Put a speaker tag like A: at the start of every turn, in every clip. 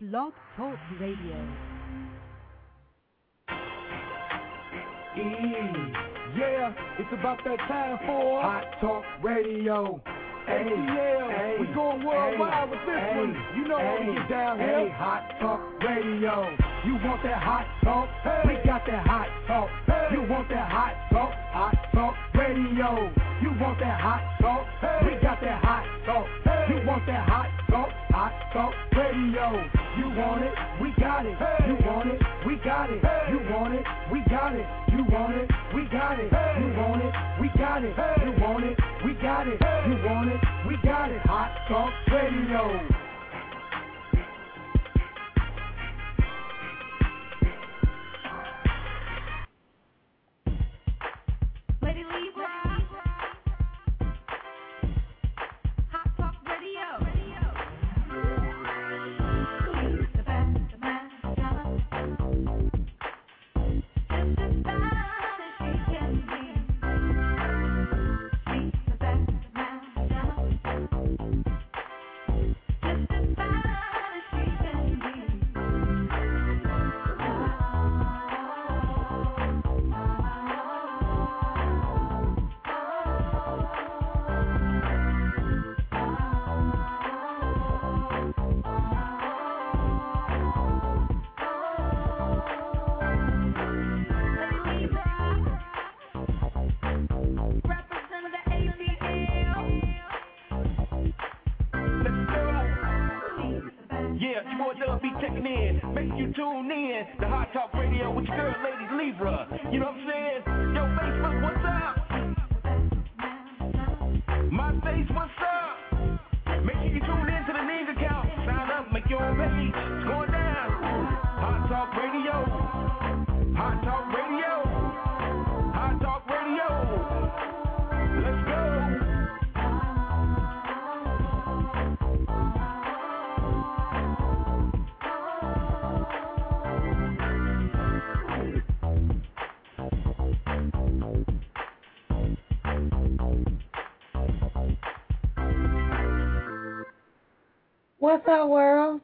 A: Blog Talk Radio.
B: Yeah, it's about that time for
C: Hot Talk Radio.
B: ATL. We going worldwide with this one. You know how we get down here.
C: Hot Talk Radio. You want that hot talk? We got that hot talk. You want that hot talk? Hot Talk Radio. You want that hot talk? We got that hot talk. You want that hot talk? Hot Talk Radio. You want it? We got it. You want it? We got it. You want it? We got it. You want it? We got it. You want it? We got it. You want it? We got it. You want it? We got it. Hot Talk Radio.
D: What's up, world?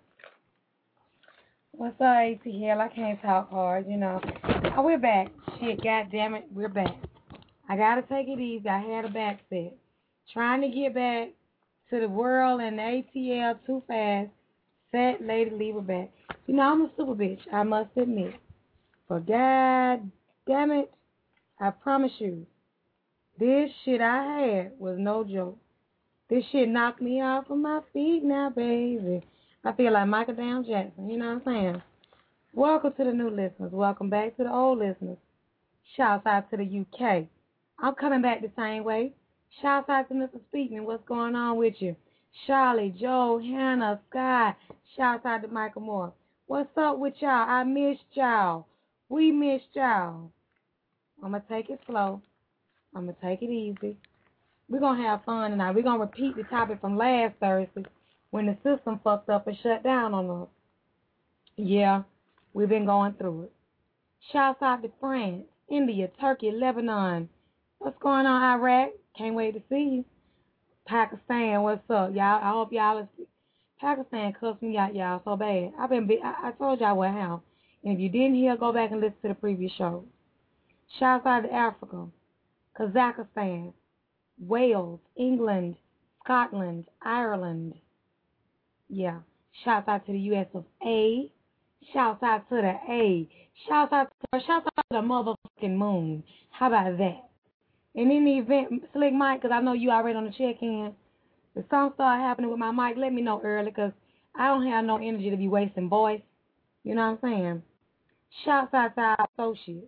D: What's up, ATL? I can't talk hard, you know. Oh, we're back. Shit, goddamn it, we're back. I gotta take it easy. I had a back set. Trying to get back to the world and the ATL too fast. Fat lady, leave her back. You know, I'm a super bitch, I must admit. But god damn it, I promise you, this shit I had was no joke. This shit knocked me off of my feet now, baby. I feel like Michael Down Jackson, you know what I'm saying? Welcome to the new listeners. Welcome back to the old listeners. Shouts out to the UK. I'm coming back the same way. Shouts out to Mr. Speakman. What's going on with you? Charlie, Joe, Hannah, Sky. Shouts out to Michael Moore. What's up with y'all? I missed y'all. We missed y'all. I'm going to take it slow. I'm going to take it easy. We're going to have fun tonight. We're going to repeat the topic from last Thursday when the system fucked up and shut down on us. Yeah, we've been going through it. Shouts out to France, India, Turkey, Lebanon. What's going on, Iraq? Can't wait to see you. Pakistan, what's up? Y'all, I hope y'all are... Pakistan cussed me out, y'all, so bad. I told y'all what happened. And if you didn't hear, go back and listen to the previous show. Shouts out to Africa, Kazakhstan, Wales, England, Scotland, Ireland. Yeah. Shouts out to the US of A. Shouts out to the A. Shouts out to the motherfucking moon. How about that? And in the event, Slick Mike, because I know you already on the check-in, if something start happening with my mic, let me know early, because I don't have no energy to be wasting voice. You know what I'm saying? Shouts out to our associates.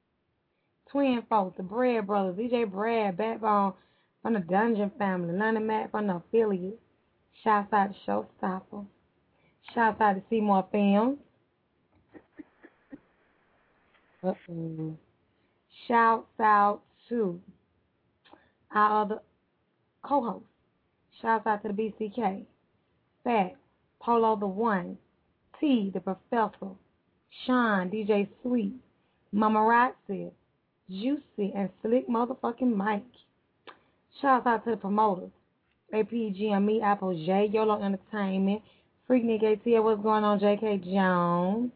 D: Twin folks, the Bread Brothers, DJ Brad, Backbone from the Dungeon family, London Matt from the affiliate. Shouts out to Showstopper. Shouts out to Seymour Films. Shouts out to our other co-hosts. Shouts out to the BCK. Fat, Polo the One, T, the Professor, Sean, DJ Sweet, Mama Roxy, Juicy, and Slick motherfucking Mike. Shouts out to the promoters. APGME, Apple J, YOLO Entertainment, Freaknik ATL, what's going on, J.K. Jones?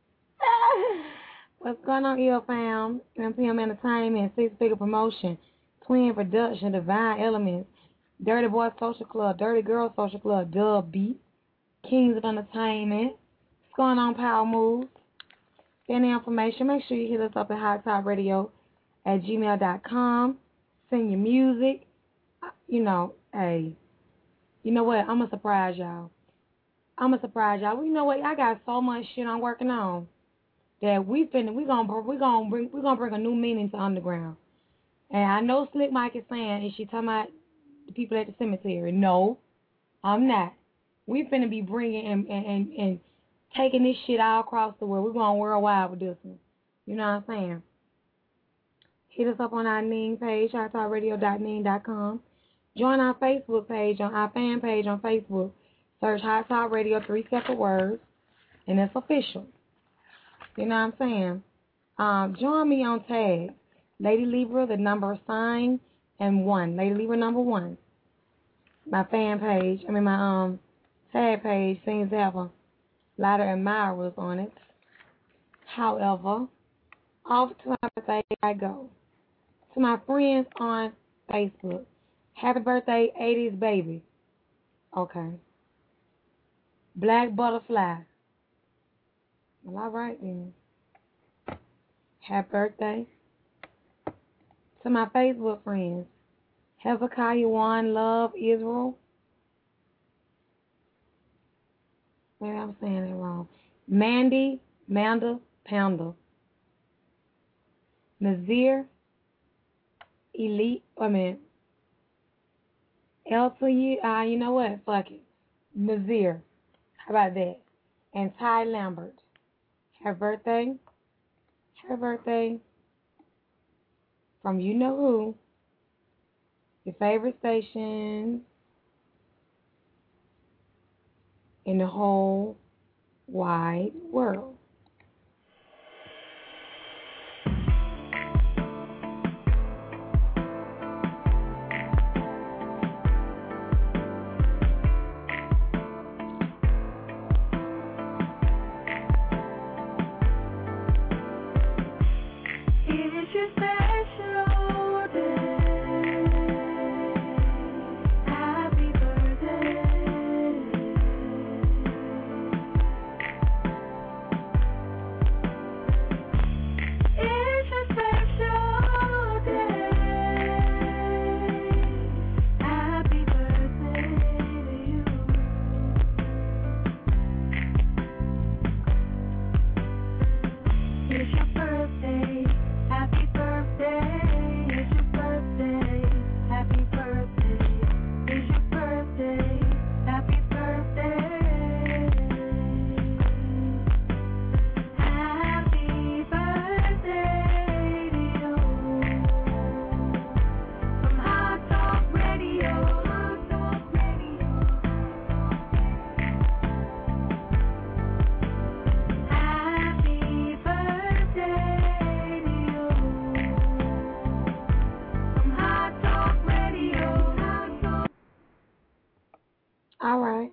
D: What's going on, EL Fam? MPM Entertainment, Six Figure Promotion, Twin Production, Divine Elements, Dirty Boy Social Club, Dirty Girl Social Club, Dub Beat, Kings of Entertainment. What's going on, Power Moves? Any information, make sure you hit us up at hottopradio@gmail.com. Send your music. You know, hey, you know what? I'm going to surprise y'all. Well, you know what? I got so much shit I'm working on that we're gonna bring a new meaning to Underground. And I know Slick Mike is saying, is she talking about the people at the cemetery? No, I'm not. We finna be bringing and taking this shit all across the world. We're going worldwide with this one. You know what I'm saying? Hit us up on our Ning page, hottalkradio.ning.com. Join our Facebook page, on our fan page on Facebook. Search Hot Talk Radio, 3 separate words, and it's official. You know what I'm saying? Join me on tag. Lady Libra, the number sign, and 1. Lady Libra number 1. My fan page, my tag page seems to have a lot of admirers on it. However, off to my birthday I go. To my friends on Facebook, happy birthday, 80s baby. Okay. Black Butterfly. Well, all right then. Happy birthday. To my Facebook friends, Hezekiah One Love Israel. Maybe I'm saying it wrong. Manda Pounder. Nazir Elite. Elsa, you know what? Fuck it. Nazir. How about that? And Ty Lambert. Happy birthday. Happy birthday. From you know who. Your favorite station in the whole wide world. All right.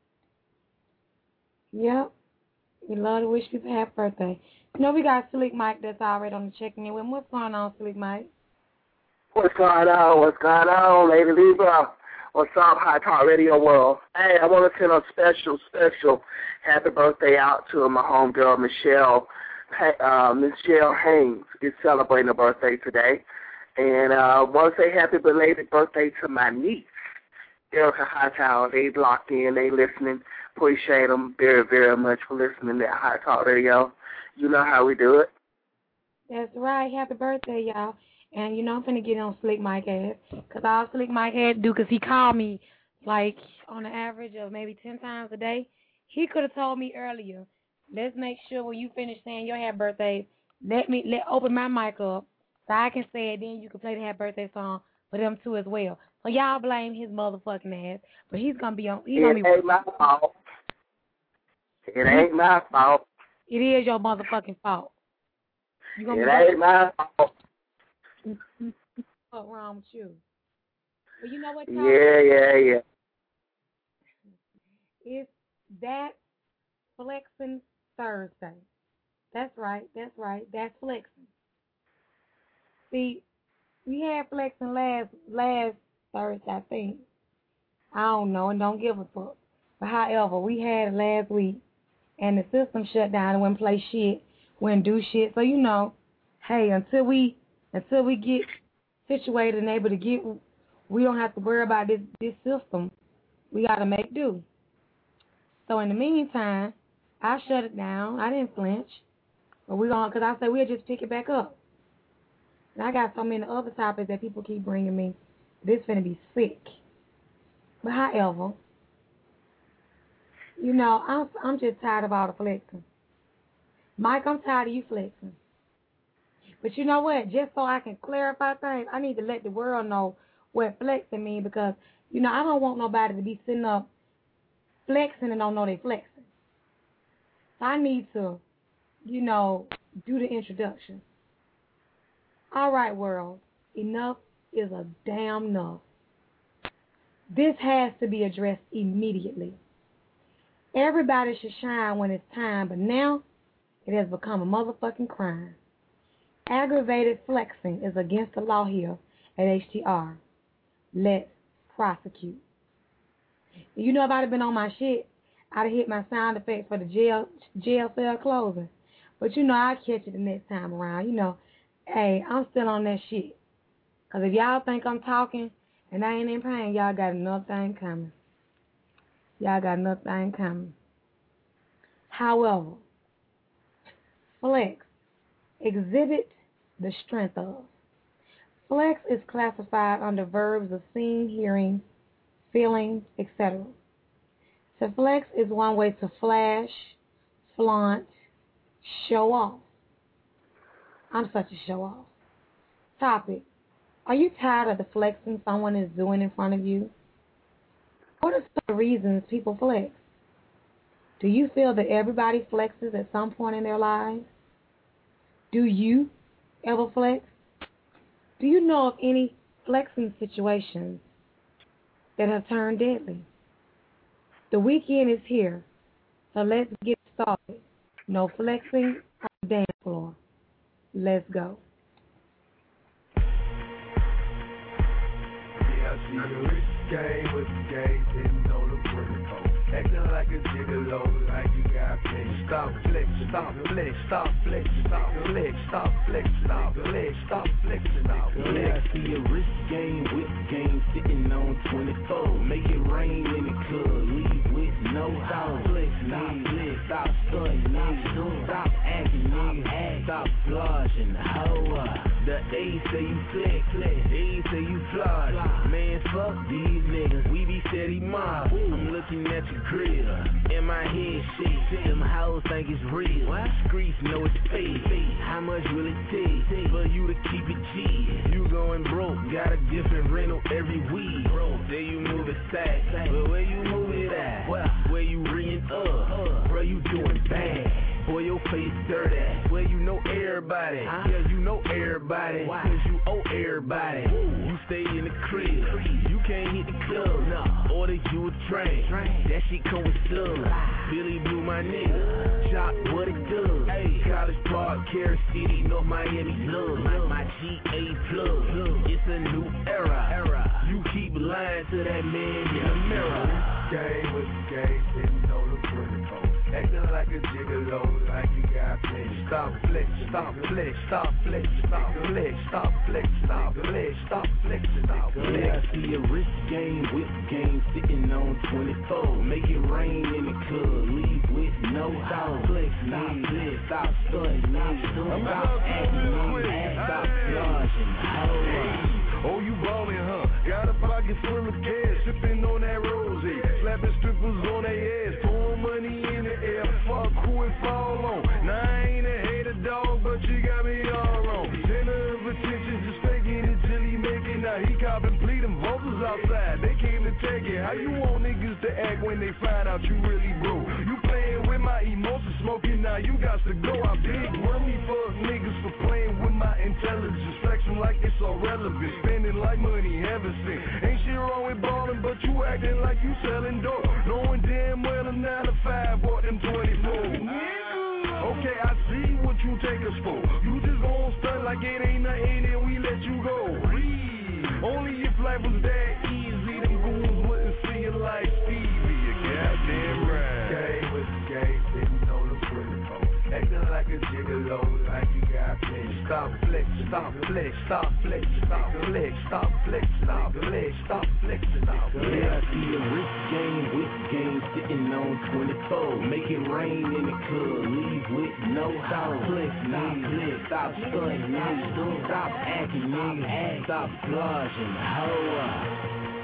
D: Yep. We love to wish people happy birthday. You know, we got Slick Mike that's already on the checking in with him. What's going on, Slick Mike?
A: What's going on, Lady Libra? What's up, High Talk Radio World? Hey, I want to send a special happy birthday out to my homegirl, Michelle Haynes is celebrating her birthday today. And I want to say happy belated birthday to my niece, Erica Hightower. They locked in, they listening. Appreciate them very, very much for listening to High Talk Radio. You know how we do it.
D: That's right. Happy birthday, y'all. And, you know, I'm finna get on Slick Mike ass. Because all Slick Mike had to do, because he called me, like, on an average of maybe 10 times a day. He could have told me earlier, let's make sure when you finish saying your happy birthday, let open my mic up so I can say it, then you can play the happy birthday song for them too as well. So y'all blame his motherfucking ass. But he's going to be on. It
A: ain't my fault. It ain't my fault.
D: It is your motherfucking fault.
A: It ain't my fault.
D: What's wrong with you? Well, you know what,
A: y'all? Yeah.
D: That's flexing Thursday. That's right. That's flexing. See, we had flexing last Thursday, I think. I don't know and don't give a fuck. But however, we had it last week and the system shut down and wouldn't play shit, wouldn't do shit. So hey, until we get situated and able to get, we don't have to worry about this system. We gotta make do. So in the meantime, I shut it down. I didn't flinch. But cause I said we'll just pick it back up. And I got so many other topics that people keep bringing me. This finna be sick. But however, I'm just tired of all the flexing. Mike, I'm tired of you flexing. But you know what? Just so I can clarify things, I need to let the world know what flexing means because, I don't want nobody to be sitting up flexing and don't know they flexing. So I need to, do the introduction. All right, world. Enough is a damn enough. This has to be addressed immediately. Everybody should shine when it's time, but now it has become a motherfucking crime. Aggravated flexing is against the law here at HTR. Let's prosecute. If I'd have been on my shit, I'd have hit my sound effects for the jail cell closing. But I'll catch it the next time around. Hey, I'm still on that shit. Because if y'all think I'm talking and I ain't in pain, y'all got another thing coming. However, flex, exhibit the strength of. Flex is classified under verbs of seeing, hearing, feeling, etc. To flex is one way to flash, flaunt, show off. I'm such a show off. Topic. Are you tired of the flexing someone is doing in front of you? What are some reasons people flex? Do you feel that everybody flexes at some point in their lives? Do you ever flex? Do you know of any flexing situations that have turned deadly? The weekend is here, so let's get started. No flexing on the dance floor. Let's go.
C: Yeah, I see you rich game with the game, sitting on the vertical. Acting like a gigolo, like you got plenty. Stop flex, stop flex, stop flex, stop flex, stop flex, stop flex, stop flex, stop flex.
E: Yeah, I see a rich game with game sitting on 24. Make it rain in the club, leave with no stop flex, stop stunting, nigga. Stop acting, nigga. Stop flossing, hoe. The A say you flex, A say you floss. Man, fuck these niggas, we be steady mob. I'm looking at your grill, in my head shit. Them hoes think it's real. Streets know it's paid. How much will it take for you to keep it G? You going broke, got a different rental every week. There you move it fast, but where you move it at? Where you ring up, bro, you doing bad. Boy, your face dirty, well you know everybody. Yeah, you know everybody, cause you owe everybody. You stay in the crib, you can't hit the club. No, order you a train, that shit come with slugs. Billy Blue, my nigga, chop what it does. Hey, College Park, Carrot City, North Miami, love. My GA plug, it's a new era. You keep lying to that man in the mirror.
C: Game with the game, sitting on the vertical. Acting like a gigolo, like you got plenty. Stop flex, stop flex, stop flex, stop flex, stop flex, stop flex, stop flex, stop flex.
E: Yeah, I see a rich game with game sitting on 24. Make it rain in the club, leave with no stop flex, stop stunting, stop acting, stop flossing, hoe.
C: Oh, you ballin', huh? Got a pocket full of cash, sippin' on that rose, slapping strippers on their ass, pouring money in the air, fuck who it fall on. Now I ain't a hater dog, but you got me all wrong. Center of attention, just faking it till he make it. Now he copping pleading vocals outside, they came to take it. How you want niggas to act when they find out you really broke? You playing with my emotions, smoking, now you got to go. I big money fuck niggas for playing with my intelligence, flexing like it's irrelevant. Spending like money, heaven sent. Ain't shit wrong with ballin', but you acting like you selling dope. Knowing damn well a 9 to 5 bought them 24. Okay, I see what you take us for. You just gon' stunt like it ain't nothing and we let you go. Only if life was that easy, them goons wouldn't see it like Stevie. You goddamn right. Gay with gay, sitting on the bullet pole. Acting like a gigolo, like you got plenty. Stop flex, stop flex, stop flex, stop flex, stop flex, stop flex, stop flex, stop flex.
E: Yeah, I see a rich game sitting on 24. Make it rain in the club, leave with no stop flex, stop stunting, stop acting, nigga, stop flossing, hoe.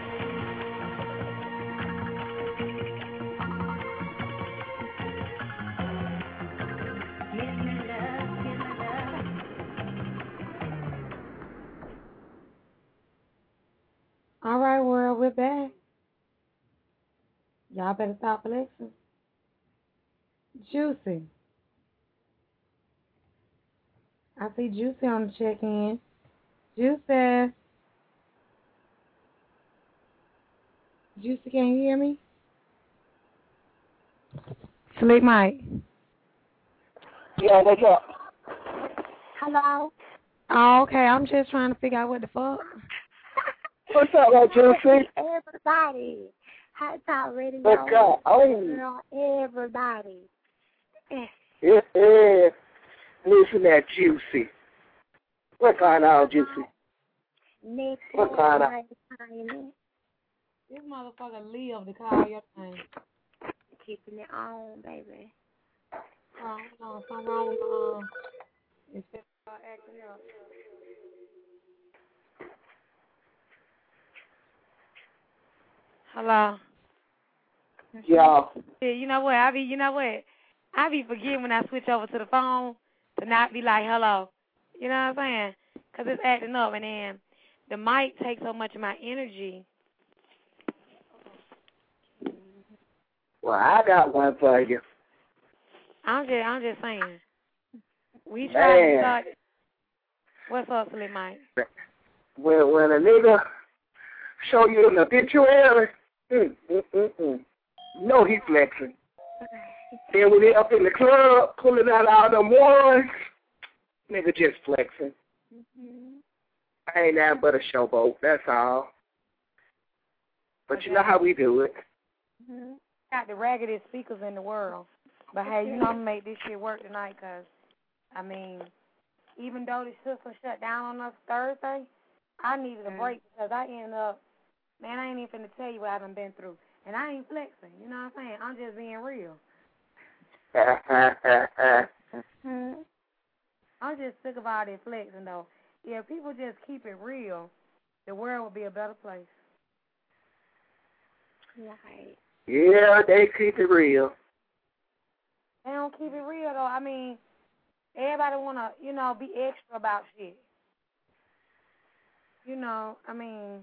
D: All right, world, we're back. Y'all better stop flexing. Juicy. I see Juicy on the check-in. Juicy. Juicy, can you hear me? Slick Mike.
A: Yeah, what's up?
F: Hello.
D: Oh, okay. I'm just trying to figure out what the fuck.
A: What's up, my Juicy?
F: Everybody. Hot Talk Radio.
A: What's up? Oh.
F: Everybody.
A: Yeah. Listen that Juicy. What's going on, Juicy?
F: Next
A: What's going on?
D: This motherfucker live to call your name.
F: Keeping it on, baby.
D: Oh, no, something wrong with it's just acting up. Hello.
A: Yeah.
D: Yeah, you know what? I be forgetting when I switch over to the phone to not be like, hello. You know what I'm saying? Because it's acting up, and then the mic takes so much of my energy.
A: Well, I got one for you.
D: I'm just saying. We try to start. What's up, Slick Mike?
A: When a nigga show you an obituary, no, he flexing. Then when they up in the club, pulling out all them ones, nigga just flexing. I ain't nothing but a showboat, that's all. But you know how we do it.
D: Got the raggedest speakers in the world. But hey, you know I'm going to make this shit work tonight because, I mean, even though the system shut down on us Thursday, I needed a break because I ended up, man, I ain't even finna tell you what I've been through. And I ain't flexing, you know what I'm saying? I'm just being real. I'm just sick of all this flexing, though. If people just keep it real, the world would be a better place.
F: Right.
A: Yeah, they keep it real.
D: They don't keep it real, though. I mean, everybody want to, you know, be extra about shit. You know, I mean,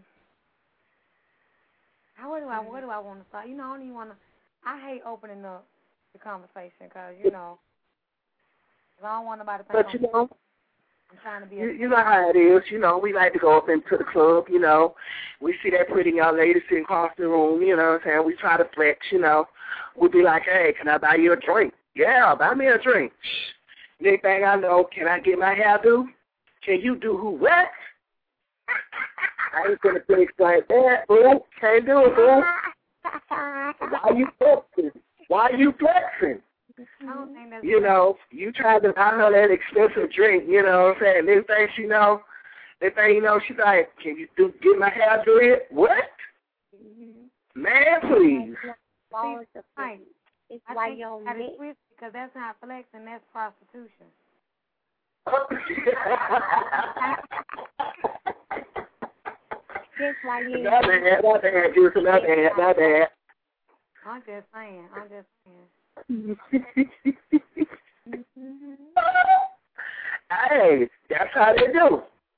D: what do I want to start? You know, I don't even want to, I hate opening up the conversation because, you know, if I don't want nobody to think
A: but, you know,
D: I'm trying to be
A: you know how it is. You know, we like to go up into the club, you know. We see that pretty young lady sitting across the room, you know what I'm saying? We try to flex, you know. We be like, hey, can I buy you a drink? Yeah, buy me a drink. Next thing I know, can I get my hair do? Can you do who what? I ain't gonna flex like that, boo. Can't do it, boo. Why you flexing? Why you flexing?
D: I don't think that's
A: you know, you tried to buy her that expensive drink, you know what I'm saying? Next thing she know, she's like, can you get my hair do it? What? Man, please.
F: It's why you're
D: twist because that's not flexing, that's prostitution.
F: Just why you.
A: Not bad, Juice, not bad.
D: I'm just saying.
A: Hey, that's how they do.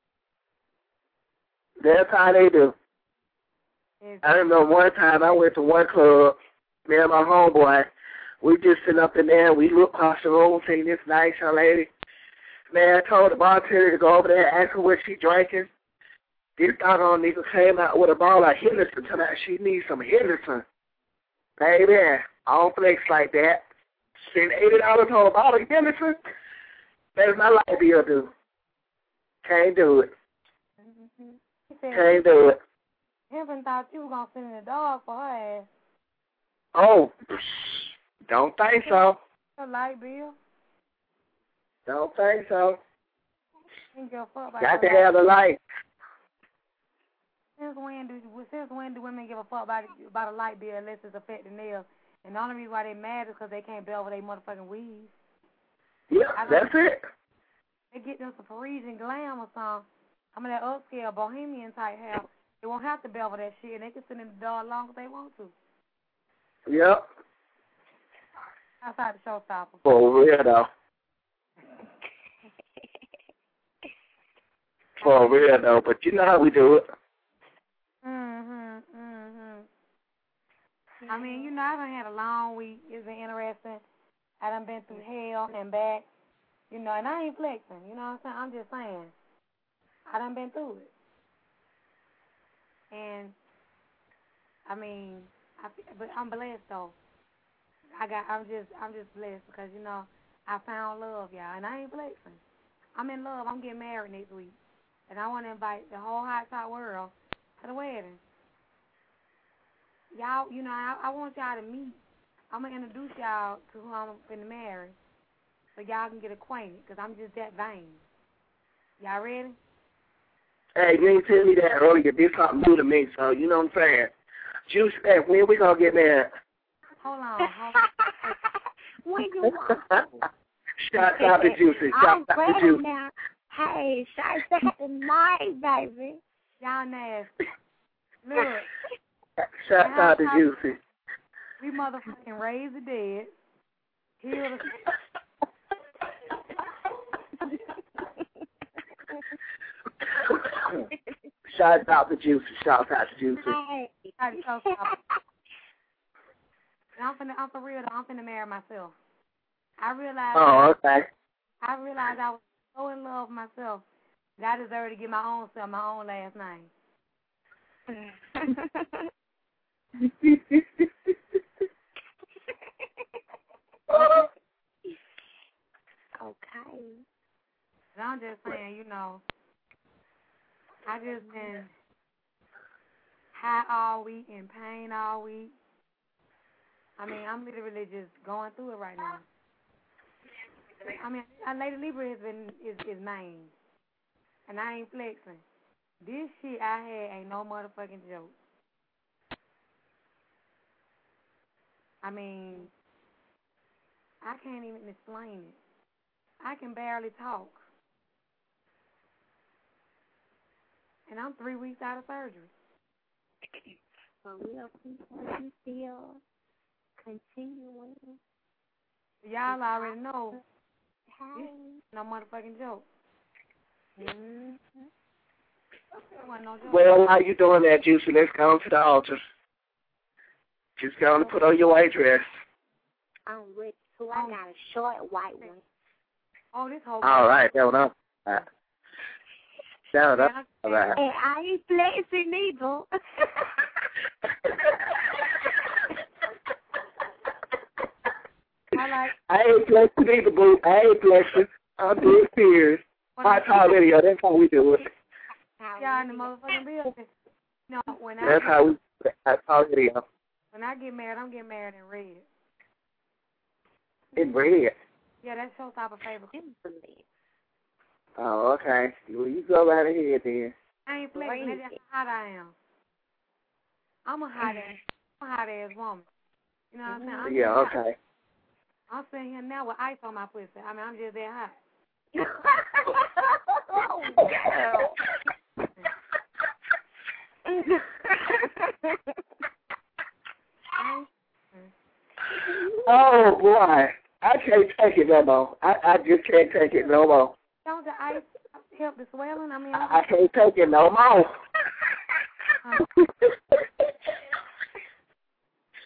A: I remember one time I went to one club, me and my homeboy, we just sitting up in there, we look across the room, seeing this nice young lady. Man, I told the bartender to go over there and ask her what she drinking. This doggone nigga came out with a bottle of Henderson tonight. She needs some Henderson. Baby, I don't flex like that. Spend $80 on a bottle of Henderson. That's my life bill, dude. Can't do it. Can't do it.
D: Heaven thought you were going to send the dog for her ass.
A: Oh, don't think so.
D: A light bill?
A: Don't think so.
D: Didn't give a fuck about
A: Got to
D: your
A: have the light.
D: Since when do women give a fuck about a light bill unless it's affecting nails? And the only reason why they mad is because they can't bill for their motherfucking weeds.
A: Yeah, that's it.
D: They get them some Parisian glam or something. I'm in that upscale bohemian type house. They won't have to bill for that shit, and they can sit in the door as long as they want to.
A: Yep.
D: Outside the showstopper.
A: For real, though. For real, though. But you know how we do it.
D: I mean, you know, I done had a long week. It's been interesting. I done been through hell and back. You know, and I ain't flexing. You know what I'm saying? I'm just saying. I done been through it. And, I mean, but I'm blessed, though. I'm just blessed because, you know, I found love, y'all. And I ain't flexing. I'm in love. I'm getting married next week. And I want to invite the whole hot top world to the wedding. Y'all, you know, I want y'all to meet. I'm going to introduce y'all to who I'm going to marry so y'all can get acquainted because I'm just that vain. Y'all ready?
A: Hey, you ain't tell me that earlier. This something new to me, so you know what I'm saying. Juice, hey, when we going to get married?
D: Hold on.
F: When you want?
A: Shout out to Juicy. Shout out to Juicy.
F: Now. Hey, shout out to mine, baby.
D: Y'all nasty. Look.
A: Shout out to Juicy.
D: We motherfucking raise the dead. Heal the...
A: Shout out to Juicy. Shout out to Juicy.
F: Hey.
D: I'm for real. I'm finna marry myself. I realized I was so in love with myself that I deserve to get my own self my own last name.
F: Okay.
D: And I'm just saying, you know, I just been high all week, in pain all week. I mean, I'm literally just going through it right now. I mean, Lady Libra is main, and I ain't flexing. This shit I had ain't no motherfucking joke. I mean, I can't even explain it. I can barely talk. And I'm 3 weeks out of surgery.
F: For real, you still continuing.
D: Y'all already know.
F: Hey.
D: This no motherfucking joke.
F: Mm-hmm.
D: No joke.
A: Well, while you doing that, Juicy, let's go to the altar. Just go and put on your white dress.
F: I'm ready. So I got a short white one.
D: Oh, this whole...
A: All right, that one up. That one up. All right.
F: And I ain't flexing either.
A: I ain't flexing either, boo. I ain't flexing. I'm being serious. Hot Talk Radio, that's how we do it.
D: Y'all in the motherfucking building. No,
A: That's how we Hot Talk Radio.
D: When I get married, I'm getting married in red.
A: In red?
D: Yeah, that's your type of favorite.
A: Oh, okay. Well, you go right ahead then.
D: I ain't flexing. That's just how hot I am. I'm a hot ass woman. You know what I'm saying?
A: Yeah, okay.
D: I'm sitting here now with ice on my pussy. I mean, I'm just that hot.
A: Oh, boy. I can't take it no more. I just can't take it no more.
D: Don't the ice help the swelling? I mean,
A: I can't take it no more.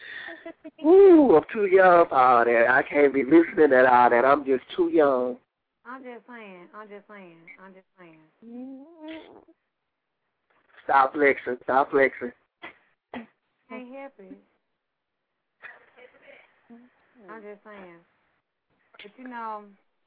A: Ooh, I'm too young for all that. I can't be listening to all that. I'm just too young.
D: I'm just saying.
A: Stop flexing.
D: Ain't happy. I'm just saying. But you know,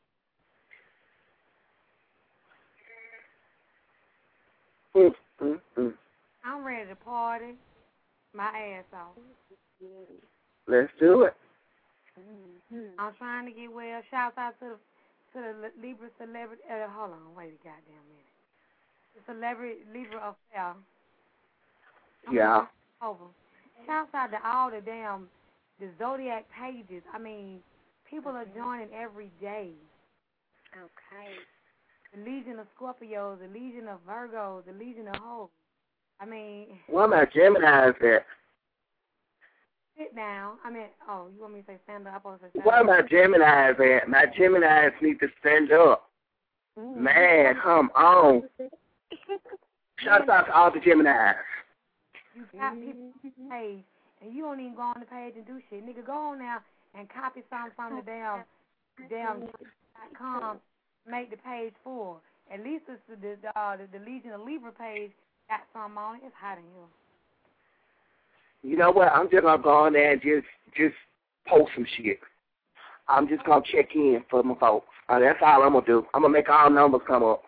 D: I'm ready to party my ass off.
A: Let's do it.
D: I'm trying to get well. Shout out to the Libra celebrity. Hold on, wait a goddamn minute. The celebrity Libra affair.
A: Yeah.
D: Over. Shout out to all the Zodiac pages. I mean, people are joining every day.
F: Okay.
D: The Legion of Scorpios, the Legion of Virgos, the Legion of Hope. I mean.
A: Where my Geminis at?
D: Sit down. I mean, you want me to say stand up? I'm supposed to say stand
A: Where
D: up.
A: my Geminis at? My Geminis need to stand up. Man, come on. Shout out to all the Geminis.
D: You got people on the page, and you don't even go on the page and do shit. Nigga, go on now and copy something from the damn .com, make the page full. At least it's the Legion of Libra page got something on it. It's hot in here.
A: You know what? I'm just gonna go on there and just post some shit. I'm just gonna check in for my folks. That's all I'm gonna do. I'm gonna make all numbers come up.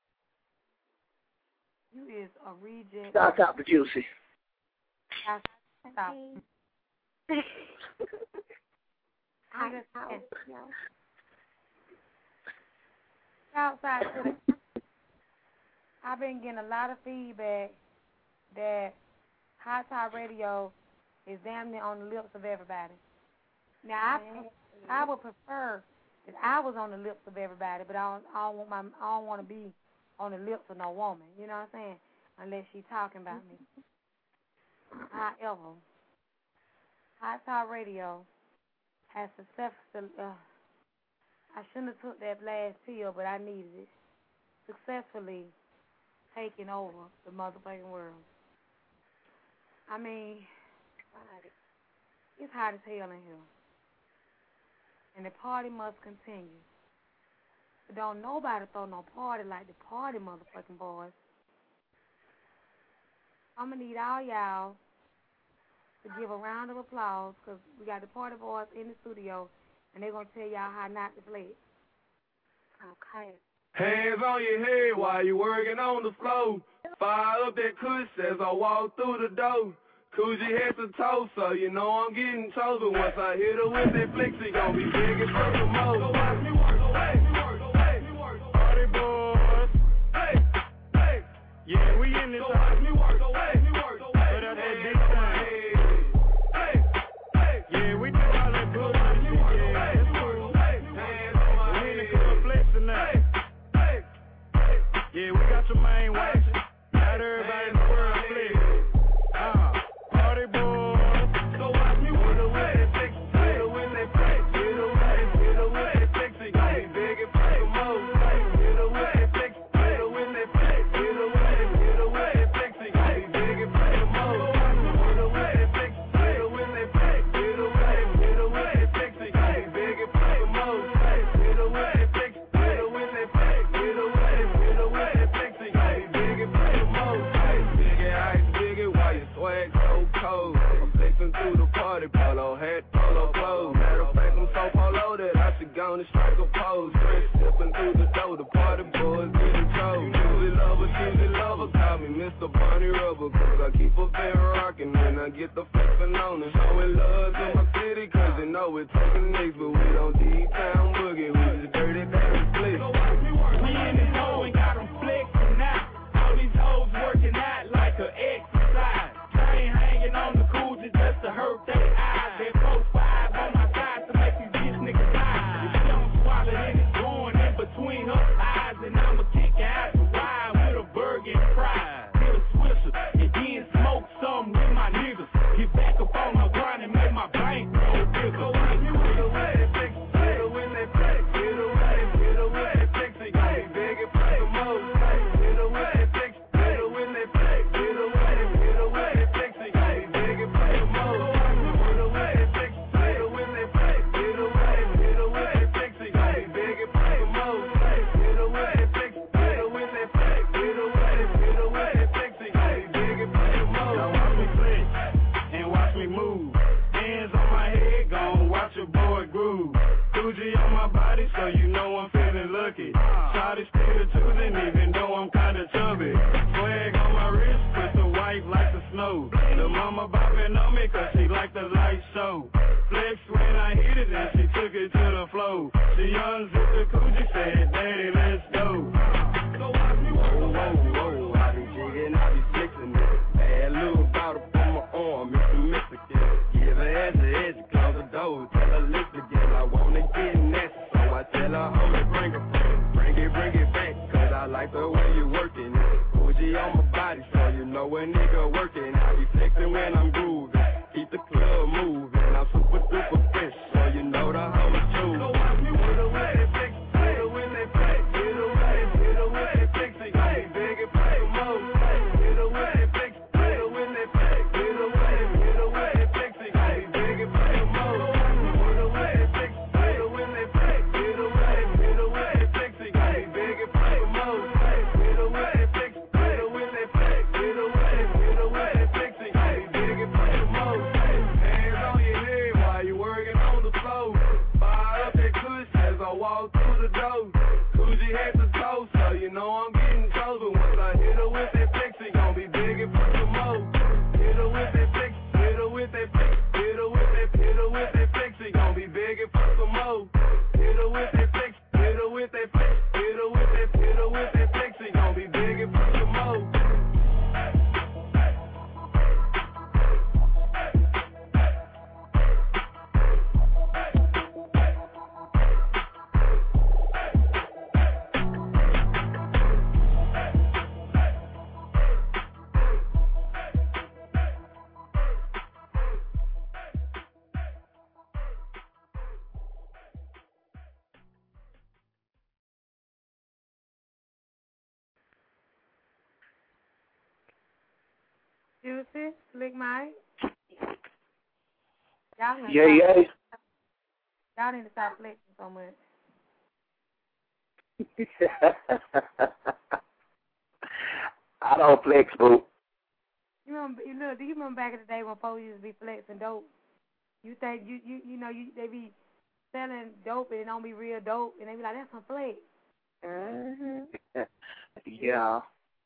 D: You is a reject.
A: Shout out to Juicy.
D: Stop. Outside to the, I've been getting a lot of feedback that Hot Top Radio is damn near on the lips of everybody. Now I would prefer that I was on the lips of everybody, but I don't want to be on the lips of no woman. You know what I'm saying? Unless she's talking about me. However, Hot Top Radio has successfully. I shouldn't have took that last pill, but I needed it. Successfully taking over the motherfucking world. I mean, it's hot as hell in here. And the party must continue. But don't nobody throw no party like the party motherfucking boys. I'm going to need all y'all to give a round of applause because we got the party boys in the studio and they're going to tell y'all how not to play it.
F: Okay.
E: Hands on your head while you working on the floor. Fire up that cush as I walk through the door. Coogee head to toe, so you know I'm getting chosen. Once I hit her with that flex, it gon' be big as fuck the most. So watch me work, party boys. Yeah, we in this. So watch me work, but that's that big time. Yeah, we do all that bullshit. Yeah, that's cool. We in the club flexing now. Yeah, we got your main watching. Got everybody in the world flexing. Party boys. So watch me with the way they flex. Hit her with that flex. Hit her with that flex. It gon' be big and fuck the most. Hit her with that flex. Hit her with that flex. Hit her with that flex. It gon' be big and fuck the most. Hit her with that flex. Hit her with that flex. Hit her with that flex. It gon' be big and fuck the most. Hit her with that flex. Hit her with that flex. Hit her with that flex. It gon' be big and fuck the most. Big and ice, big and white, swag so cold. I'm flexing through the party, polo hat, polo clothes. Matter of fact, I'm so polo that I should go and strike a pose. Fresh stepping through the door, the party boys getting cold. Choosy lover, call me Mr. Bunny Rubber. Cause I keep a very rockin' when I get the flexin' on it. Showing love to my city, cause you know it's taking nicks. But we don't D-Town boogie, we just dirty down split.
G: We in the hole and got them flexing out. All these hoes working out like an exercise. Train hanging on the Coogee just to hurt their eyes. They 4-5 on my side to make these bitch niggas die. If she don't swallow, then it's going in between her eyes. And I'ma kick her out the ride with a burger and fries. Hit a swisher and then smoke some with my niggas. Get back up on my grind and make my bank roll bigger.
E: So watch me with the way they flex. Hit her with that
G: my body, so you know I'm feeling lucky. Shawty still choosing, even though I'm kinda chubby. Swag on my wrist, crystal white like the snow. The mama bopping on me, cause she like the light show. Flex when I hit it, and she took it to the flow. The young Zipper Coochie said, Daddy, let's go. So watch me whoa, whoa, whoa. I be jigging, I be flexing it. Bad little bottle on my arm, it's a Mexican. Give her ass a edge, close the door, tell her lift again. I wanna get nasty, so I tell her, homie, bring it back, cause I like the way you working it. Bougie on my body, so you know a nigga working. I be flexing when I'm grooving, keep the club moving. I'm super duper fresh, so you know the homies too. So watch me with the way they flex, hit her when they flex, hit her when they flex, they gon' be big and play more. Hit her when they flex, hit her when they flex, hit her when they flex, they gon' be big and play more. Hit her when they flex, hit her when they flex, hit her when they flex, they gon' be big and play more. Hit her when they flex, hit her when they flex, hit her when they flex, they gon' be big and play more. Hands on your head while you working on the floor. Fire up that kush as I walk through the door. Coochie head to toe, so you know I'm getting close. But once I hit her with that flex, it gon' be big and put some more. Hit her with that flex, hit her with that flex, hit her with that flex, it gon' be big and put some more. Hit her with that flex, hit her with that flex, hit her with that flex, it gon' be big and put some more.
D: Juicy, Slick Mike. Y'all need to
A: Yeah.
D: Y'all need to stop flexing so much.
A: I don't flex, boo.
D: Do you remember back in the day when folks used to be flexing dope? You think you know they be selling dope and it don't be real dope and they be like, that's some flex.
A: Yeah.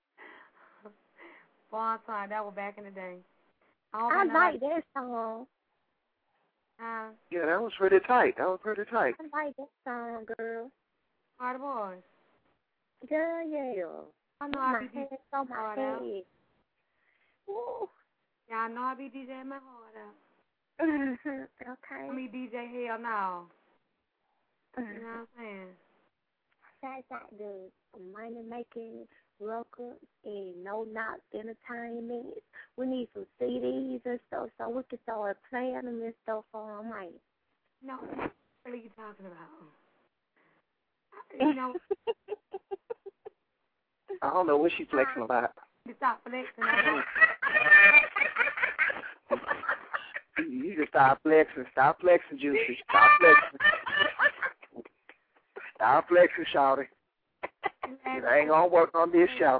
D: Bon time, that was back in the day.
F: I like that song.
A: Yeah, that was pretty tight.
F: I like that song, girl.
D: Are the boys?
F: Girl, yeah.
D: I know
F: my
D: I be
F: head on my head. Ooh.
D: Yeah, I know I be DJing my heart out.
F: Okay.
D: I mean DJ hell no. You know what I'm saying?
F: That's like the money making records and no knots entertainment. We need some CDs and stuff so we can start playing them and stuff for them, right?
D: No, what are you talking about? You know,
A: I don't know what she's flexing about.
D: you stop flexing.
A: You just stop flexing. Stop flexing, Juicy. Stop flexing. Stop flexing, shawty. It ain't gonna work on this show.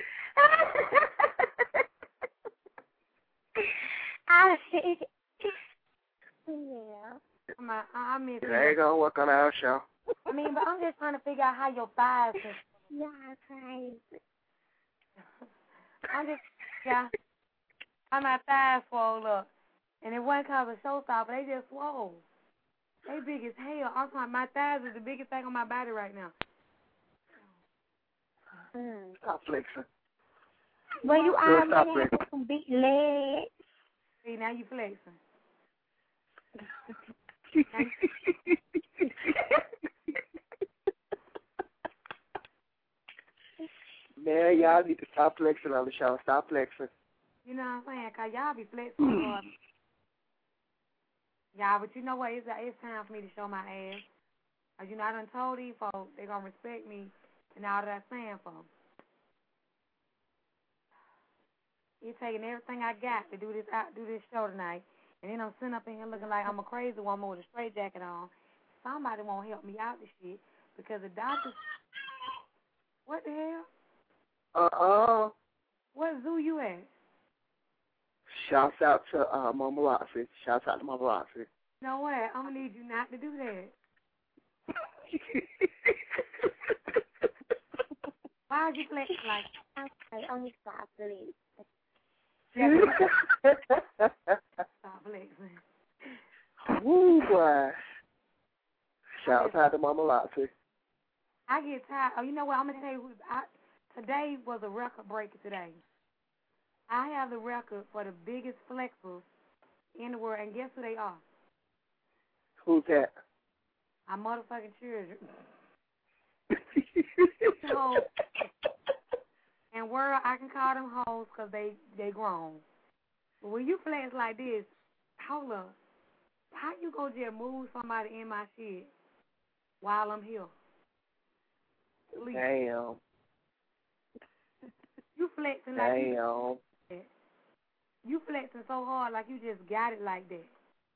F: Yeah.
D: I miss
A: It ain't gonna work on our show.
D: I mean, but I'm just trying to figure out how your thighs is.
F: Yeah, crazy.
D: How my thighs swole up. And it wasn't because of show stop, but they just swole. They big as hell. I'm talking, my thighs is the biggest thing on my body right now.
A: Stop flexing.
F: Well, you
A: Girl, stop
F: already have
A: flexing.
F: some big legs.
D: See, now you flexing.
A: Man, y'all need to stop flexing on the show. Stop flexing.
D: You know what I'm saying? Because y'all be flexing hard. Yeah, but you know what? It's time for me to show my ass. As you know, I done told these folks they going to respect me and all that I stand for. It's taking everything I got to do this show tonight. And then I'm sitting up in here looking like I'm a crazy woman with a straight jacket on. Somebody won't help me out this shit because the doctors... What the hell? What zoo you at?
A: Shouts out to Mama Roxy. Shouts out to Mama Roxy.
D: No way. I'm going to need you not to do that. How'd you flex like?
F: Okay, only stop flexing.
D: Stop flexing.
A: Woo, boy. Shout out to Mama Lottie.
D: I get tired. Oh, you know what? I'm going to tell you, today was a record breaker today. I have the record for the biggest flexers in the world, and guess who they are?
A: Who's that?
D: Our motherfucking children. So, and world, I can call them hoes because they grown. But when you flex like this, hold up. How you gonna just move somebody in my shit while I'm here? Please.
A: Damn.
D: You flexing like you flexing so hard like you just got it like that.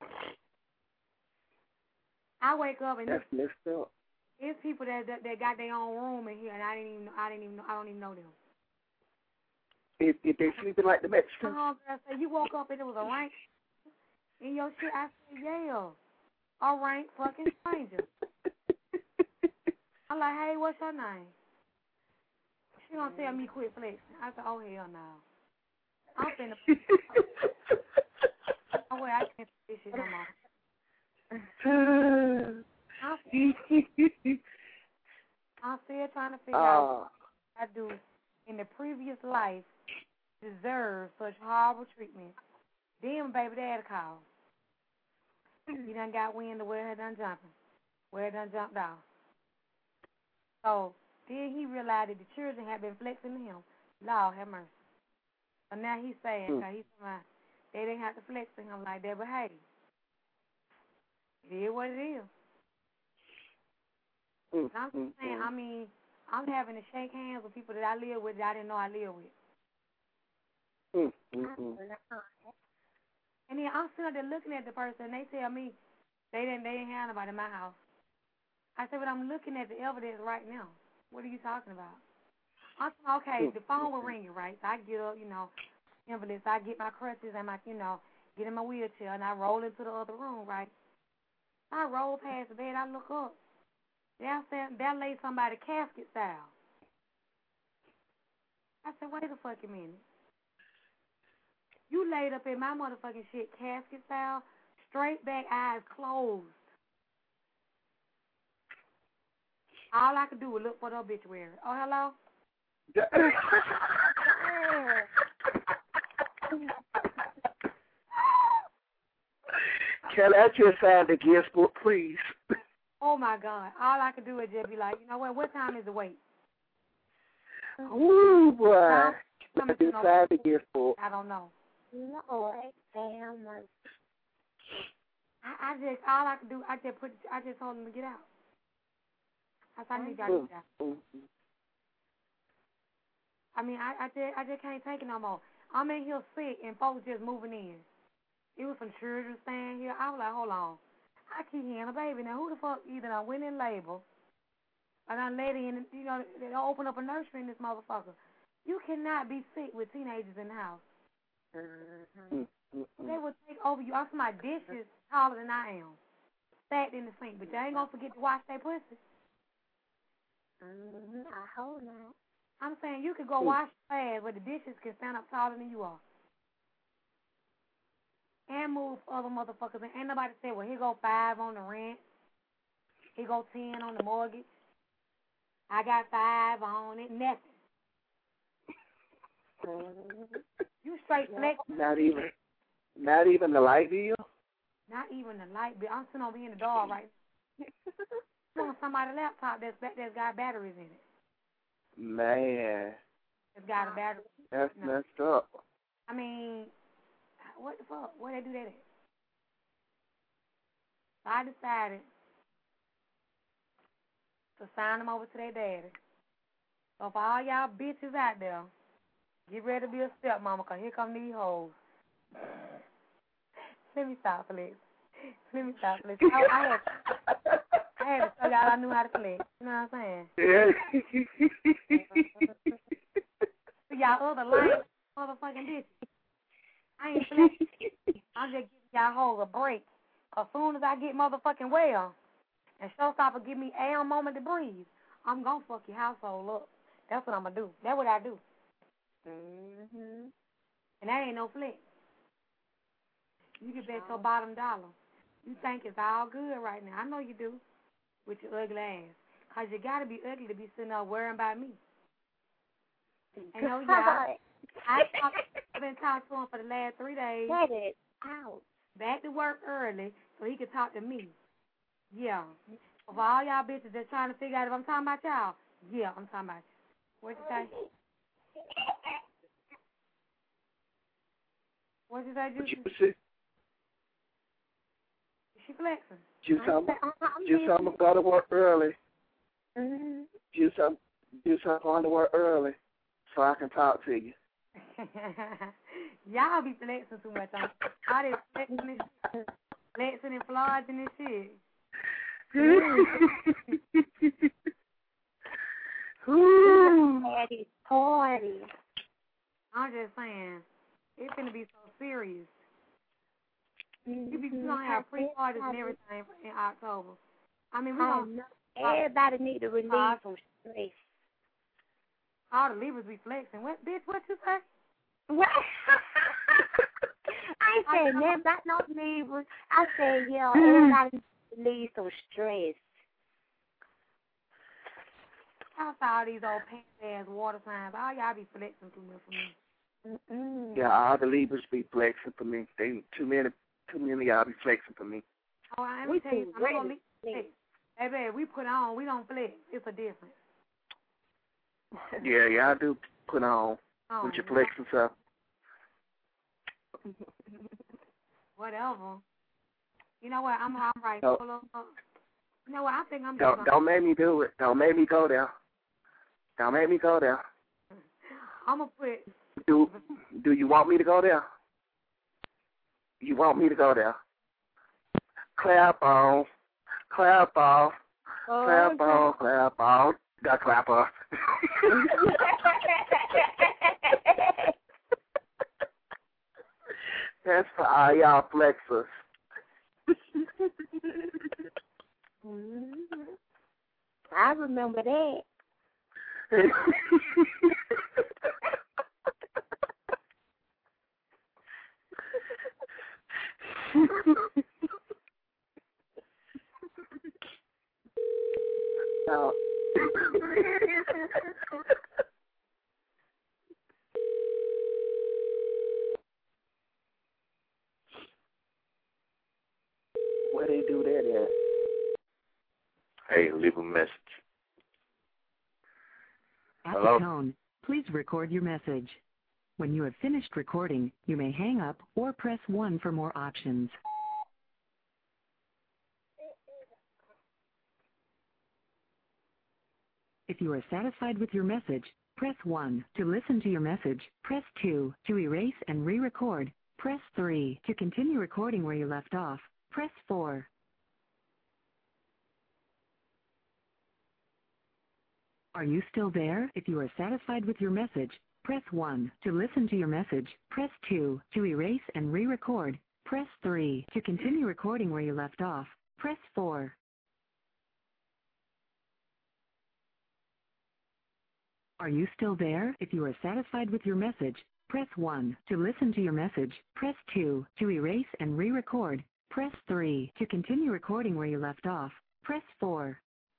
D: I wake up and
A: that's messed up.
D: It's people that got their own room in here, and I don't even know them.
A: If they sleeping like the Mexicans.
D: My homegirl said, you woke up and it was a rank in your shit. I said, yeah, a rank fucking stranger. I'm like, hey, what's your name? She gonna tell me quit flexing. I said, oh, hell no. I'm finna. Oh, wait, I can't do this shit no more. I'm still trying to figure out what I do in the previous life deserve such horrible treatment. Then baby daddy called. He done got wind of where her done jumping. Where it done jumped off. So then he realized that the children had been flexing to him. Lord have mercy. So now he's saying, they didn't have to flex to him like that, but hey, it is what it is. And I'm just saying, I mean, I'm having to shake hands with people that I live with that I didn't know I live with. And then I'm sitting there looking at the person, and they tell me they didn't have nobody in my house. I said, but I'm looking at the evidence right now. What are you talking about? I said, okay, the phone was ringing, right? So I get up, evidence. I get my crutches and my, get in my wheelchair, and I roll into the other room, right? I roll past the bed. I look up. There lay somebody casket style. I said, wait a fucking minute. You laid up in my motherfucking shit casket style, straight back, eyes closed. All I could do was look for the obituary. Oh, hello?
A: Can I just sign the gift book, please?
D: Oh, my God. All I could do is just be like, you know what time is the wait?
A: Ooh, boy. Can I just sign the gift book?
D: I don't know.
F: Lord, damn.
D: I just told him to get out. I said, I need y'all to get out. I mean, I just can't take it no more. I'm in here sick and folks just moving in. It was some children staying here. I was like, hold on. I keep hearing a baby. Now, who the fuck either I went in labor or I let in, they open up a nursery in this motherfucker. You cannot be sick with teenagers in the house. They will take over you. I'm my dishes taller than I am, stacked in the sink, but they ain't gonna forget to wash their pussy.
F: I hope not.
D: I'm saying you could go wash your ass, but the dishes can stand up taller than you are. And move other motherfuckers. And ain't nobody say, well, here go 5 on the rent. Here go 10 on the mortgage. I got 5 on it. Nothing. You straight flex.
A: Not even the light bill?
D: Not even the light bill. I'm sitting over here in the dark right now. I'm on somebody's laptop that's got batteries in it.
A: Man.
D: It's got a battery.
A: That's messed up.
D: I mean, what the fuck? Where they do that at? So I decided to sign them over to their daddy. So for all y'all bitches out there, get ready to be a stepmama, because here come these hoes. Let me stop, Flex. I had to show y'all I knew how to flex. You know what I'm saying? So y'all other lame motherfucking bitches. I ain't flexing. I'm just giving y'all hoes a break. As soon as I get motherfucking well and Showstopper give me a moment to breathe, I'm going to fuck your household up. That's what I'm going to do. That's what I do.
F: Mhm.
D: And that ain't no flex. You can bet your bottom dollar. You think it's all good right now. I know you do with your ugly ass. Because you got to be ugly to be sitting up worrying about me. And no, yeah, I've been talking to him for the last 3 days.
F: Get it out.
D: Back to work early so he could talk to me. Yeah. For all y'all bitches that's trying to figure out if I'm talking about y'all, yeah, I'm talking about you. What'd you say? What'd you say, Juicy?
A: Juicy.
D: She flexing.
A: Juicy, I'm going to work early.
F: Mm-hmm.
A: Juicy, I'm going to work early so I can talk to you.
D: Y'all be flexing too much. All this flexing and shit. Flexing and flogging and shit.
F: Party.
D: I'm just saying, it's gonna be so serious. You gonna have pre-parties and everything in October. I mean,
F: everybody need to release some stress.
D: All the Libras be flexing. What, bitch? What you say?
F: What? I ain't saying nothing about no Libras. I said, yeah, everybody needs to release some stress.
D: I saw all these old pants-ass water signs. All y'all be flexing too much for me.
F: Mm-mm.
A: Yeah, all the Libras be flexing for me. They too many of y'all be flexing for me.
D: Oh, let me tell you something. I'm gonna flex. Hey, babe, we put on. We don't flex. It's a difference.
A: Yeah, y'all do put on with your flexing stuff.
D: Whatever. You know what? I'm right.
A: No.
D: You know what? I think I'm
A: Don't make me do it. Don't make me go there. Don't make me go there.
D: I'm gonna put.
A: Do you want me to go there? You want me to go there? Clap on. Clap off. Clap on. Clap on. Got clap off. That's for all y'all flexers.
F: I remember that.
A: No. Where they do that at?
H: Hey, leave a message.
I: At
H: Hello?
I: the tone, please record your message. When you have finished recording, you may hang up or press 1 for more options. If you are satisfied with your message, press 1. To listen to your message, press 2. To erase and re-record, press 3. To continue recording where you left off, press 4. Are you still there? If you are satisfied with your message, press 1. To listen to your message, press 2. To erase and re-record, press 3. To continue recording where you left off, press 4. Are you still there? If you are satisfied with your message, press 1. To listen to your message, press 2. To erase and re-record, press 3. To continue recording where you left off, press 4.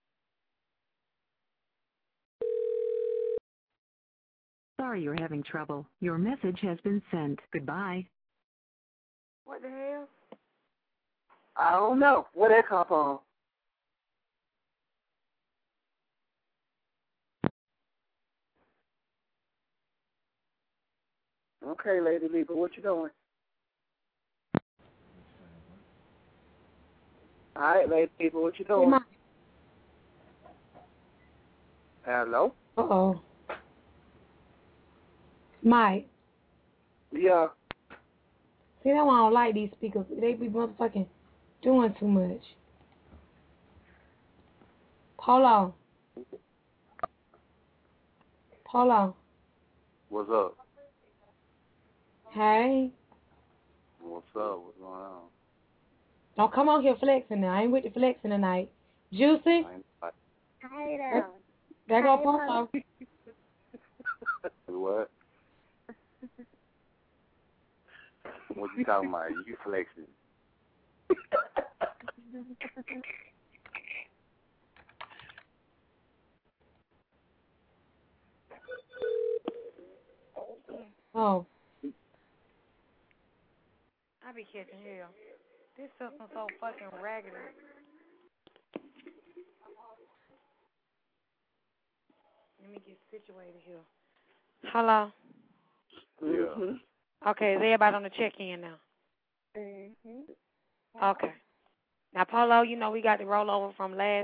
I: Sorry you're having trouble. Your message has been sent. Goodbye.
D: What the hell?
A: I don't know. Where that come from? Okay, Lady Libra, what you doing? All right, Lady Libra, what you doing? Hello?
D: Uh-oh. Mike.
A: Yeah.
D: See, that's why I don't like these speakers. They be motherfucking doing too much. Polo. Polo.
H: What's up?
D: Hey.
H: What's up? What's going on?
D: Don't come on here flexing now. I ain't with the flexing tonight. Juicy?
F: Hi there.
D: There go Polo.
H: what? What you talking about? You flexing.
D: Oh. I be catching hell. This system's so fucking raggedy. Let me get situated here. Hello?
H: Yeah.
D: Okay, is everybody on the check-in now?
F: Mm-hmm.
D: Okay. Now, Polo, you know we got the rollover from last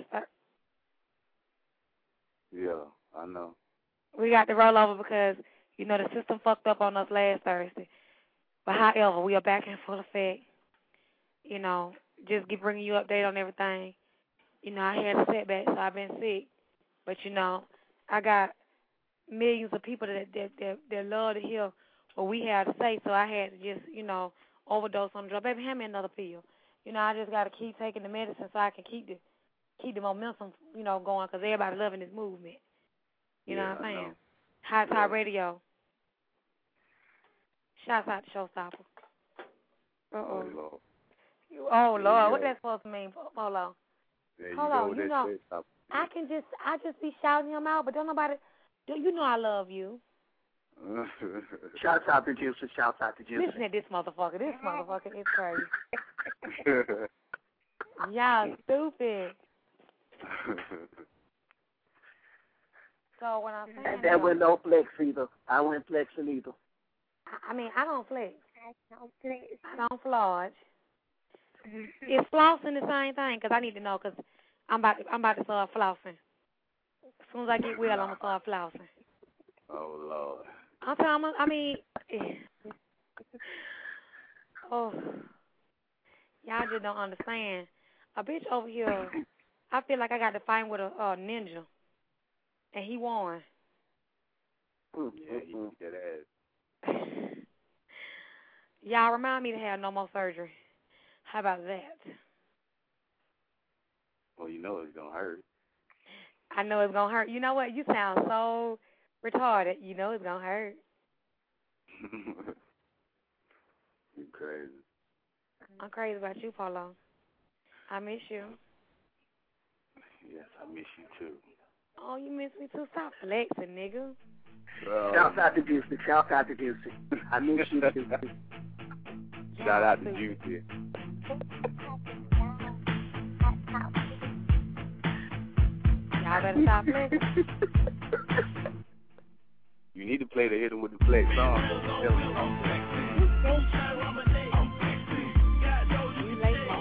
H: Yeah, I know.
D: We got the rollover because, you know, the system fucked up on us last Thursday. But however, we are back in full effect. You know, just bringing you update on everything. You know, I had a setback, so I've been sick. But, you know, I got millions of people that love to hear what we have to say, so I had to just, you know, overdose on the drug. Baby, hand me another pill. You know, I just got to keep taking the medicine so I can keep the momentum, you know, going because everybody loving this movement. You know what I'm saying? Hot Top Radio. Shouts out to Showstopper.
H: Oh,
D: Oh, Lord. What that's supposed to mean, Polo? Hold on, you know, I just be shouting him out, but don't nobody, you know I love you.
A: Shouts out to Juicy. Shouts out to Juicy.
D: Listen to this motherfucker. This motherfucker is crazy. Y'all stupid. So when I'm saying
A: and that went no flex either. I went flexing either.
D: I mean, I don't flex.
F: I don't flex.
D: I don't flodge. Is flossing the same thing? Because I need to know, because I'm about to start flossing. As soon as I get well, I'm going to start flossing.
H: Oh, Lord.
D: I'm telling you, I mean, oh, y'all just don't understand. A bitch over here, I feel like I got to fight with a ninja, and he won.
H: Yeah, he beat that ass.
D: Y'all remind me to have no more surgery. How about that?
H: Well, you know it's going to hurt.
D: I know it's going to hurt. You know what? You sound so retarded. You know it's going to hurt.
H: You crazy.
D: I'm crazy about you, Polo. I miss you.
H: Yes, I miss you, too.
D: Oh, you miss me too? Stop flexing, nigga.
A: Shout out to Juicy. Shout out to Juicy. I miss you, too.
H: Shout out to Juicy.
D: Y'all better stop flexing.
H: You need to play the Hit 'em with the Flex song.
D: You late, man.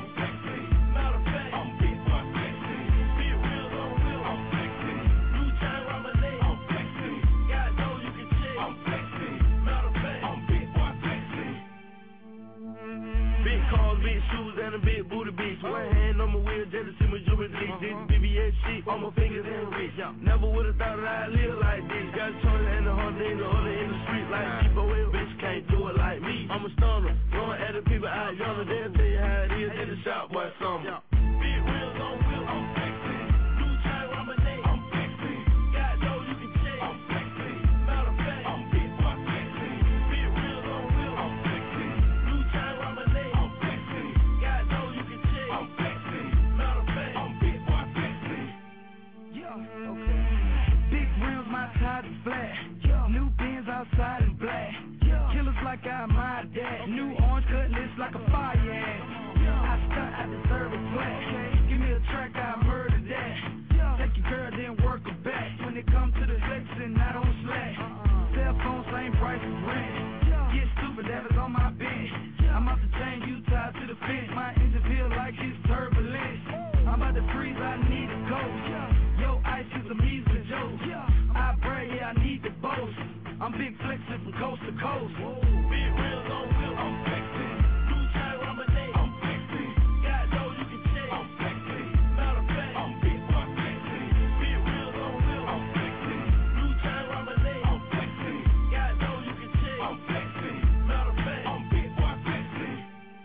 E: Big cars, big shoes, and a big booty bitch. One hand on my wheel, just to see my jewelry. This BBS shit on my fingers and wrist. Never would've thought that I'd live like this. Got a choice and a hundred in the other in the street. Like people, bitch can't do it like me. I'm a stunner, going at the people out yonder. They'll tell you how it is in the shop, boy, summer. Big wheels on wheels, I'm flexing. New chain around my neck, I'm flexing. Got dough you can check, I'm flexing. Matter of fact, I'm big boy flexing. Big wheels on wheels, I'm flexing. New chain around my neck, I'm flexing. Got dough you can check, I'm flexing. Matter of fact, I'm big boy flexing.
C: Yeah, okay. Big rims, my tires is flat. New Benz outside in black. Killers like I'm my dad. New orange cutlass like a fire ant. I stunt, I deserve a flat. Give me a track, I murder that. Take your girl, then work her back. When it comes to the flexing, I don't slack. Cell phone, same price as rent. Get stupid, that is on my bench. I'm about to change you tied to the fence. My engine feel like it's turbulence. I'm about to freeze, I need a coach. Yo, ice is a measly joke. I brag, yeah, I need the boast. I'm big flexing from coast to coast.
E: Big wheels on wheels, I'm flexing. New chain around my neck, I'm flexing. Got dough you can check, I'm flexing. Matter of fact, I'm big boy flexing. Big wheels on wheels, I'm flexing. New chain around my neck, I'm flexing. Got dough you can check, I'm flexing. Matter of fact, I'm big boy flexing.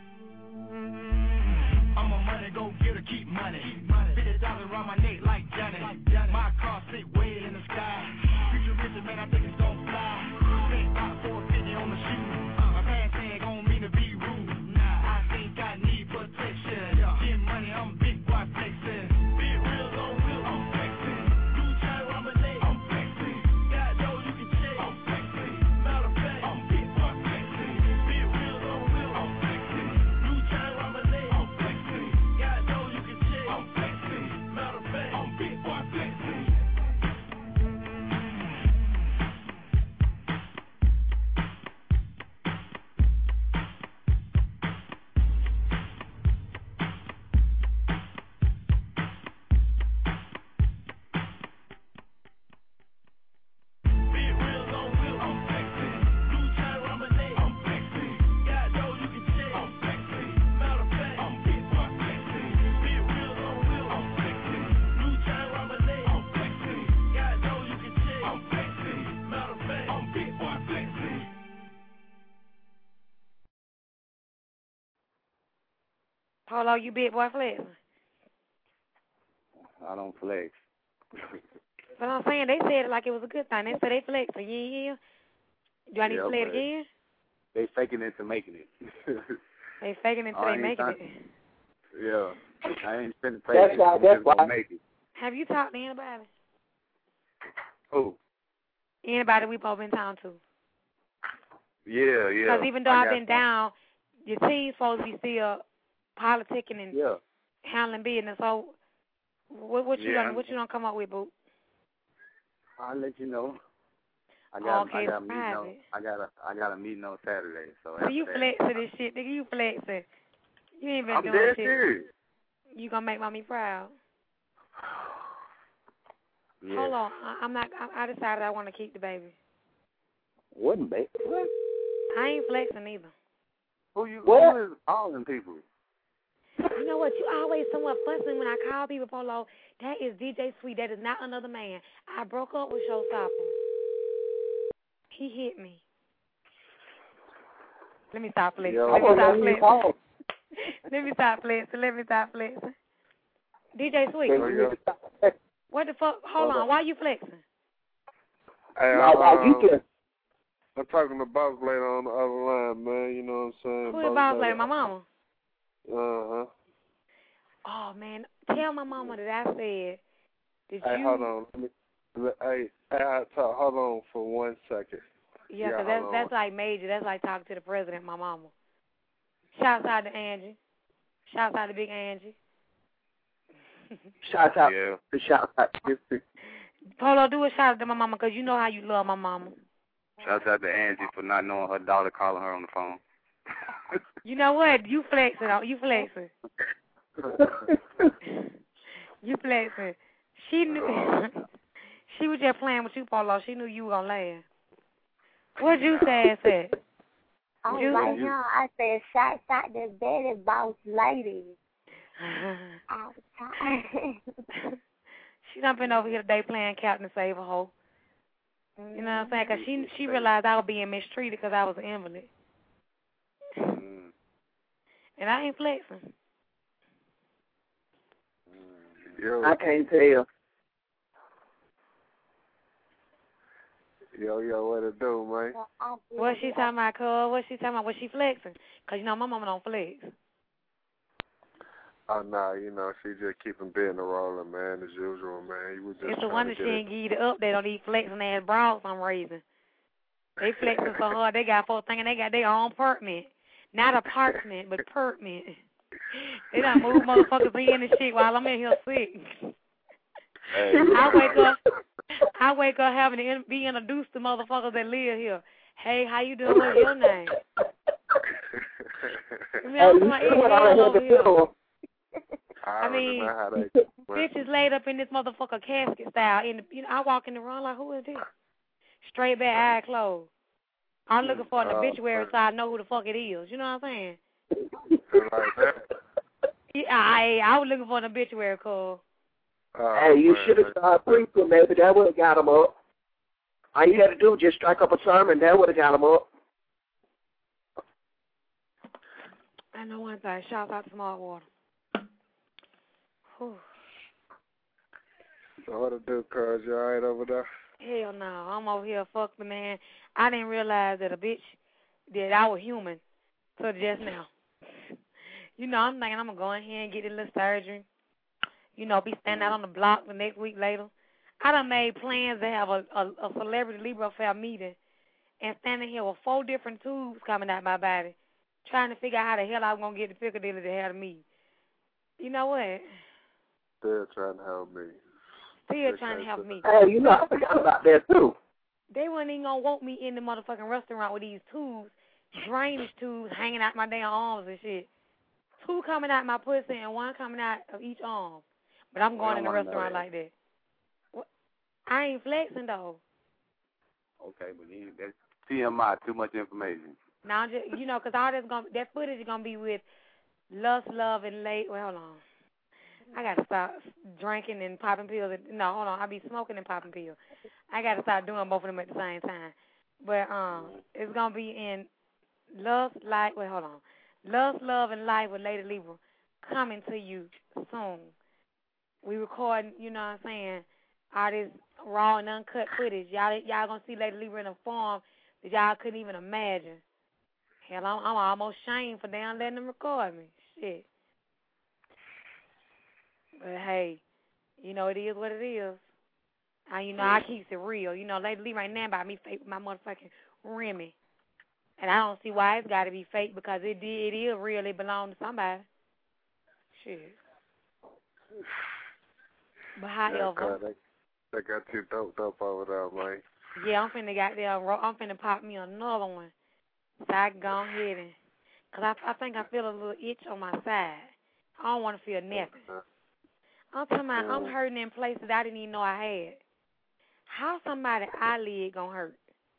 C: I'm a money go getter, keep money. $50 around my neck like Johnny. My car sit way in the sky. Future rich man, I think it's gon' fly.
D: Polo, you big boy flexing.
H: I don't flex.
D: But I'm saying they said it like it was a good thing. They said they flexing. You ain't hear? Do I need to play it
H: but
D: again?
H: They faking it to making it.
D: They faking it till they making it.
H: Yeah. I ain't spending pay.
A: That's why. That's why.
H: Make it.
D: Have you talked to anybody?
H: Who?
D: Anybody we both been talking to?
H: Yeah.
D: Because even though I've been down, your team's supposed to be still politicking and handling business. So what you gonna come up with, boo?
H: I'll let you know. I got a meeting on Saturday. So
D: you flexing this shit, nigga. You flexing. You ain't been doing
H: dead
D: shit.
H: Serious.
D: You gonna make mommy proud.
H: Yeah.
D: Hold on. I decided I want to keep the baby.
H: What, baby? What?
D: I ain't flexing either.
H: Who is all them people?
D: You know what? You always somewhat fussing when I call people, Polo. That is DJ Sweet. That is not another man. I broke up with Showstopper. He hit me. Let me stop flexing. Let me stop flexing. DJ Sweet. What the fuck? Hold on. Why you flexing?
J: Hey, I'm talking to Boss Lady on the other line, man. You know what I'm saying?
D: Who the Boss Lady? My mama?
J: Uh-huh.
D: Oh, man. Tell my mama that I said,
J: hold on. Hold on for 1 second.
D: Yeah, because that's like major. That's like talking to the president, my mama. Shouts out to Angie. Shouts out to Big Angie.
A: Shouts out. Shouts out.
D: Polo, do a shout out to my mama because you know how you love my mama.
H: Shouts out to Angie for not knowing her daughter calling her on the phone.
D: You know what? You flexing. You flexing. You flexing. She knew. She was just playing with you, Polo. She knew you were going to laugh. What you said?
F: Right now, I said, shots out to Betty Boss Lady. All the time.
D: She done been over here today playing Captain Save a Hoe. You know what I'm saying? Because she realized I was being mistreated because I was an invalid. And I ain't flexing.
A: I can't tell.
J: Yo, what it do, man?
D: What she talking about, cuz? What she talking about? Was she flexing? Because, you know, my mama don't flex.
J: Oh, nah, you know, she just keeping business rolling, man, as usual, man.
D: It's a wonder she ain't give you the update on these flexing ass bras I'm raising. They flexing so hard, they got folks thinking they got their own apartment. Not apartment, but apartment. They done move motherfuckers in and shit while I'm in here sick.
J: Hey,
D: I wake up having to be introduced to motherfuckers that live here. Hey, how you doing? What's your name? I mean, bitches laid up in this motherfucker casket style. I walk in the room like, who is this? Straight back, eye closed. I'm looking for an obituary so I know who the fuck it is. You know what I'm saying?
J: Like that?
D: Yeah, I was looking for an obituary call.
A: Hey, you should have started preaching, maybe. That would have got them up. All you had to do was just strike up a sermon. That would have got them up.
D: I know one thing. Shout out to Smart Water. Whew.
J: So what to do, cuz? You all right over there?
D: Hell no. I'm over here. Fuck the man. I didn't realize that that I was human till just now. You know, I'm thinking I'm going to go in here and get a little surgery. You know, be standing out on the block the next week later. I done made plans to have a celebrity Libra affair meeting and standing here with 4 different tubes coming out my body, trying to figure out how the hell I'm going to get to Piccadilly to have a meeting. You know what?
J: Still trying to help me.
D: Still trying to help me.
A: Hey, you know, I forgot about that, too.
D: They wasn't even going to want me in the motherfucking restaurant with these tubes, drainage tubes hanging out my damn arms and shit. 2 coming out my pussy and 1 coming out of each arm. But I'm going in the restaurant like that. What? I ain't flexing, though.
H: Okay, but that's TMI, too much information.
D: Now, just, you know, because all that footage is going to be with Lust, Love, and Late. Well, hold on. I got to stop drinking and popping pills. No, hold on. I be smoking and popping pills. I got to start doing both of them at the same time. But it's going to be in Lust, Light. Wait, hold on. Lust, Love, and Light with Lady Libra. coming to you soon. We recording, you know what I'm saying, all this raw and uncut footage. Y'all gonna see Lady Libra in a form that y'all couldn't even imagine. Hell, I'm almost shamed for damn letting them record me. Shit. But hey, you know, it is what it is. You know, I keep it real. You know, Lady Lee right now about me fake with my motherfucking Remy. And I don't see why it's got to be fake because it is real. It belongs to somebody. Shit. But however.
J: Yeah, they got you doped up over there, man.
D: Yeah, I'm finna pop me another one. So I can go ahead and, because I think I feel a little itch on my side. I don't want to feel nothing. I'm talking about I'm hurting in places I didn't even know I had. How somebody's eyelid gonna hurt?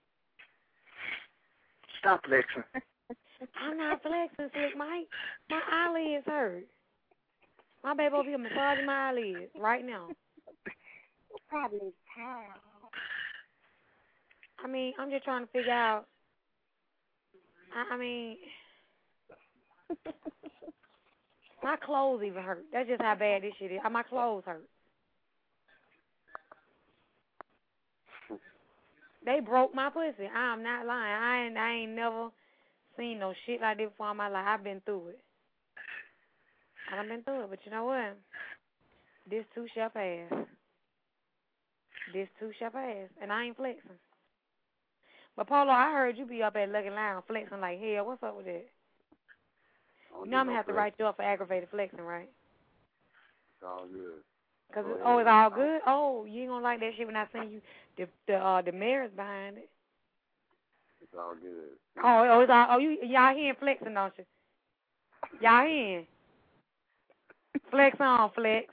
A: Stop flexing.
D: I'm not flexing, Slick Mike. My eyelids hurt. My baby over here massaging my eyelids right now.
F: Probably tired.
D: I mean, I'm just trying to figure out. I mean, my clothes even hurt. That's just how bad this shit is. My clothes hurt. They broke my pussy. I'm not lying. I ain't never seen no shit like this before in my life. I've been through it. I've been through it, but you know what? This too shall pass. This too shall pass, and I ain't flexing. But Polo, I heard you be up at Lucky Lounge flexing like hell. What's up with that? You know I'm gonna have to write you up for aggravated flexing, right?
H: It's all good.
D: Cause it's all good. Oh, you ain't gonna like that shit when I send you the merits behind it.
H: It's all good.
D: Oh, it's all. Oh, y'all hearing flexing, don't you? Y'all hearing? Flex on, flex.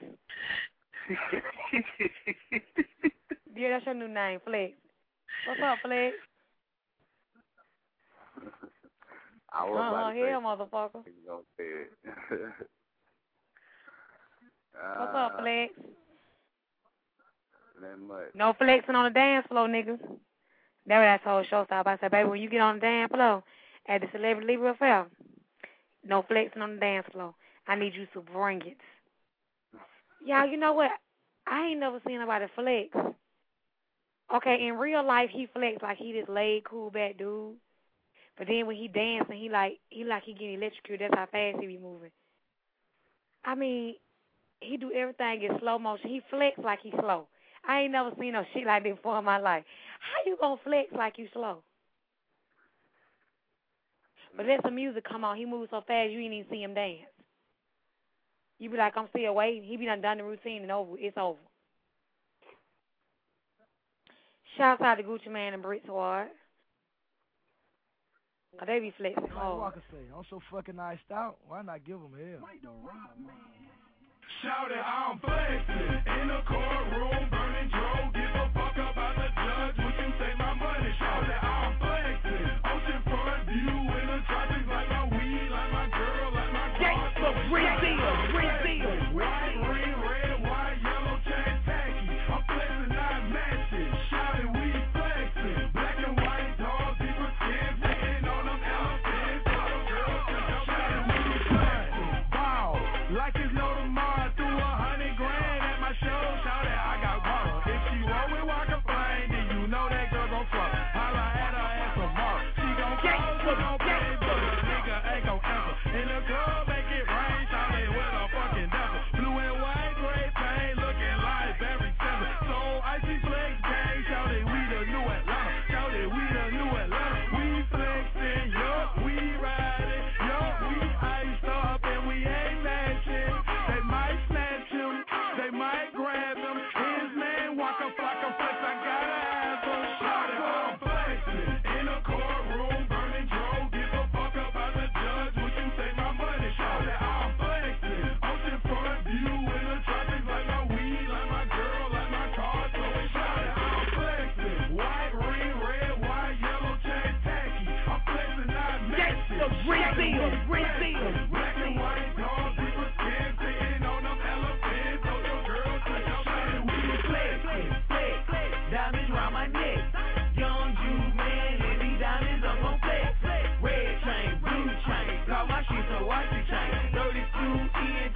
D: Yeah, that's your new name, Flex. What's up, Flex? Here, motherfucker. What's up, Flex? No flexing on the dance floor, niggas. That's what I told Showstop. I said, baby, when you get on the dance floor at the Celebrity Libra Affair, no flexing on the dance floor. I need you to bring it. Y'all, you know what? I ain't never seen nobody flex. Okay, in real life, he flex like he this laid, cool back dude. But then when he dancing, he getting electrocuted. That's how fast he be moving. I mean, he do everything in slow motion. He flex like he slow. I ain't never seen no shit like this before in my life. How you gonna flex like you slow? But let some music come on. He moves so fast you ain't even see him dance. You be like, I'm still waiting. He be done the routine and over. It's over. Shouts out to Gucci Mane and Brit Swart. Oh, they be flexing hard.
B: Walker say, I'm so fucking iced out. Why not give him hell?
G: Shout it, I'm flexing in the courtroom, burning Joe. Give a fuck about the judge. Would you take my money? Shout it, I'm flexing. Oceanfront view in the tropics, like my weed, like my girl, like my car. White ring, red, white, yellow, chain, tacky. I'm flexing, not matching. Shout it, we flexing. Black and white dogs, people skin, sitting on them elephants. All the girls, shout it, we flexing. Wow, like it's no tomorrow. Threw $100,000 at my show. Shout it, I got water. If she roll with Walker Flame, then you know that girl gon' fuck. Holla at her ass tomorrow. She gon' call, she gon' pay, but a nigga ain't gon' answer. In the club, make it rain. Shout it with a fucking devil. Blue and white, gray paint, looking like Barry Sanders. So icy flex gang. Shout it, we the new Atlanta. Shout it, we the new Atlanta. We flexing, yup, we riding, yup, we iced up and we ain't matching. They might snatch him, they might grab him. His name Waka Flocka Flex, I gotta ask him. Shout it, I'm flexing in the courtroom, burning Joe. Give a fuck about the judge. Would you take my money? Shout it, I'm flexing. Oceanfront view in the tropics, like my weed, like my girl, like my car. So shout it, I'm flexing. White ring, red, white, yellow, chain, tacky. I'm flexing, not matching. Black and white dogs, people skin, sitting on them elephants. So your girls, shout it, we flexing. Diamonds round my neck. Young Jew man, heavy diamonds, I'm gon' flex. Red chain, blue chain, got my shit so I can chain. 32 in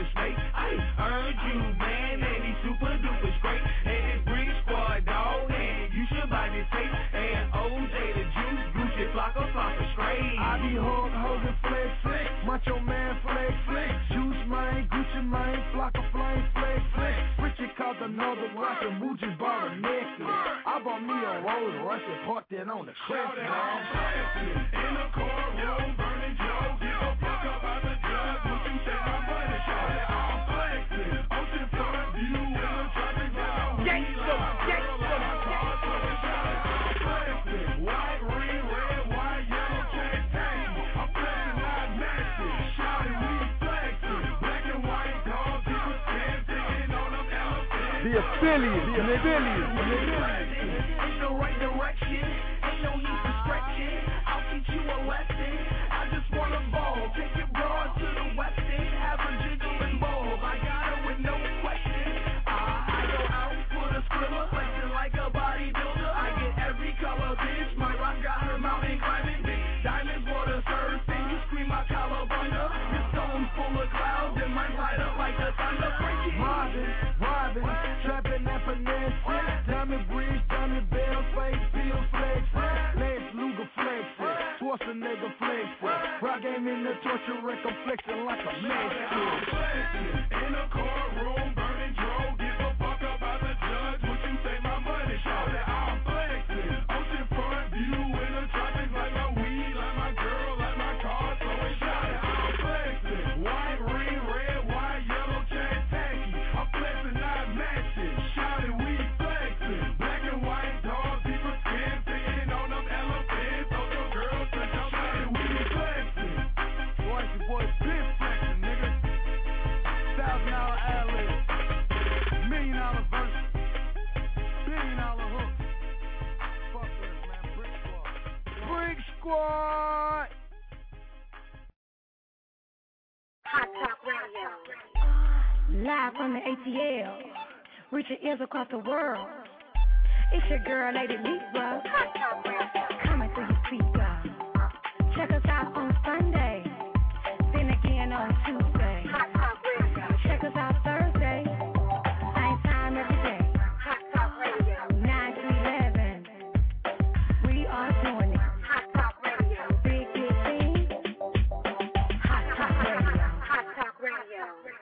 G: snake. I earned you, man, and these super duper straight. And this Brick Squad, dog, and you should buy this tape. And OJ the Juice, Gucci, Flocka, straight.
C: I be Hulk Hogan flex, Macho Man flex, Juice mine, Gucci mine, Flocka flame flex. Richard caught another rock and Muji's bought a necklace. I bought me a Rolls Royce and parked it on the crest, man.
G: In the courtroom, burning Joe, give a fuck about the judge. What you say my money, shout it, I'm flexing. Oceanfront view in the traffic light.
C: Gangsta.
G: White ring, red, white, yellow, chain, tang. I'm flexing, not matching. Shouting, we flexing. Black and white dogs, people sitting on them elephants.
C: The affiliate.
G: Ain't no right direction, ain't no need for stretching. I'll teach you a lesson. I just wanna ball, take it broad to the west end, have a jiggle and ball. I got it with no question. I go out for the Skrilla, flexing like a bodybuilder. I get every color, bitch. My rock got her mountain climbing, big diamonds, water surfing. You scream my Calabunga. Your stone full of clouds and mine light up like the thunder. Breaking
C: Robbing, trapping and finessing. Diamond bridge, diamond bell, fake bill flexing. Lance Luger flexing, Schwarzenegger flexing. Rock game in the torture record flexing like a Mexican.
G: In a courtroom, burning Joe, give a fuck about the judge. What you say my money, shout it, I'm flexing. Oceanfront view in the tropics, like my weed, like my girl, like my car, so it shout it, I'm flexing. White ring, red, white, yellow, chain, tacky. I'm flexing, not matching. Shouting, we flexing. Black and white dogs, people sitting on them elephants. On your girl, touch your shouting, we flexing.
C: Boy, your boy been flexing, nigga. $1,000 ad-lib, $1 million verse, $1 billion hook. Fuck with us, man. Brick Squad.
F: Hot Top Radio.
D: Live from the ATL, reaching ears across the world. It's your girl, Lady Libra, coming through your speaker. Check us out on Sunday, then again on Tuesday. Check us out Thursday, same time every day. 9 to 11, we are doing it. Big thing, Hot Top Radio.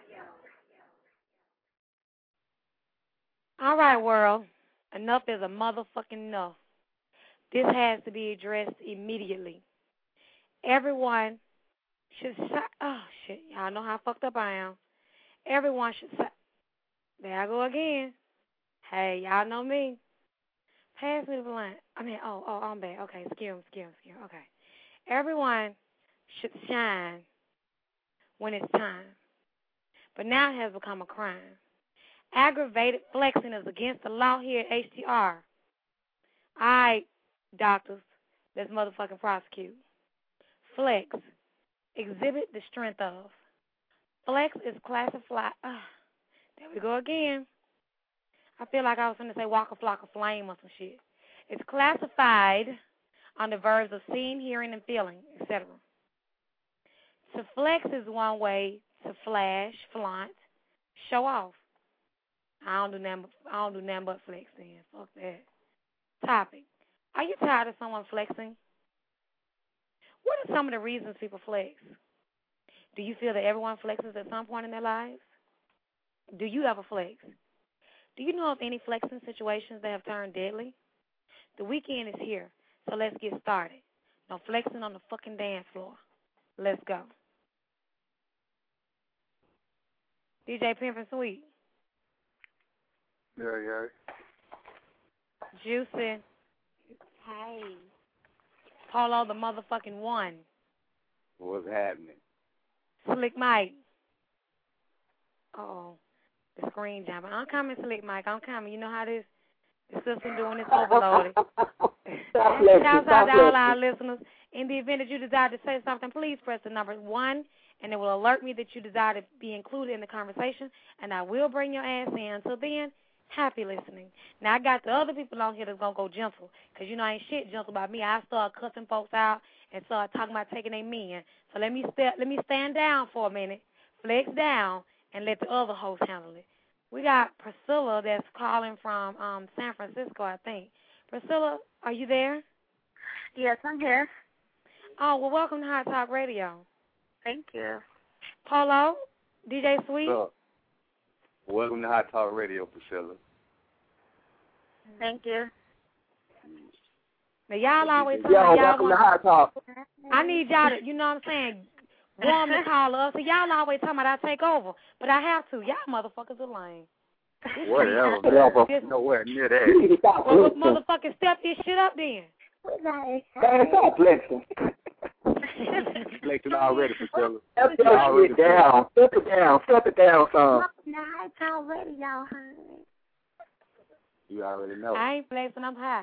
D: All right, world. Enough is a motherfucking enough. This has to be addressed immediately. Everyone should oh, shit. Y'all know how fucked up I am. Everyone should there I go again. Hey, y'all know me. Pass me the blunt. I'm bad. Okay, excuse me. Okay. Everyone should shine when it's time. But now it has become a crime. Aggravated flexing is against the law here at HTR. All right, doctors, let's motherfucking prosecute. Flex, exhibit the strength of. Flex is classified. There we go again. I feel like I was going to say walk a flock of flame or some shit. It's classified under verbs of seeing, hearing, and feeling, etc. To flex is one way to flash, flaunt, show off. I don't do nothing but flex then. Fuck that. Topic. Are you tired of someone flexing? What are some of the reasons people flex? Do you feel that everyone flexes at some point in their lives? Do you ever flex? Do you know of any flexing situations that have turned deadly? The weekend is here, so let's get started. No flexing on the fucking dance floor. Let's go. DJ Pimpin' Sweet.
J: Yeah.
D: Juicy.
F: Hey.
D: Polo the motherfucking one.
H: What's happening?
D: Slick Mike. Uh-oh. The screen jumping. I'm coming, Slick Mike. I'm coming. You know how this system doing this overloaded. Shouts out to all our listeners. In the event that you desire to say something, please press the number 1, and it will alert me that you desire to be included in the conversation, and I will bring your ass in. Until then, happy listening. Now, I got the other people on here that's going to go gentle, because, you know, ain't shit gentle about me. I start cussing folks out and start talking about taking their men. So let me stand down for a minute, flex down, and let the other host handle it. We got Priscilla that's calling from San Francisco, I think. Priscilla, are you there?
F: Yes, I'm here.
D: Oh, well, welcome to Hot Talk Radio.
F: Thank you.
D: Polo, DJ Sweet.
H: What's up? Welcome to Hot Talk Radio, Priscilla.
F: Thank you.
D: Now, y'all always talking about y'all
A: welcome to Hot Talk.
D: I need y'all to, you know what I'm saying, warm the caller up. So y'all always talking about I take over, but I have to. Y'all motherfuckers are lame.
H: Whatever, man. Nowhere near that.
A: You need to stop
D: Well,
A: flexing.
D: motherfucking step this shit up then.
A: Man, stop flexing.
H: Flexing already, Priscilla.
A: Step your shit down. Step it down. Step it down, son.
F: Now, it's already, y'all heard.
H: You already know.
D: I ain't flexing, I'm high.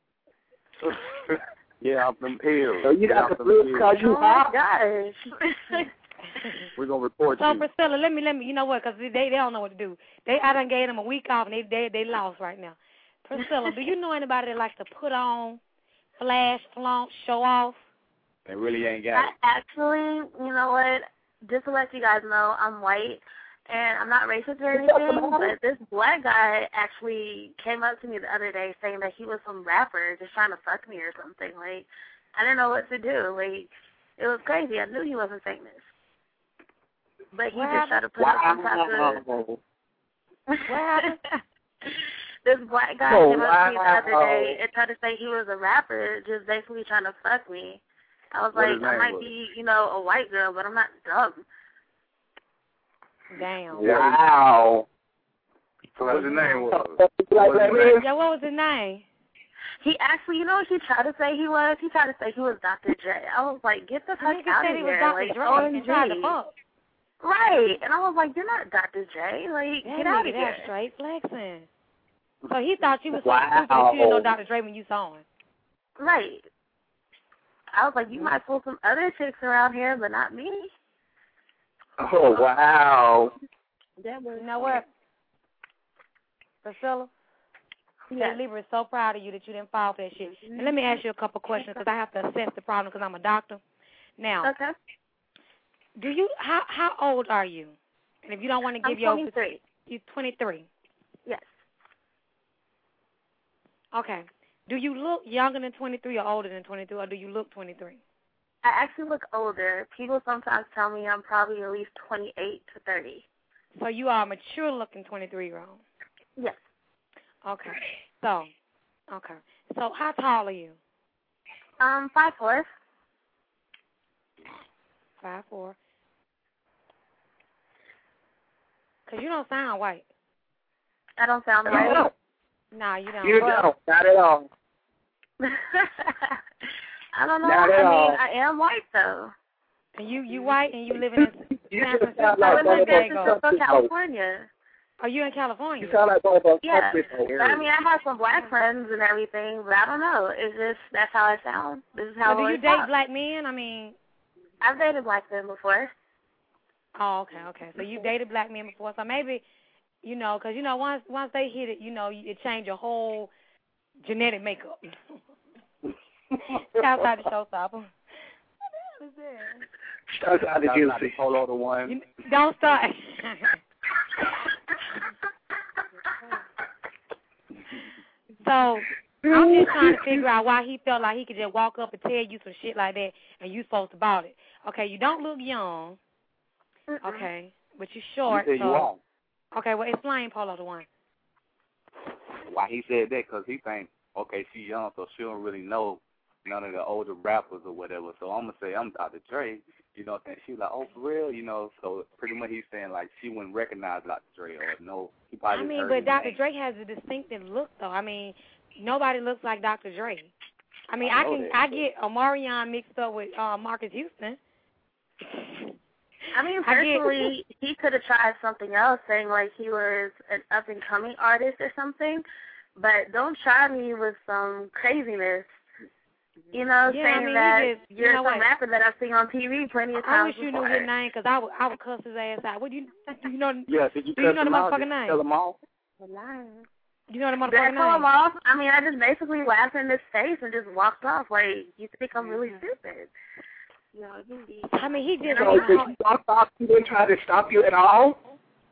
H: Yeah, off them pills.
A: So you got to flex because you hot?
F: Gosh.
H: We're going to report
D: So,
H: you.
D: Priscilla, let me, you know what, because they don't know what to do. I done gave them a week off, and they lost right now. Priscilla, do you know anybody that likes to put on, flash, flaunt, show off?
H: They really ain't got it.
F: Actually, you know what? Just to let you guys know, I'm white, and I'm not racist or anything, but this black guy actually came up to me the other day saying that he was some rapper just trying to fuck me or something. Like, I didn't know what to do. Like, it was crazy. I knew he wasn't famous. But he just tried to put up some type of...
D: What happened?
F: This black guy came up to me the other day and tried to say he was a rapper, just basically trying to fuck me. I was like, I might be, you know, a white girl, but I'm not dumb.
D: Damn.
A: Wow.
H: So what's his name was?
D: Yeah, what was his name?
F: He actually, you know what he tried to say he was? He tried to say he was Dr. Dre. I was like, get the fuck out of
D: he was
F: here.
D: Dr.
F: Like,
D: Dre and tried to fuck.
F: Right. And I was like, you're not Dr. Dre. Like, get out of here.
D: Straight flexing. So he thought you was so
A: Wow.
D: stupid that you didn't know Dr. Dre when you saw him.
F: Right. I was like, you might fool some other chicks around here, but not me.
A: Oh, wow.
D: You know what? Priscilla?
F: Yeah.
D: Libra is so proud of you that you didn't fall for that shit. And let me ask you a couple questions because I have to assess the problem because I'm a doctor. Now,
F: Okay.
D: how old are you? And if you don't want to give
F: I'm 23.
D: You're 23.
F: Yes.
D: Okay. Do you look younger than 23 or older than 23, or do you look 23?
F: I actually look older. People sometimes tell me I'm probably at least 28 to 30.
D: So you are a mature-looking 23-year-old.
F: Yes.
D: Okay. So how tall are you?
F: 5'4".
D: 5'4". Because you don't sound white.
F: I don't sound white.
D: No, you don't.
A: You don't. Not at all.
F: I don't know.
A: Not at all.
F: I am white, though.
D: And you white and you live in San Francisco?
F: I live in San Francisco, California.
D: Are you in California?
A: You sound like one of those
F: Yeah. But, I mean, I have some black friends and everything, but I don't know. It's just, that's how I sound. This is how
D: do
F: I
D: you
F: talk.
D: date black men? I mean...
F: I've dated black men before.
D: Oh, okay. So you dated black men before. So maybe, you know, because, you know, once they hit it, you know, it changed your whole genetic makeup. Shouts out to Showstopper. What the hell is that?
A: Shouts out to Juicy.
H: Polo the one.
D: Don't start. So, I'm just trying to figure out why he felt like he could just walk up and tell you some shit like that and you supposed to bought it. Okay, you don't look young. Okay, but you're short.
H: You said you wrong.
D: Okay, well, explain Polo the one.
H: Why he said that? Because he think, okay, she's young, so she don't really know none of the older rappers or whatever. So I'm going to say I'm Dr. Dre. You know what I'm saying? She was like, oh, for real? You know, so pretty much he's saying, like, she wouldn't recognize Dr. Dre or no. He probably
D: I mean,
H: heard
D: but
H: his
D: Dr.
H: name.
D: Dre has a distinctive look, though. I mean, nobody looks like Dr. Dre. I mean, I get Omarion mixed up with Marcus Houston.
F: I mean, personally, he could have tried something else, saying like he was an up-and-coming artist or something. But don't try me with some craziness. You know, saying that you're some rapper that I've seen on TV plenty of times.
D: I wish you knew his name because I would cuss his ass out. Do you know?
H: Yeah, did you
D: do you know the motherfucking name?
H: Tell him off?
D: Do you know the motherfucking
F: Did I
D: name?
F: tell him off? I mean, I just basically laughed in his face and just walked off. Like, you think I'm really stupid?
D: I mean, he just.
A: So did he walk off? He didn't try to stop you at all?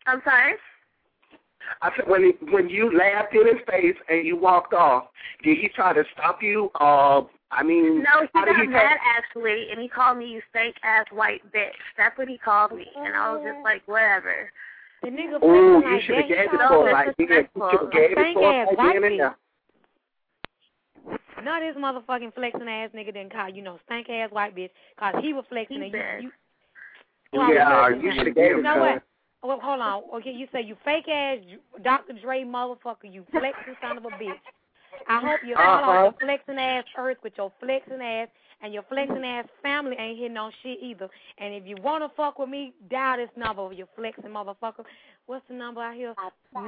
F: I'm sorry?
A: I said when you laughed in his face and you walked off, did he try to stop you?
F: No, he got mad actually, and he called me you stank ass white bitch. That's what he called me, and I was just like, whatever.
D: The nigga
A: you should have gave it for him. Like, you should have gave it for him right then and there.
D: No, this motherfucking flexing ass nigga didn't call you no stank ass white bitch, cause he was flexing and you
A: you should have gave it
D: to him.
A: what?
D: Well, hold on. Okay, you say you fake ass Dr. Dre motherfucker, you flexing son of a bitch. I hope you fall off your flexing ass earth with your flexing ass, and your flexing ass family ain't hitting on shit either. And if you wanna fuck with me, dial this number, you flexing motherfucker. What's the number out here?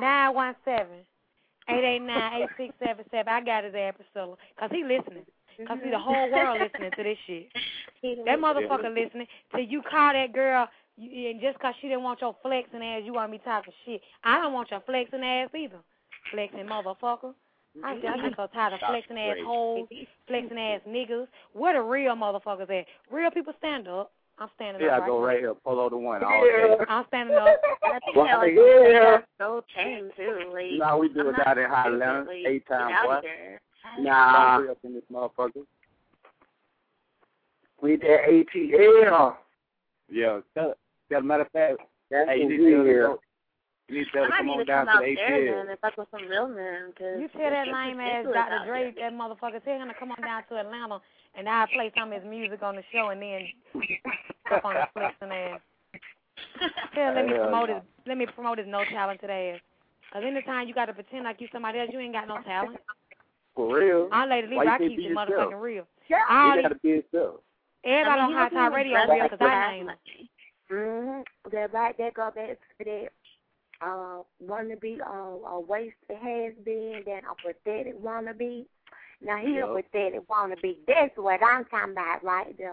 D: 917-889-8677. I got his ass, Priscilla, cause he listening. Cause see the whole world listening to this shit. That motherfucker listening till you call that girl. And just because she didn't want your flexing ass, you want me talking shit. I don't want your flexing ass either. Flexing motherfucker. I get so tired of flexing ass hoes, flexing ass niggas. Where the real motherfuckers at? Real people stand up. I'm standing up.
H: Yeah, I go right here. Polo the one. All day.
D: I'm standing up.
F: I think that so tame too. Like,
H: no, we do it out in Highland. 8-time what?
A: Nah.
H: Up in this motherfucker.
A: We did ATL.
H: Yeah. As a matter of fact,
A: hey,
H: you need to come on down to the ATL.
F: If I was some real men,
D: you tell that lame ass Dr. Dre, that motherfucker, tell him to come on down to Atlanta, and I'll play some of his music on the show, and then up on his flexing ass. Let me promote his no talented ass. Cause anytime you gotta pretend like you somebody else, you ain't got no talent.
H: For real?
D: I let it leave. I keep it motherfucking real.
F: Yeah.
H: You gotta be yourself.
D: Everybody on Hot Top Radio real, cause I ain't.
F: That right there go back to that wannabe a wasted has been, then a pathetic wannabe. Now he a pathetic wannabe. That's what I'm talking about right there.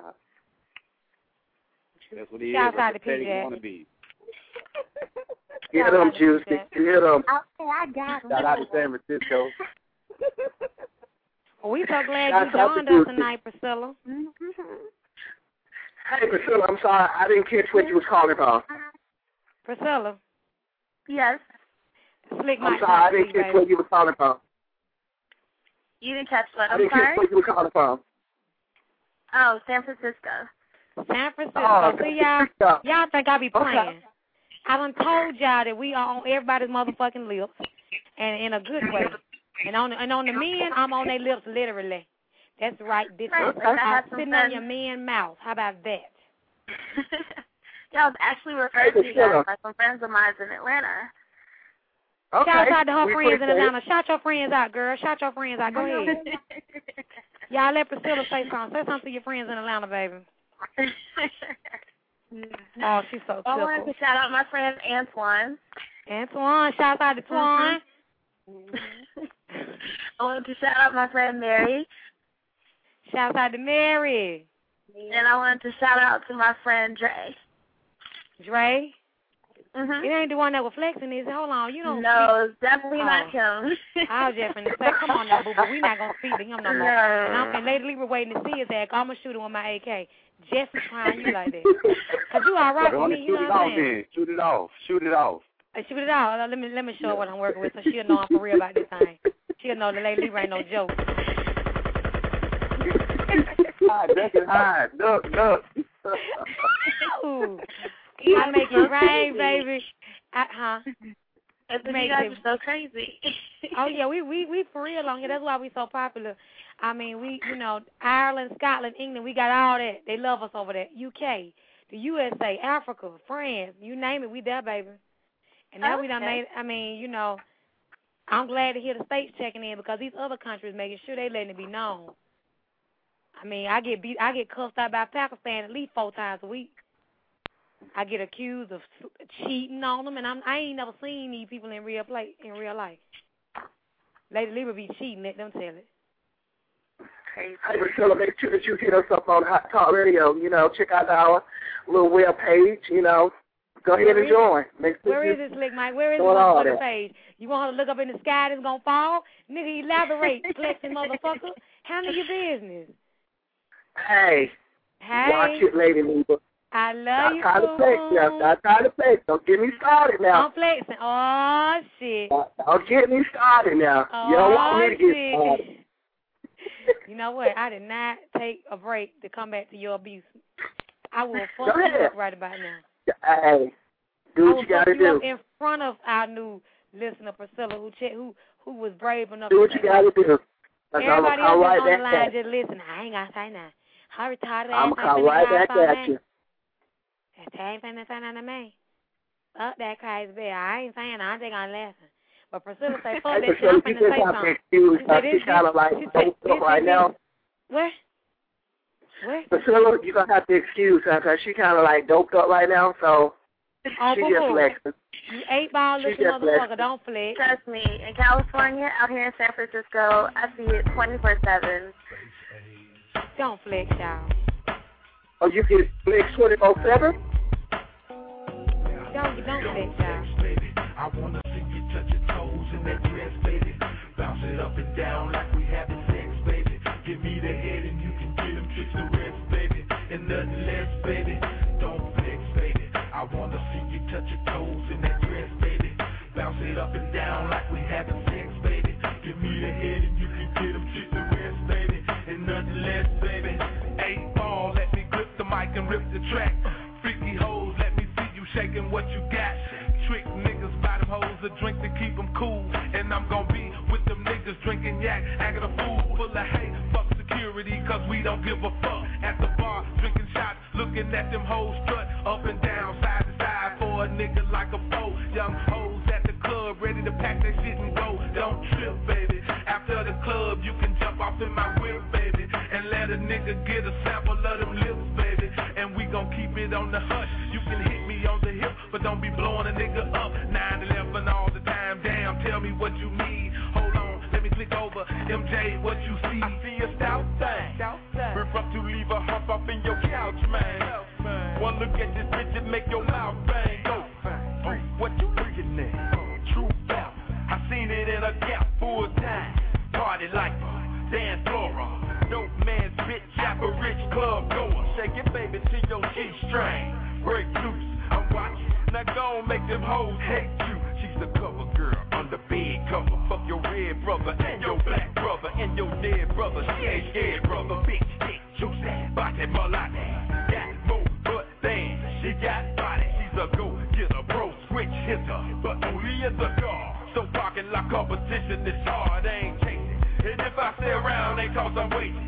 H: That's what he is.
D: Shout out to
H: pathetic
D: PJ.
H: wannabe.
A: Get him, Juicy. Get him.
F: Okay, I got him.
H: Shout out to San Francisco.
D: Well, we so glad you joined us tonight, Priscilla.
A: Hey, Priscilla, I'm sorry. I didn't catch what you was calling for.
D: Priscilla.
F: Yes.
D: Slick
A: I'm sorry. I didn't catch what you was calling for.
F: You didn't catch what?
A: I didn't catch what you were calling for.
F: Oh, San Francisco.
D: San Francisco.
A: Oh,
D: see, y'all think I be playing. Okay. I done told y'all that we are on everybody's motherfucking lips, and in a good way. And on the men, I'm on their lips literally. That's right. This is sitting on your man mouth. How about that?
F: Yeah, I was actually referring to you guys by some friends of mine in Atlanta.
A: Okay.
D: Shout out to her friends in Atlanta. Shout your friends out, girl. Shout your friends out. Go ahead. Y'all let Priscilla say something. Say something to your friends in Atlanta, baby. Oh, she's so cool.
F: I wanted to shout out my friend Antoine.
D: Antoine, shout out to Twan.
F: I wanted to shout out my friend Mary.
D: Shout out to Mary.
F: And I wanted to shout out to my friend Dre.
D: Dre? It ain't the one that was flexing, is it? Hold on, you don't.
F: No, it's definitely not him.
D: I was just finna say, come on now, boo, but we not gonna speak to him no more.
F: No.
D: And I'm finna Lady Lee waiting to see his ass. I'm gonna shoot him with my AK. Just for trying you like that. Cause you all right with me, you know what I'm saying?
H: Shoot it off. Shoot it off.
D: Shoot it off. Let me show her what I'm working with, so she'll know I'm for real about this thing. She'll know the Lady Lee ain't no joke.
H: Hide. Look.
D: Ooh. I make it rain, baby.
F: You guys are so crazy.
D: Oh yeah, we for real on here. That's why we so popular. I mean, we, Ireland, Scotland, England, we got all that. They love us over there. UK, the USA, Africa, France, you name it, we there, baby. And now we done made. I mean, I'm glad to hear the states checking in because these other countries making sure they letting it be known. I mean, I get cussed out by Pakistan at least 4 times a week. I get accused of cheating on them, and I ain't never seen these people in real life. Lady Lee be cheating, let them tell it.
A: Hey, Priscilla, make sure that you hit us up on Hot Talk Radio. Check out our little web page. Go ahead and join.
D: Where is this, Slick Mike? Where is this motherfucker page? You want her to look up in the sky that's going to fall? Nigga, elaborate, flexing motherfucker. Handle your business.
A: Hey. Watch it, Lady Lee.
D: I love you.
A: Stop trying to flex now. Stop trying to flex. Don't get me started now.
D: I'm flexing. Oh, shit.
A: Don't get me started now.
D: Oh,
A: you don't want me to get started.
D: You know what? I did not take a break to come back to your abuse. I will fuck you up right about now.
A: Hey, do what you got to do.
D: In front of our new listener, Priscilla, who was brave enough
A: do what you got to do.
D: Everybody else right on the line just listen. I ain't got to say nothing. Her retarded ass.
A: I'm coming right back at you.
D: That ain't finna say nothing to me. Fuck that crazy bitch. I ain't saying I'm just gonna listen. But Priscilla say, fuck that shit, I'm finna say something.
A: She's kind of like doped up right now.
D: What?
A: Priscilla, you're going to have to excuse her because she kind of like doped up right now, so she just flexing.
D: You 8-ball looking motherfucker, don't flex.
F: Trust me, in California, out here in San Francisco, I see it 24/7.
D: Don't flex, y'all.
A: Oh, you can flex 24/7?
D: Don't flex, y'all.
E: I wanna see you touch your toes in that dress, baby. Bounce it up and down like we having sex, baby. Give me the head and you can get them tricks to rest, baby. And nothing less, baby. Don't flex, baby. I wanna see you touch your toes in that dress, baby. Bounce it up and down like we having sex, baby. Give me the head and you can get them tricks to rest, baby. And nothing less, baby. 8-ball, let me grip the mic and rip the track. Freaky hoes, let me see you shaking what you got. Trick niggas, buy them hoes a drink to keep them cool. And I'm gon' be with them niggas drinking yak, acting a fool full of hate. Fuck security, cause we don't give a fuck. At the bar, drinking shots, looking at them hoes strut up and down, side to side for a nigga like a foe. Young hoes at the club, ready to pack their shit and go. Don't trip, baby. After the club, you can jump off in my whip, baby. And let a nigga get a sample of them lips, baby. And we gon' keep it on the hush. You can hit me on the hip, but don't be blowing a nigga up. 9/11 all the time, damn, tell me what you need. Hold on, let me click over. MJ, what you see? I see a stout thing. Rip up to leave a hump up in your couch, man. One look at this bitch and make your mouth bang. Go, oh, what you looking at? True bout. I seen it in a gap full time. Party like dance floor. Dope man's bitch, average club goer. Shake it, baby, to your G-string. Break loose, I'm watching. Now go and make them hoes hate you. She's the cover girl on the bed cover. Fuck your red brother and your black brother and your dead brother. She ain't scared, brother. Big stick, juicy, body mulati. Got more butt than she got body. She's a go-getter, bro, switch hitter, but only in the car. So parking lot competition is hard, ain't chasing. And if I stay around, they cause I'm waiting.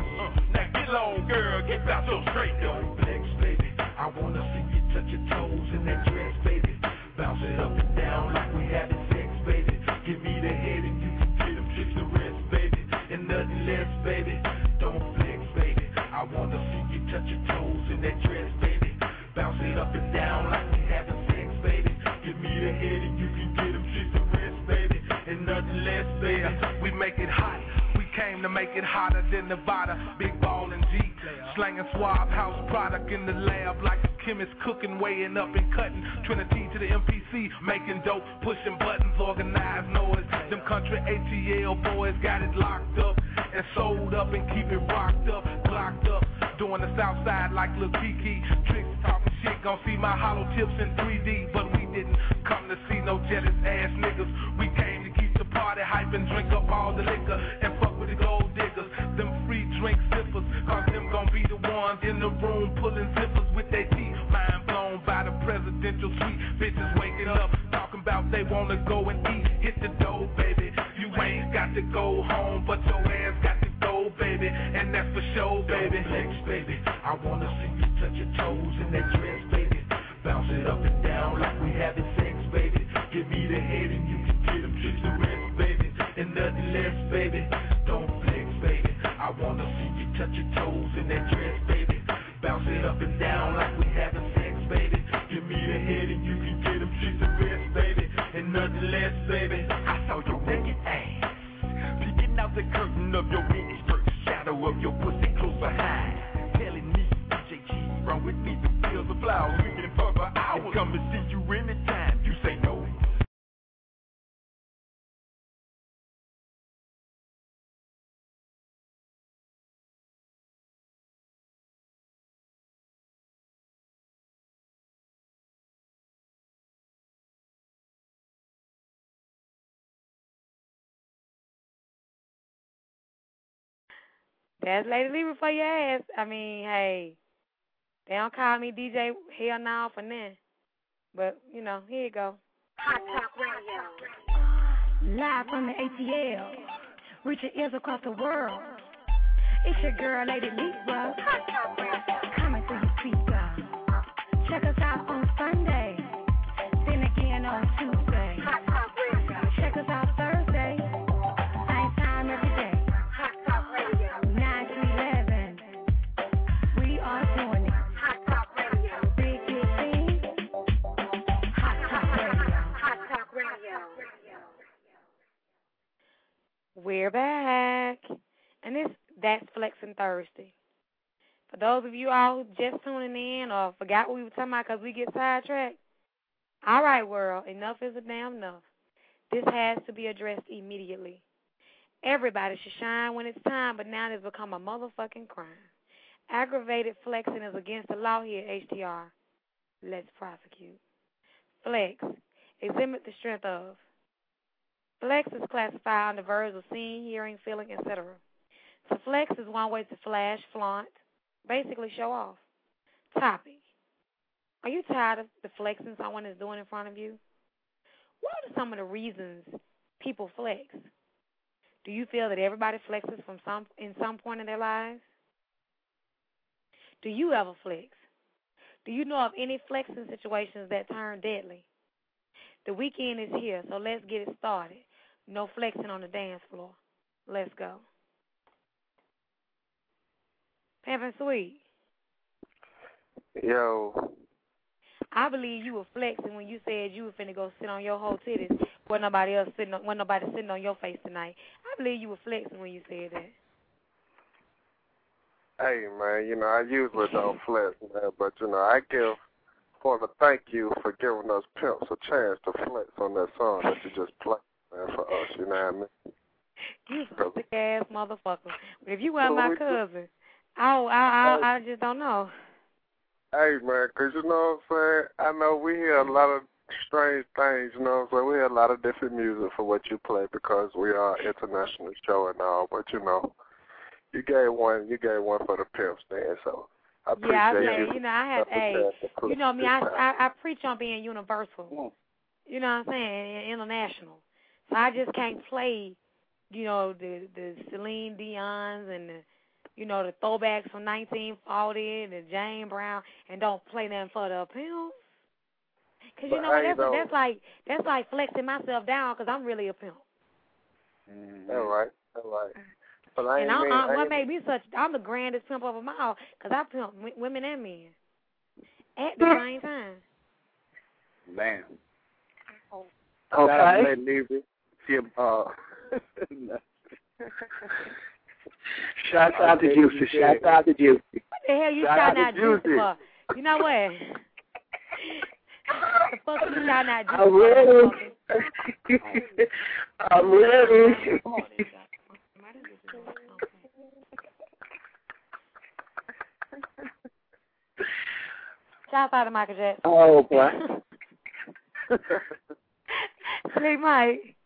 E: Now get long, girl, get out so straight. Don't flex, baby. I wanna see you touch your toes in that dress, baby. Bounce it up and down like we having sex, baby. Give me the head and you can get them tricks to rest, baby. And nothing less, baby. Don't flex, baby. I wanna see you touch your toes in that dress, baby. Bounce it up and down like we having sex, baby. Give me the head and you can get them tricks to rest, baby. And nothing less, baby. We make it hot. We came to make it hotter than Nevada. Big ball and G. Slanging swab house product in the lab like a chemist cooking, weighing up and cutting. Trinity to the MPC, making dope, pushing buttons, organized noise. Them country ATL boys got it locked up and sold up and keep it rocked up, locked up. Doing the south side like Lil Kiki. Tricks talking shit, gon' see my hollow tips in 3D. But we didn't come to see no jealous ass niggas. We came to keep the party hype and drink up all the liquor and fuck with the gold diggers. Them free drink sippers, cause them gon' be the ones in the room pulling zippers with their teeth. Mind blown by the presidential suite. Bitches waking up, talking about they wanna go and eat. Hit the dough, baby. You ain't got to go home, but your ass got to go, baby. And that's for sure, baby. Flex, baby. I wanna see you touch your toes in that dress, baby. Bounce it up and down like we having sex, baby. Give me the head and you can get them tricks to rest, baby. And nothing less, baby. Don't flex, baby. I wanna see you touch your toes in that dress, baby. Bounce it up and down like we having sex, baby. Give me the head and you can get them tricks to rest, baby. And nothing less, baby. I saw your naked ass peeking out the curtain of your mini skirt. Shadow of your pussy close behind. Telling me, DJ G, wrong with me, the pills of flowers. We can fuck for hours. Come and see you anytime.
D: That's Lady Libra for your ass. I mean, hey, they don't call me DJ Hell No for nothing. But, you know, here you go.
F: Hot Talk Radio.
K: Live from the ATL, reaching ears across the world. It's your girl, Lady Libra, coming through your speaker. Check us out on Sunday, then again on Tuesday. Check us out Thursday, same time every day. 9 to 11, we are doing it. Big thing, Hot Talk Radio.
D: We're back. And that's Flexing Thursday. For those of you all who just tuning in or forgot what we were talking about because we get sidetracked, all right, world, enough is a damn enough. This has to be addressed immediately. Everybody should shine when it's time, but now it's become a motherfucking crime. Aggravated flexing is against the law here at HTR. Let's prosecute. Flex. Exhibit the strength of. Flex is classified under verbs of seeing, hearing, feeling, etc. So flex is one way to flash, flaunt, basically show off. Topic. Are you tired of the flexing someone is doing in front of you? What are some of the reasons people flex? Do you feel that everybody flexes in some point in their lives? Do you ever flex? Do you know of any flexing situations that turn deadly? The weekend is here, so let's get it started. No flexing on the dance floor. Let's go. Pimpin' Sweet.
J: Yo.
D: I believe you were flexing when you said you were finna go sit on your whole titties. Wasn't nobody sitting on your face tonight. I believe you were flexing when you said that.
J: Hey, man, you know, I usually don't flex, man, but, you know, I want to thank you for giving us pimps a chance to flex on that song that you just played, man, for us, you know what I mean?
D: You sick ass motherfucker. But if you weren't my cousin, I just don't know.
J: Hey, man, 'cause you know what I'm saying? I know we hear a lot of strange things, you know what I'm saying? We hear a lot of different music for what you play because we are an international show and all, but, you know, you gave one for the pimps there, so I appreciate
D: you know, I had you know me, I preach on being universal. You know what I'm saying? International. So I just can't play, you know, the Celine Dion's and the, you know, the throwbacks from 1940, the Jane Brown, and don't play nothing for the pimps. Because, you know what, that's like flexing myself down because I'm really a pimp.
J: Mm-hmm. All right. But
D: I'm the grandest pimp of them all because I pimp women and men at the same time.
H: Man.
A: Okay. Shout out to Juicy. Shout out to Juicy.
D: What the hell you shouting out Juicy for? You know what? The fuck you shouting out Juicy for?
A: I'm ready.
D: Shout out to Michael Jackson.
A: Oh, boy.
D: Sleep Mike.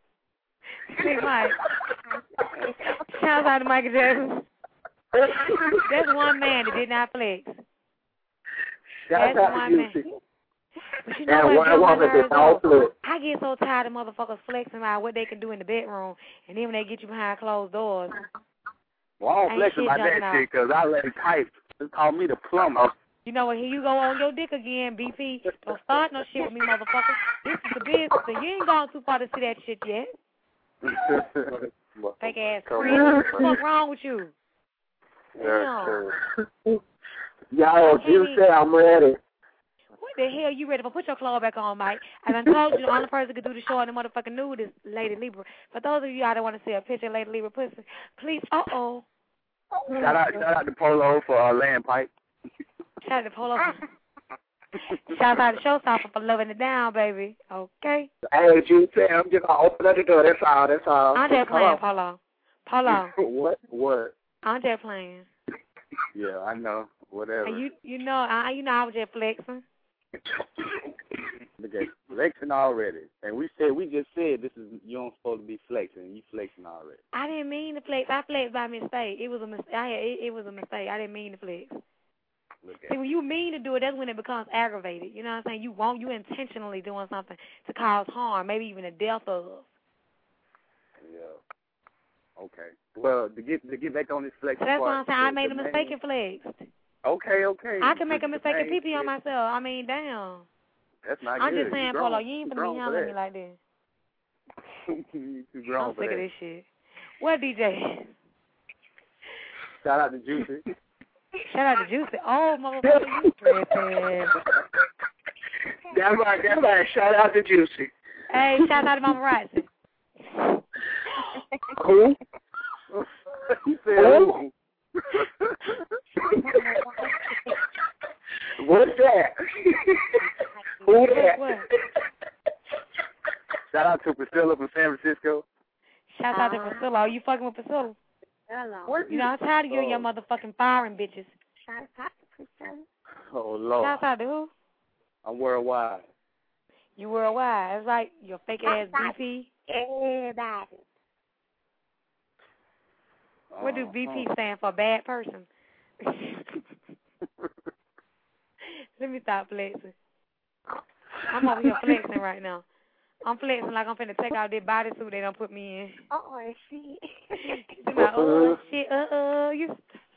D: Shout out to Michael Jackson. That's one man that did not flex.
A: Shout out to Juicy.
D: But you know what? I get so tired of motherfuckers flexing about what they can do in the bedroom, and then when they get you behind closed doors.
H: Well, I don't flex about that shit because I let it type. Just call me the plumber.
D: You know what? Here you go on your dick again, BP. Don't start no shit with me, motherfucker. This is the business, and you ain't gone too far to see that shit yet. Fake ass friend. What's wrong with you?
A: Y'all, Juicy, I'm ready.
D: What the hell you ready for? Put your clothes back on, Mike. I done told you the only person who can do the show in the motherfucking nude is Lady Libra. For those of you out that want to see a picture of Lady Libra pussy, please,
H: Shout out to Polo for land pipe.
D: Shout out to Polo. Shout out to Showstopper for loving it down, baby. Okay?
A: Hey, Juicy, I'm just going to open up the door. That's all.
D: I'm just playing, Polo.
J: What?
D: I'm just playing.
H: Yeah, I know. Whatever.
D: And you know I was just flexing.
H: Look at flexing already. And we just said this is you don't supposed to be flexing. You flexing already.
D: I didn't mean to flex. I flexed by mistake. It was a mistake. It was a mistake. I didn't mean to flex. See, when you mean to do it, that's when it becomes aggravated. You know what I'm saying? You intentionally doing something to cause harm, maybe even the death of.
H: Yeah. Okay. Well, to get back on this flex.
D: That's what I'm saying. I made a mistake and flexed.
H: Okay.
D: I can make a mistake and pee on myself. I mean, damn.
H: That's not
D: I'm
H: good.
D: just saying, Polo, you ain't finna be handling me like this.
H: You too grown for that.
D: I'm sick of this shit. What, DJ?
H: Shout out to Juicy.
D: Shout out to Juicy. Oh, motherfucker, you tripping.
A: That's right. Shout out to Juicy.
D: Hey, shout out to Mama Roxy.
A: Who?
H: You said who?
A: What's that? Who that?
D: What?
H: Shout out to Priscilla from San Francisco.
D: Shout out to Priscilla. Are you fucking with Priscilla?
F: Hello.
D: You know, I'm tired of you and your motherfucking firing bitches.
F: Shout out to Priscilla.
H: Oh, Lord.
D: Shout out to who?
H: I'm worldwide.
D: You worldwide. That's right. Your fake ass BP.
F: Everybody.
D: What do BP stand for? Bad person. Let me stop flexing. I'm over here flexing right now. I'm flexing like I'm finna take out that bodysuit they don't put me in.
F: Oh, shit.
D: Like, oh, shit, you...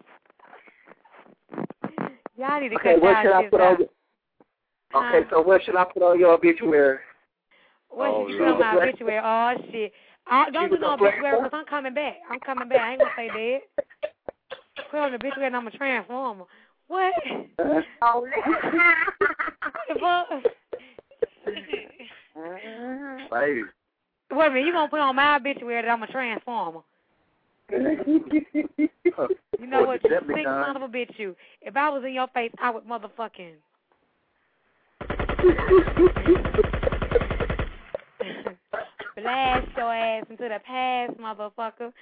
D: Y'all need to
A: Okay,
D: cut
A: what should I
D: this
A: put
D: out.
A: on? Okay, so what should I put on your obituary?
D: What should you put on my obituary? Oh, shit. Don't do no obituary because I'm coming back. I ain't gonna stay dead. Put on the obituary and I'm a transformer. What?
F: Oh,
D: What the fuck?
H: Baby.
D: Wait a minute, you gonna put on my obituary that I'm a transformer? You know what, you sick son of a bitch, you. If I was in your face, I would motherfucking... blast your ass into the past, motherfucker.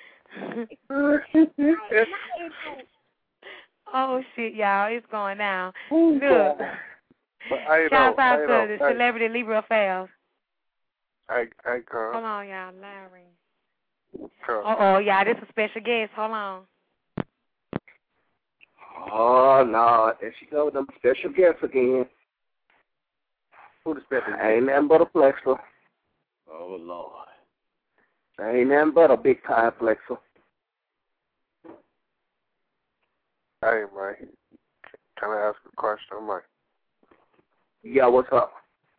D: Oh, shit, y'all. It's going down. Look. Shout out to the Celebrity Libra Affairs.
J: Hey, girl.
D: Hold on, y'all. Larry.
J: Girl.
D: Uh-oh, y'all. This is a special guest. Hold on.
A: Oh, no. There she go with them special guests again.
H: Who the special guest?
A: Ain't nothing but a flexer.
H: Oh, Lord.
A: Ain't nothing but a big time flexer.
J: Hey, man. Can I ask a question, man?
A: Yeah, what's up?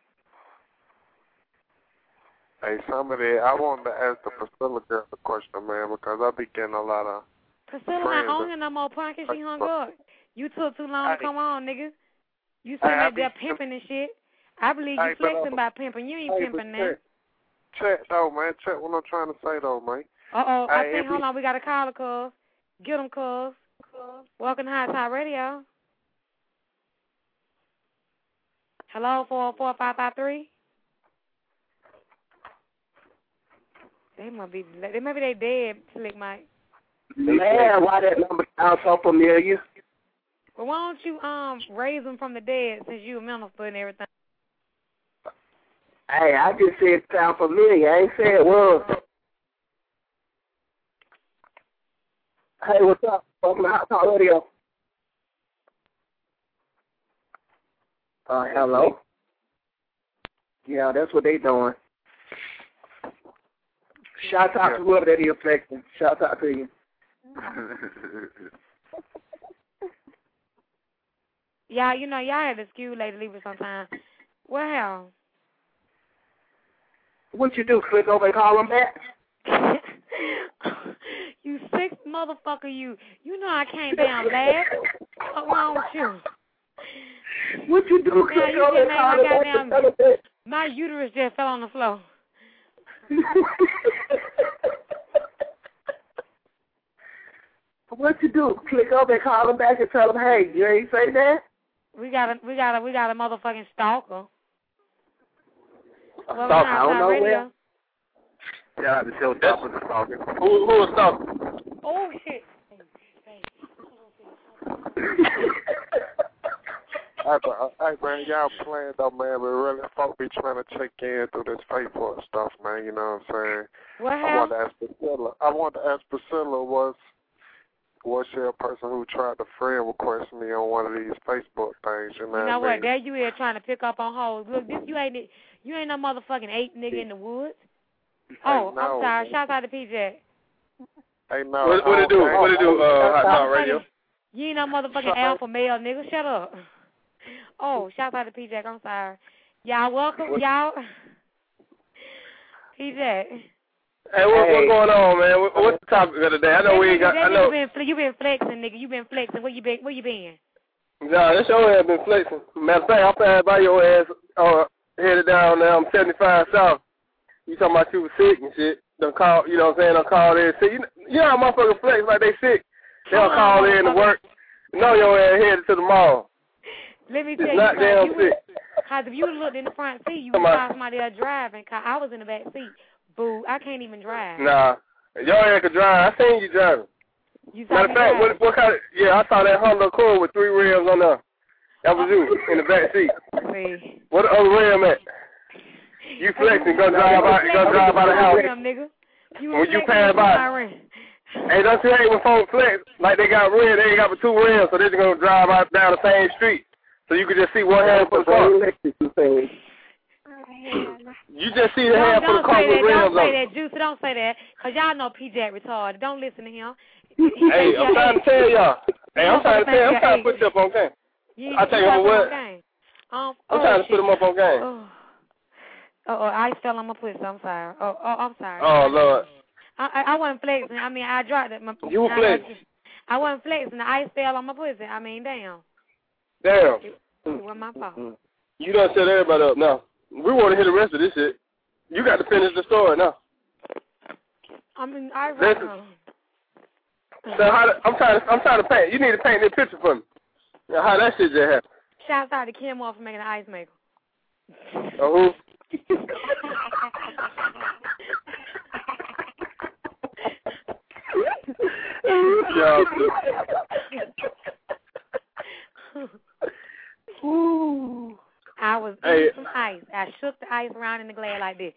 J: Hey, I wanted to ask the Priscilla girl a question, man, because I be getting a lot of
D: Priscilla not on here no more, punk, she hung up. You took too long to come on, nigga. You sitting right there pimping and shit. I believe you flexing by pimping. You ain't pimping now.
J: Check, though, man. Check what I'm trying to say, though, man.
D: Uh-oh. I think, hold on, we got a caller, cuz. Get him, cuz. Welcome to Hot Top Radio. Hello, 404-553. Maybe they dead, Slick Mike.
A: Man, why that number sounds so familiar?
D: Well, why don't you raise them from the dead since you a minister and everything?
A: Hey, I just said it sound familiar. I ain't said it was. Hey, what's up? Welcome to Hot Talk Radio. Hello? Yeah, that's what they doing. Shout out to whoever that is flexing. Shout out to you.
D: Yeah, you know, y'all had to excuse Lady Libra sometimes. Well,
A: what you do, click over and call them back?
D: You sick motherfucker, you. You know I can't damn laugh. What's wrong with you?
A: What you do, click over and call them back?
D: My uterus just fell on the floor.
A: What you do? Click over and call them back and tell them, hey, you ain't say that?
D: We got a motherfucking stalker.
A: A stalker? I don't know where.
H: Yeah, the show that was a stalker. Who a stalker?
D: Oh shit.
J: Hey, man, y'all playing though, man, but really, folk be trying to check in through this Facebook stuff, man, you know what I'm saying?
D: What
J: I wanted to ask Priscilla, was she a person who tried to friend request me on one of these Facebook things, you know what I mean?
D: There you is trying to pick up on hoes. Look, you ain't no motherfucking ape nigga in the woods. Oh, I'm sorry. Shout out to PJ.
J: Hey, no.
L: What it do? What it do? Hot Dog Radio.
D: You ain't no motherfucking alpha male nigga. Shut up. Oh, shout out to PJ. I'm sorry. Y'all welcome. Y'all. PJ.
L: Hey, what's going on, man? What's the topic of the day? I know we ain't got. I know
D: you been flexing, nigga. You been flexing. Where you been?
L: Nah, this your ass been flexing. Matter of fact, I'm passing by your ass. Headed down there. I'm 75 South. You talking about you was sick and shit. Don't call. You know what I'm saying? Don't call in sick. You know how motherfuckers flex like they sick. They don't call in to work. Know your ass headed to the mall.
D: Let me tell
L: it's not damn sick.
D: Cause if you looked in the front seat, you would saw somebody else driving. Cause I was in the back seat. Boo, I can't even drive.
L: Nah, your ass could drive. I seen you driving. Matter of fact, what kind of? Yeah, I saw that Honda Accord with 3 rims on there. That was you in the back seat.
D: See.
L: What the other rim at? You flexing, gonna drive out the house.
D: Nigga.
L: When you pass by. Hey, don't you hate when folks flex like they got rims? They ain't got but 2 rims, so they're just gonna drive out down the same street, so you can just see one hand for the car. You just see the hand for the car with rims on.
D: Don't say that, Juicy. Don't say that, cause y'all know PJ retarded. Don't listen to him.
L: Hey, I'm trying to tell y'all. Hey, I'm trying to put you up on game. I tell you what. I'm trying to put them up on game.
D: I fell on my pussy. I'm sorry. I'm sorry.
L: Oh, Lord.
D: I wasn't flexing. I mean, I dropped it.
L: You were flexing.
D: I wasn't flexing. The ice fell on my pussy. I mean, damn.
L: Damn.
D: It wasn't my fault.
L: You done set everybody up now. We want to hear the rest of this shit. You got to finish the story now.
D: I mean, I really know.
L: So I'm trying to paint. You need to paint this picture for me. How that shit just happened.
D: Shouts out to Kim Moore for making the ice maker.
L: Oh, who?
D: I was eating some ice. I shook the ice around in the glass like this.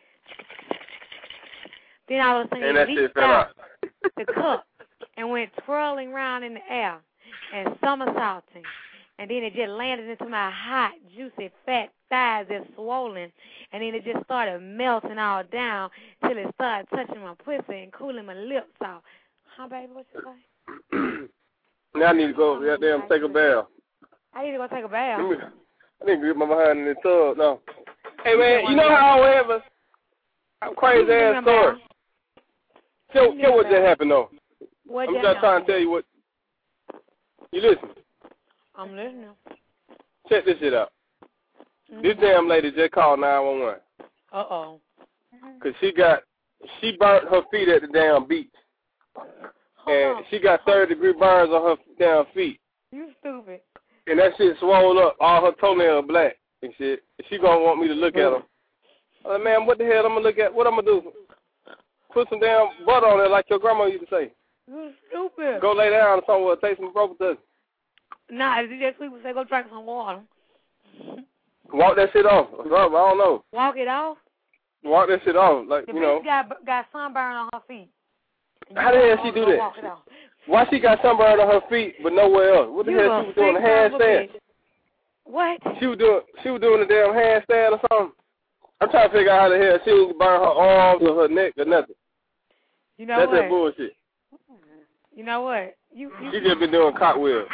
D: Then I was saying, leaped out the cup and went twirling around in the air and somersaulting. And then it just landed into my hot, juicy, fat thighs that's swollen. And then it just started melting all down till it started touching my pussy and cooling my lips off. Huh, baby? What you say?
L: Now I need to go take a bath.
D: I need to go take a bath.
L: I need to get my behind in the tub. No. Hey, man, you know how I ever... Crazy ass story. Tell what just happened, though. I'm just trying to tell you what... You listen.
D: I'm listening.
L: Check this shit out. This damn lady just called 911.
D: Uh-oh.
L: Because she burnt her feet at the damn beach. And she got 30-degree burns on her damn feet.
D: You stupid.
L: And that shit swole up, all her toenails black and shit. She gonna want me to look at them. I'm like, man, what the hell I'm gonna look at? What I'm gonna do? Put some damn butter on it like your grandma used to say.
D: You stupid.
L: Go lay down somewhere, take some Robitussin.
D: Nah, just people say go drink some water.
L: Walk that shit off. I don't know.
D: Walk it off?
L: Walk that shit off, like,
D: the
L: you know.
D: got sunburn on her feet.
L: How the hell she do that?
D: Walk it off.
L: Why she got sunburn on her feet but nowhere else? What the hell she was doing? A handstand?
D: What?
L: She was doing a damn handstand or something. I'm trying to figure out how the hell she didn't burn her arms or her neck or nothing.
D: You know
L: That's
D: what?
L: that bullshit.
D: You know what?
L: She just been doing cartwheels.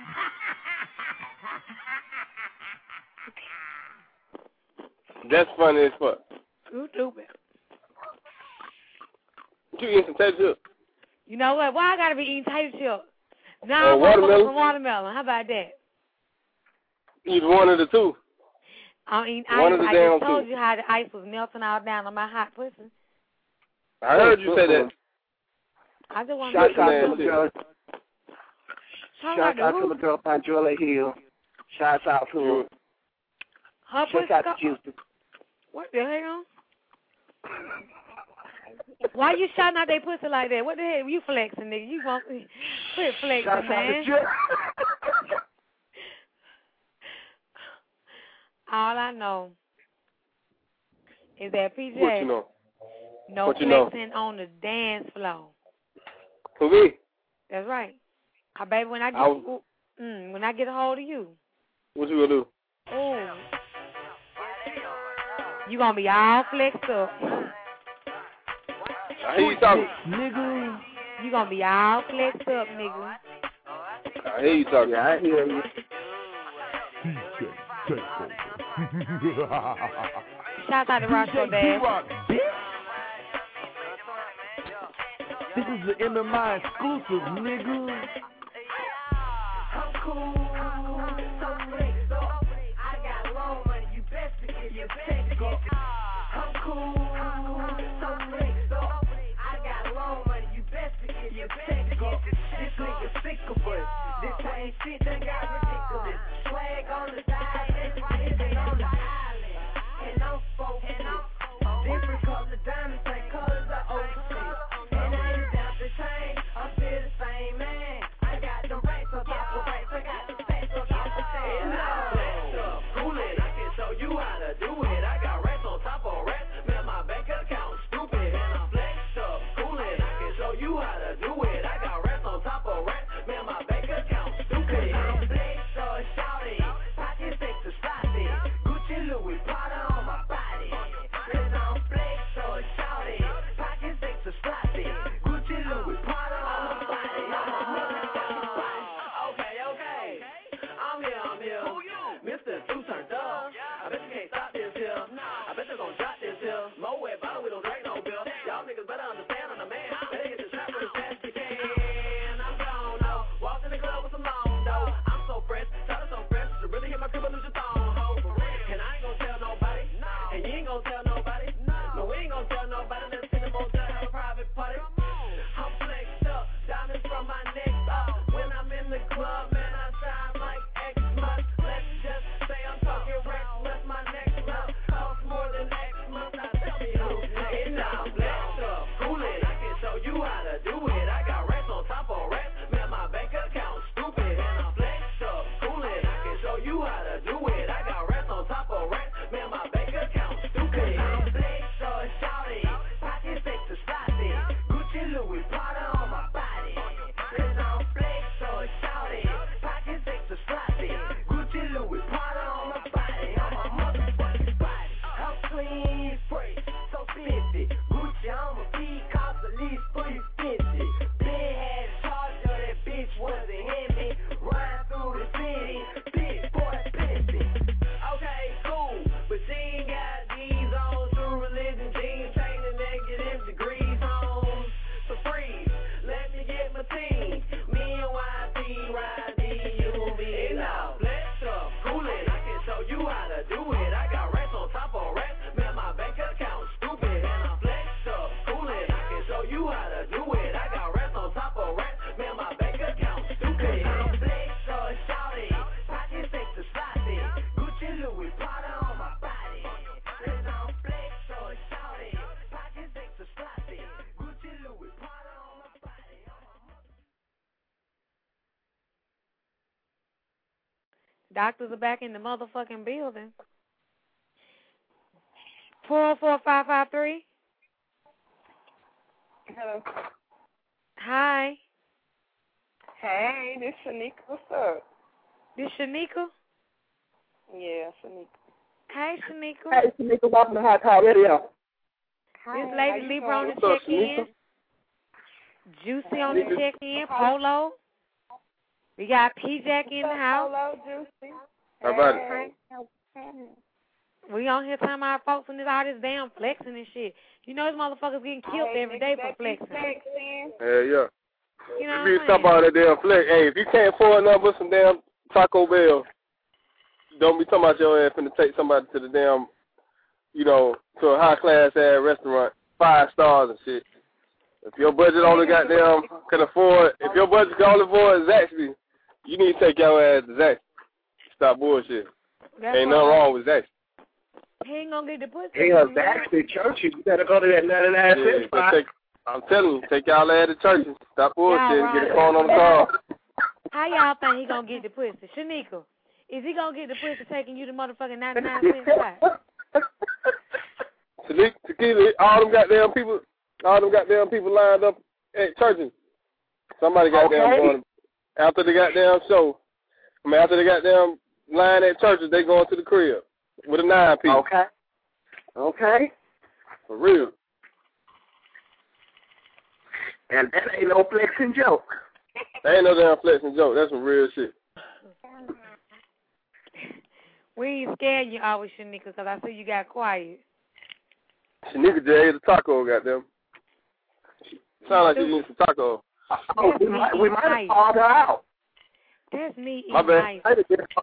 L: That's funny as fuck.
D: You stupid.
L: You eating some potato chips?
D: You know what? Why I gotta be eating potato chips? Now I'm
L: watermelon?
D: Some watermelon. How about that?
L: Either one of the two.
D: I'm eating
L: one
D: ice.
L: Of the
D: I
L: damn
D: just told
L: two.
D: you how the ice was melting all down on my hot pussy.
L: I heard you say that.
D: I just want
A: Shout
D: to
A: out to the girl by Julia Hill. Shout out to
D: her.
A: Check out the juices.
D: What the hell? Why you shouting out their pussy like that? What the hell? You flexing, nigga. You want quit flexing, man. All I know is that PJ.
L: What you know?
D: No
L: what you
D: flexing
L: know?
D: on the dance floor.
L: Who me?
D: That's right. Baby, when I get when I get a hold of you.
L: What you gonna do?
D: Oh. You gonna be all flexed up.
L: I hear you talking.
B: Nigga.
D: You gonna be all flexed up, nigga.
L: I hear you talking.
A: Yeah, I hear you.
D: Shout out to Roscoe Dash.
B: This is the MMI exclusive, nigga.
C: I'm cool, so flexed up. I got loan money, you best to get your check up. I'm cool, so flexed up. I got loan money, you best to get your check up. This nigga sick of us. This ain't shit that got ridiculous. Swag on the side, that's why this ain't on the island. And I'm focused. Different color diamonds, like colors of ocean. And I ain't down to change, I'm still the same man. I got the racks on top of racks, I got the stacks on top of stacks. And I'm flexed up, cool it, I can show you how to do it. I got racks on top of racks, man, my bank account stupid. And I'm flexed up, cool it, I can show you how to do it. I got racks on top of racks, man, my bank account stupid. I'm flexed up, shouting, pockets take the sloppy. Gucci Louis Prada on my body. Cause I'm flexed up, shouting, pockets take the sloppy. Gucci Louis Prada on my body. Okay. I'm here. Who you? Mr. Two turned up. I bet you can't stop this here. I bet you gon' drop this here. Mo wet bottle, we don't drink no beer. Y'all niggas better understand I'm the man. Better get the trap with as fast as you can. I'm gone, no. Walked in the club with some long dough. I'm so fresh, shout so fresh. You really hit my crib and lose your thong, ho. And I ain't gon' tell nobody. And you ain't gon' tell nobody. No, we ain't gon' tell nobody. Let's sit in the motel, have a private party. I'm flexed up, diamonds from my neck up. When I'm in the club, man, I shine like Xmas. Let's just say I'm talking reckless. My next love costs more than Xmas. Now tell me who. And I'm flexed up, cool it. I can show you how to do it. I got racks on top of racks. Man, my bank account stupid. And I'm flexed up, cool it. I can show you how to do it. I got racks on top of racks. Man, my bank account stupid. I'm flexed up, shouting. Pockets take the sloppy. Gucci Louis Prada on my body. Cause I'm flexed up, shouting. Pockets take the sloppy. Gucci Louis Prada on my body. On my motherfucking body. I'm clean, fresh, so spiffy. Gucci on my feet, cost at least $350. Big had charger, that bitch wasn't heavy. Ride through the city, big boy pimpin'. Okay, cool, but she ain't got these on. True religion, jeans, training negative degrees on. So freeze, let me get my team. Me and YP, ride DUV. And now, blessed up, cool it, I can show you how to do it. I got racks on top of racks, man, my bank account stupid. And I'm flexed up, cool it, I can show you how to do it. I got racks on top of racks, man, my bank account stupid. I'm flexed up, shouting, pockets take the sloppy. Gucci Louis Prada on my body. Cause I'm flexed up, shouting, pockets take the sloppy. Gucci Louis Prada on my body.
D: Doctors are back in the motherfucking building. 404-553.
M: Hello.
D: Hi.
M: Hey, this Shanika. What's up?
D: This Shanika?
M: Yeah, Shanika.
D: Hey, Shanika.
A: Hey, Shanika, welcome to Hot Talk Radio.
D: This lady Libra on the
A: What's up,
D: check-in. Juicy on the check-in. Polo. We got P-Jack in the house.
M: Polo, Juicy.
L: How about it?
D: We on here talking about folks and all this damn flexing and shit. You know these motherfuckers getting killed every day for flexing.
L: Hell yeah.
D: You know
L: You
D: what I'm
L: stop all that damn flex. Hey, if you can't afford nothing but some damn Taco Bell, don't be talking about your ass finna take somebody to the damn, to a high class ass restaurant, 5 stars and shit. If your budget only goddamn can afford, if your budget can only afford Zaxby, you need to take your ass to Zaxby. Stop bullshit. Ain't nothing wrong with Zaxby.
D: He ain't gonna get the pussy.
A: Hey, Zaxby Churches, you better go to that 99 cent spot.
L: I'm telling you, take y'all ass to church and stop bullshit and get a phone on the car.
D: How y'all think he gonna get the pussy? Shanika, Is he gonna get the pussy taking you to motherfucking 99 cent spot?
L: Tequila, all them goddamn people lined up at churches. Somebody goddamn going after the goddamn show. I mean, after the goddamn line at churches, they going to the crib with a 9-piece.
A: Okay.
L: For real.
A: And that ain't no flexing joke.
L: That ain't no damn flexing joke. That's some real shit.
D: We ain't scared you always, Shanika, because I see you got quiet.
L: Shanika just ate a taco, goddamn. Sound like you eating some taco.
A: Oh, we might have called her out.
D: That's me eating
L: My bad.
D: ice.
L: I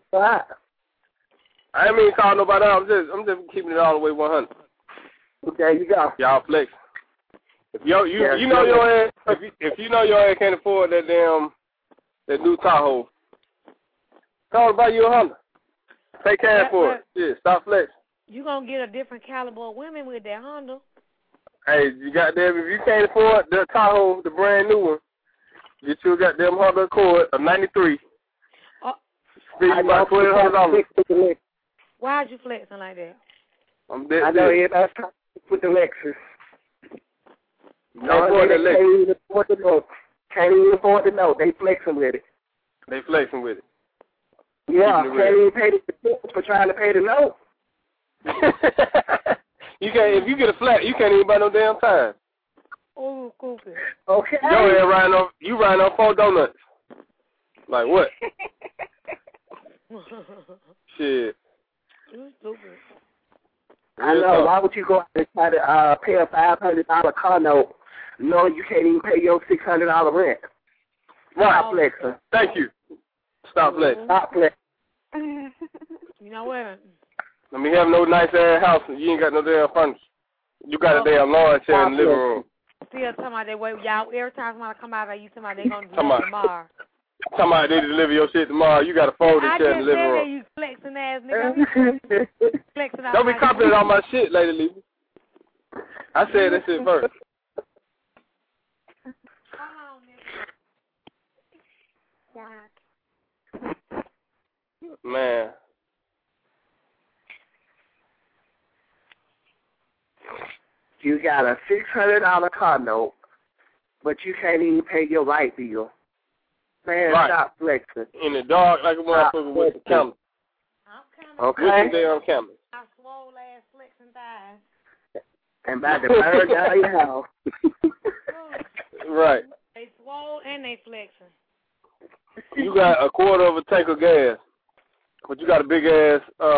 L: ain't mean to call nobody out. I'm just keeping it all the way 100.
A: There you go.
L: Y'all flex. If you know your ass, if you know your ass can't afford that new Tahoe, call to buy you a Honda. Pay cash for it. Yeah, stop flex.
D: You gonna get a different caliber of women with that Honda.
L: Hey, you goddamn, if you can't afford the Tahoe, the brand new one, get you a goddamn Honda Accord, a 93. Spend you about $1,200.
D: Why'd you flexing like that?
A: I know everybody's trying to put the Lexus.
L: Can't afford the note.
A: Can't even afford the note. They flexing with it.
L: They flexing with it.
A: Yeah, can't even pay the for trying to pay the note.
L: You can't. If you get a flat, you can't even buy no damn time.
D: Oh, stupid.
A: Okay.
L: You riding on 4 donuts. Like what? Shit.
D: You stupid.
A: I know. Why would you go out and try to pay a $500 car note, knowing you can't even pay your $600 rent? Stop flexing.
L: Thank you. Stop flexing.
A: Stop flexing.
D: You know what?
L: Let me have no nice ass house and you ain't got no damn furniture. You got a damn lawn chair in the living room.
D: Still talking about that way, y'all. Every time somebody come out, you talking about they gonna do it tomorrow.
L: Talking about they deliver your shit tomorrow. You got a folding chair in the living room.
D: I just said that, you flexing ass nigga. Flexing
L: Don't be copying all my shit, Lady Lisa. I said that shit first. Man.
A: You got a $600 car note, but you can't even pay your light bill. Man, stop flexing.
L: In the dark like a motherfucker with the camera.
A: Okay.
L: With the damn camera.
D: I swole ass flexing thighs.
A: And about to burn down your house.
L: Right.
D: They swole and they flexing.
L: You got a quarter of a tank of gas, but you got a big ass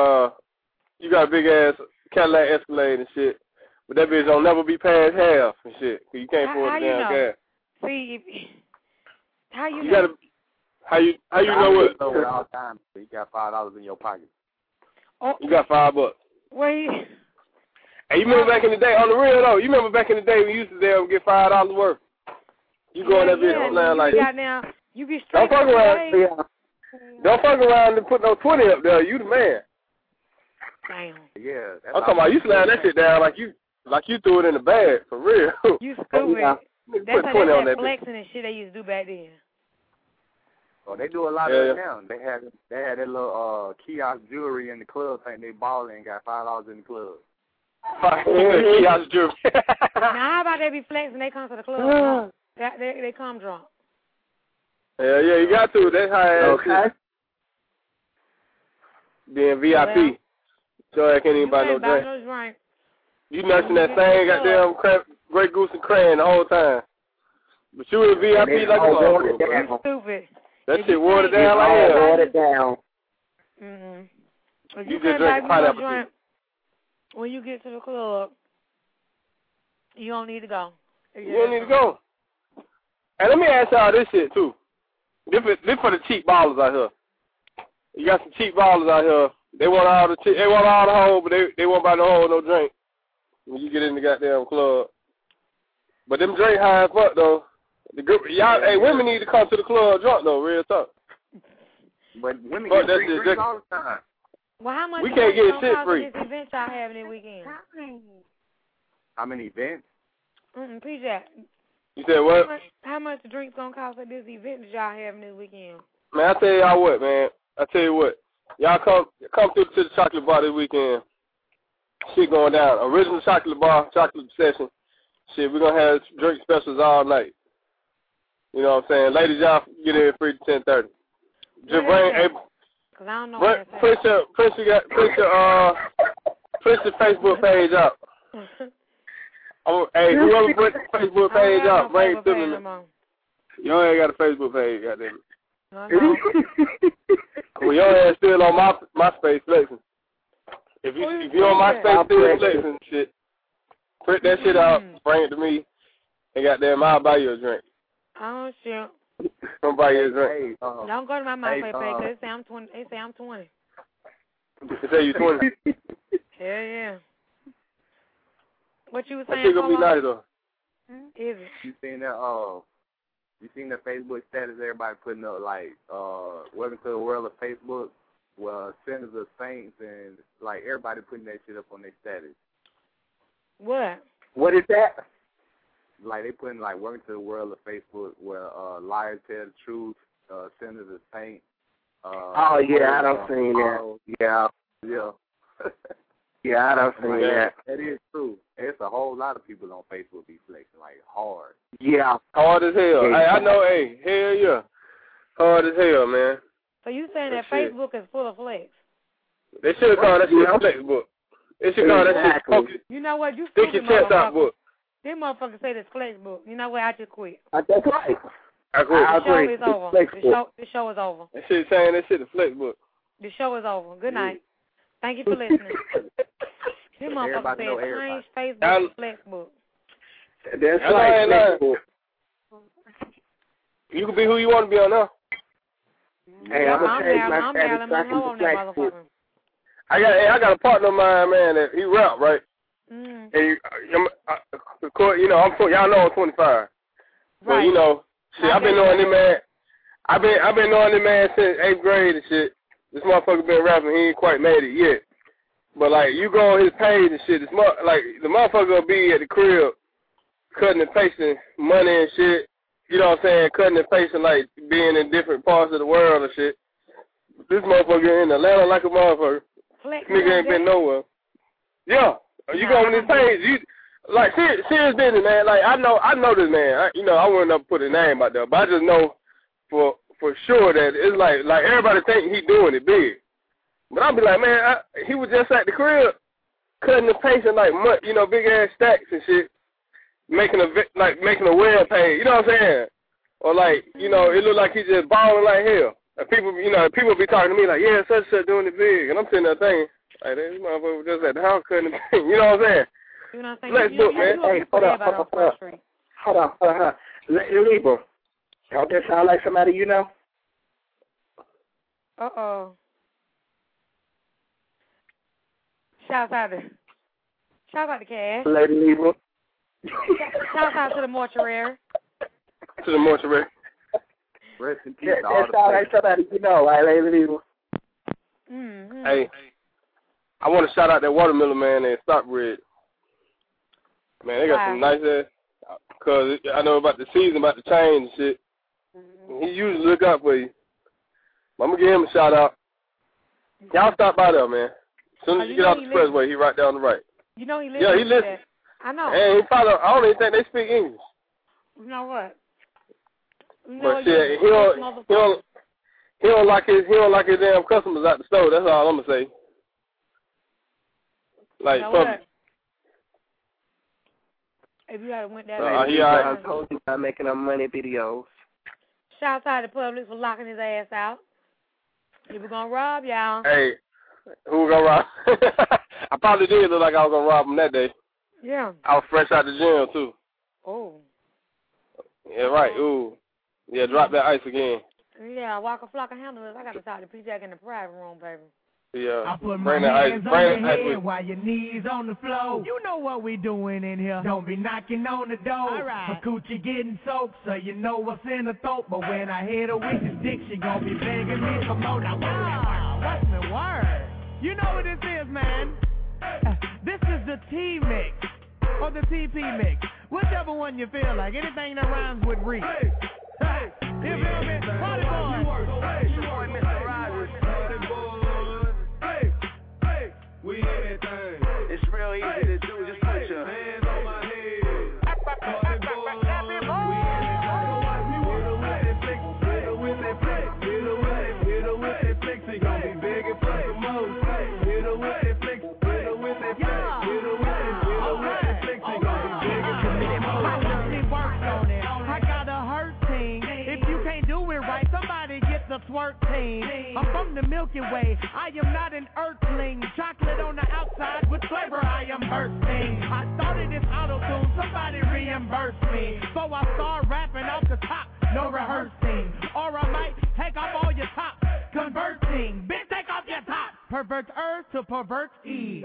L: Cadillac Escalade and shit. But that bitch don't never be past half and shit. Cause you can't afford the damn gas.
D: See, how you
L: know? How you know what?
H: At all times, so you got $5 in your pocket.
L: Oh. You got $5.
D: Wait.
L: Hey, you remember back in the day, on the real though, you remember back in the day we used to get $5 worth. You go in that bitch online like
D: that. You be straight.
L: Don't fuck around. Don't fuck around and put no 20 up there. You the man.
D: Damn.
H: Yeah.
L: I'm talking about you slam that shit down like you threw it in the bag for real.
D: You stupid. That's how that flexing and shit they used to do back then.
H: Oh, they do a lot of it now. They had that little kiosk jewelry in the club. Think they balling and got $5 in the club.
L: Kiosk jewelry.
D: Now how about they be flexing? They come to the club. They come drunk.
L: Yeah, you got to. That's how it is. Being VIP. So I can't even buy no drink. You nursing that same goddamn Grey Goose and Cran the whole time. But you in VIP like a motherfucker.
D: Stupid.
L: That shit watered down like hell.
A: Watered down.
D: If
L: you just drink pineapple juice.
D: When you get to the club, you don't need to go.
L: You don't need to go. And let me ask y'all this shit too. This for the cheap ballers out here. You got some cheap ballers out here. They want all the hoe, but they won't buy no hoe, no drink. When you get in the goddamn club. But them drink high as fuck though. Women need to come to the club drunk though, real talk.
H: But women get free drinks all the time.
D: Well, how much
L: we can't get shit free.
D: This event y'all having this weekend?
H: How many events?
D: PJ.
L: You said what?
D: How much the drinks gonna cost at this event that y'all having this weekend?
L: Man, I tell y'all what, man. I tell you what. Y'all come through to the chocolate bar this weekend. Shit going down. Original chocolate bar, chocolate session. Shit, we're gonna have drink specials all night. You know what I'm saying? Ladies, y'all get in free to 10:30. Just bring
D: Cause I don't know.
L: Press your Facebook page up. Hey, whoever put the Facebook page up, bring it to me. You ain't got a Facebook page, goddamn it. Well, your ass still on MySpace flexing. If you on MySpace still flexing shit, print that shit out, bring it to me, and goddamn, I'll buy you a drink.
D: Oh shit.
L: Don't buy you a drink.
D: Don't go to my MySpace page. They say I'm 20. They say I'm 20.
L: They say you 20.
D: Hell yeah. What you was saying?
L: That shit gonna be nice though.
D: Is it?
H: You seen that? You seen the Facebook status? Everybody putting up like, "Welcome to the world of Facebook." Well, Sinners of Saints and like everybody putting that shit up on their status.
D: What?
A: What is that?
H: Like they putting like "Welcome to the world of Facebook," where liars tell the truth, Sinners of Saints.
A: Oh yeah, I done seen that. Yeah. Yeah, I done seen that.
H: That is true. It's a whole lot of people on Facebook be flexing like hard.
A: Yeah.
L: Hard as hell. Hey, I know, hell yeah. Hard as hell, man.
D: So you saying that Facebook is full of flex?
L: They should call that shit flex book. They should call that shit focus.
D: You know what? You
L: stick your chest out book.
D: Them motherfuckers say this flex book. You know what? I just quit.
A: That's right.
L: I agree.
D: The show is over. The show is over.
L: That shit saying that shit a flex book.
D: The show is over. Good night. Thank you for listening. Them motherfuckers say change Facebook to flex book.
A: That's right.
L: You can be who you want to be on now.
A: Hey, I'm gonna change my status back into flex book.
L: I got a partner of mine, man, that he rap, right? And of course, you know, y'all know I'm 25.
D: Right.
L: But you know, shit, I've been knowing this man. I've been knowing this man since 8th grade and shit. This motherfucker been rapping, he ain't quite made it yet. But like, you go on his page and shit, like the motherfucker gonna be at the crib, cutting and pasting money and shit. You know what I'm saying? Cutting and pasting, like being in different parts of the world and shit. This motherfucker in Atlanta like a motherfucker. Nigga ain't been nowhere. Yeah. You go on his page, you like serious business, man. Like I know this man. I wouldn't have put a name out there, but I just know for sure that it's like everybody think he doing it big. But I'll be like, man, he was just at the crib cutting and pasting like big ass stacks and shit, making a web page. You know what I'm saying? Or like, it look like he's just balling like hell. And people be talking to me like, yeah, such doing it big, and I'm sitting there thinking, like, this motherfucker was just at the house cutting the thing. You know what I'm saying?
D: You know what I'm saying?
L: Let's book, man.
A: Hey, hold on. Libra, don't that sound like somebody you know?
D: Uh-oh. Shout out to Cash.
A: Lady Libra.
D: Shout out to the mortuary.
L: To the mortuary.
H: Rest in peace.
A: That sound like somebody you know, right, Lady Libra?
D: Mm-hmm.
L: Hey, I want to shout out that watermelon man in Stockbridge. Man, they got some nice ass. Cause I know about the season, about to change and shit. He usually look out for you. I'm gonna give him a shout out. Y'all stop by there, man. As soon as you get off the expressway, he right down the right.
D: You know he lives.
L: Yeah, he listens.
D: I know.
L: And he follow. I don't even think they speak English.
D: You know what?
L: But shit, he don't like his damn customers out the store. That's all I'm gonna say. Like,
D: you know what? If you had went that way,
A: I told you about making our money videos.
D: Shout out to Publix for locking his ass out. He was gonna rob y'all.
L: Hey, who gonna rob? I probably did look like I was gonna rob him that day.
D: Yeah.
L: I was fresh out the gym too.
D: Oh.
L: Yeah, right. Ooh. Yeah, drop that ice again.
D: Yeah, walk a flock of handlers. I got to talk to P-Jack in the private room, baby.
L: Yeah.
B: I put my hands on your head while your knees on the floor. You know what we doing in here. Don't be knocking on the door. All right. My coochie getting soaked, so you know what's in the throat. But when I hit her with this dick, she gon' be begging me for more. Now what's the word? You know what this is, man. This is the T-Mix or the TP mix. Whichever one you feel like. Anything that rhymes with Reese. Hey, you feel me? Party boy. 13. I'm from the Milky Way. I am not an earthling. Chocolate on the outside with flavor. I am bursting. I started this auto-tune. Somebody reimburse me. So I start rapping off the top. No rehearsing. Or I might take off all your top. Conversing. Bitch, take off your top. Pervert earth to pervert E.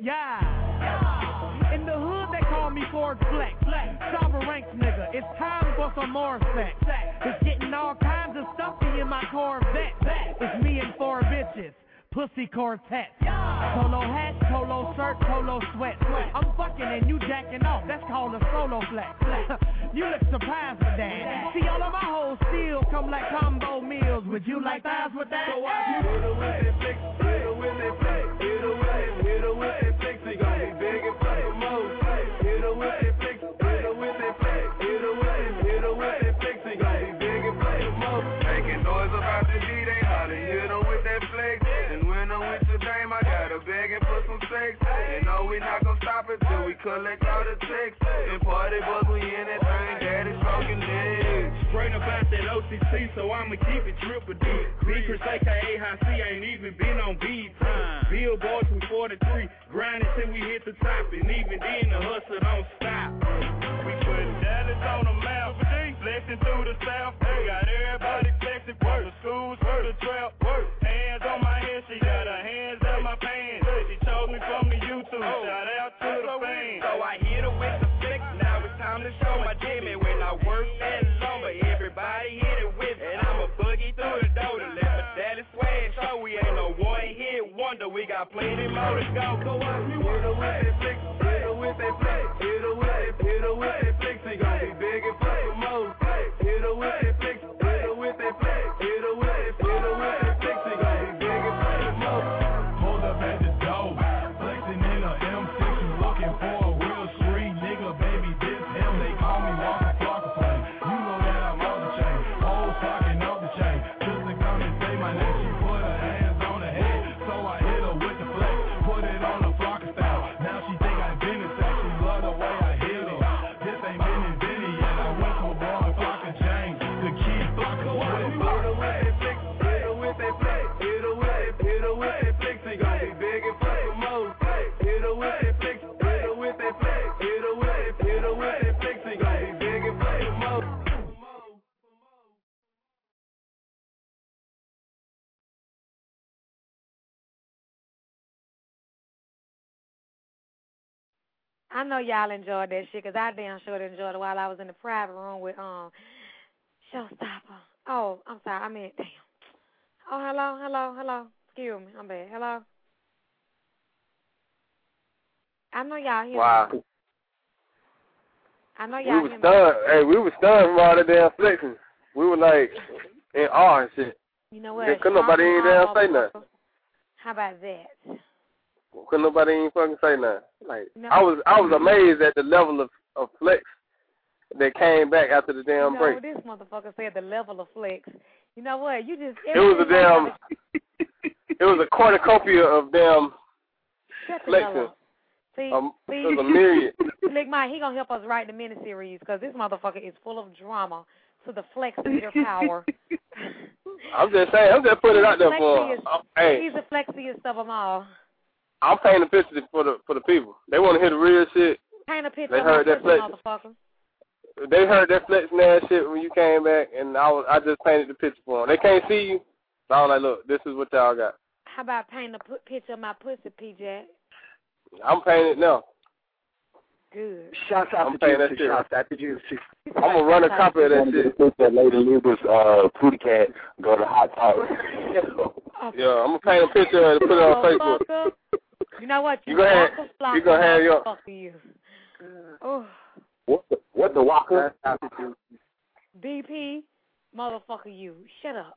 B: Yeah. In the hood, they call me Ford Flex. Sovereign ranks, nigga. It's time for some more sex. It's getting all kinds of stuffy in my Corvette. It's me and 4 bitches. Pussy quartet. Polo hat, polo shirt, polo sweat. I'm fucking and you jacking off. That's called a solo flex. You look surprised with that. See, all of my hoes still come like combo meals. Would you like thighs with that?
G: So I hit her with that flex, hit her with that flex, hit her with that flex. They gon' be begging for the most. Hit her with that flex, hit her with that flex, hit her with that flex. They gon' be begging for the most. Making noise about the beat, ain't how to hit her with that flex. And when I'm with the dame, I got her begging for some sex. You know we not gon' stop it till we collect all the texts. And party bus, we in that thing, daddy smoking legs. Straight about that OCC, so I'ma keep it triple D. Big Chris aka High C ain't even been on beat time. Billboards from 43, grinding till we hit the top. And even then the hustle don't stop. We putting Dallas on the map, flexing through the south. Got everybody flexing for the schools, for the trap. Hands on my head, she got her hands in my pants. She chose me from the YouTube, shout out to the fans. So I hit her with the flex, now it's time to show my Jimmy. When I work that lumber, everybody hit it with me. And I'ma boogie through the door to let my daddy swag show. We ain't no one-hit wonder, we got plenty more to go. So I hit her with that flex, hit her with that flex, hit her with that flex. They gon' be begging for some more. Hit her with that flex, hit her with that flex, hit her with that flex. They gon' be begging for some more.
E: Pulled up at the door, flexing in a M6, you looking for a real street nigga, baby, this him, they call me Walker Flocka Play. You know that I'm on the chain, whole talking off the chain, just to come and say my name, she put her hands on her head, so I hit her with the flex, put it on the Flocka style, now she think I been in sex, she love the way I hit it, this ain't been invented yet, I went to a bar and Flocka James, the kid Flocka with it.
G: Hit her with that flex, hit her with that flex. They gon' be begging for some more. Hit her with that flex, hit her with that flex, hit her with that flex. They gon' be begging for some more.
D: I know y'all enjoyed that shit, because I damn sure enjoyed it while I was in the private room with Showstopper. Oh, I'm sorry, I meant, damn. Oh, hello. Excuse me, I'm bad. Hello? I know y'all hear
L: Wow.
D: me. I know
L: We
D: y'all
L: was
D: hear me.
L: stunned. Hey, we was stunned from all the damn flexing. We were like in awe and shit.
D: You know what?
L: Couldn't nobody even damn say nothing.
D: How about that?
L: Couldn't nobody even fucking say nothing. Like
D: No.
L: I was amazed at the level of flex that came back after the damn break.
D: This motherfucker said the level of flex. You know what? You just
L: It was a damn. It was a cornucopia of damn flexing.
D: See,
L: it was a myriad.
D: Slick Mike, he gonna help us write the miniseries, because this motherfucker is full of drama to the flexier power.
L: I'm just saying. I'm just putting it out there for. Hey,
D: he's the flexiest of them all.
L: I'm painting a picture for the people. They want to hear the real shit.
D: Paint a picture.
L: They heard that flex.
D: Motherfucker.
L: They heard that flexing ass shit when you came back, and I just painted the picture for them. They can't see you, so I was like, look, this is what y'all got.
D: How about painting a picture of my pussy, PJ?
L: I'm painting it now.
D: Good.
A: Shouts out to Juicy.
L: I'm gonna run a copy of that shit.
N: That Lady Luba's Pootie Cat go to Hot Talk.
L: Yeah, I'm gonna paint a picture of it and put it on Facebook.
D: You know what?
L: You gonna have your.
D: Oh.
N: What the Walker?
D: BP, motherfucker, you. Shut up.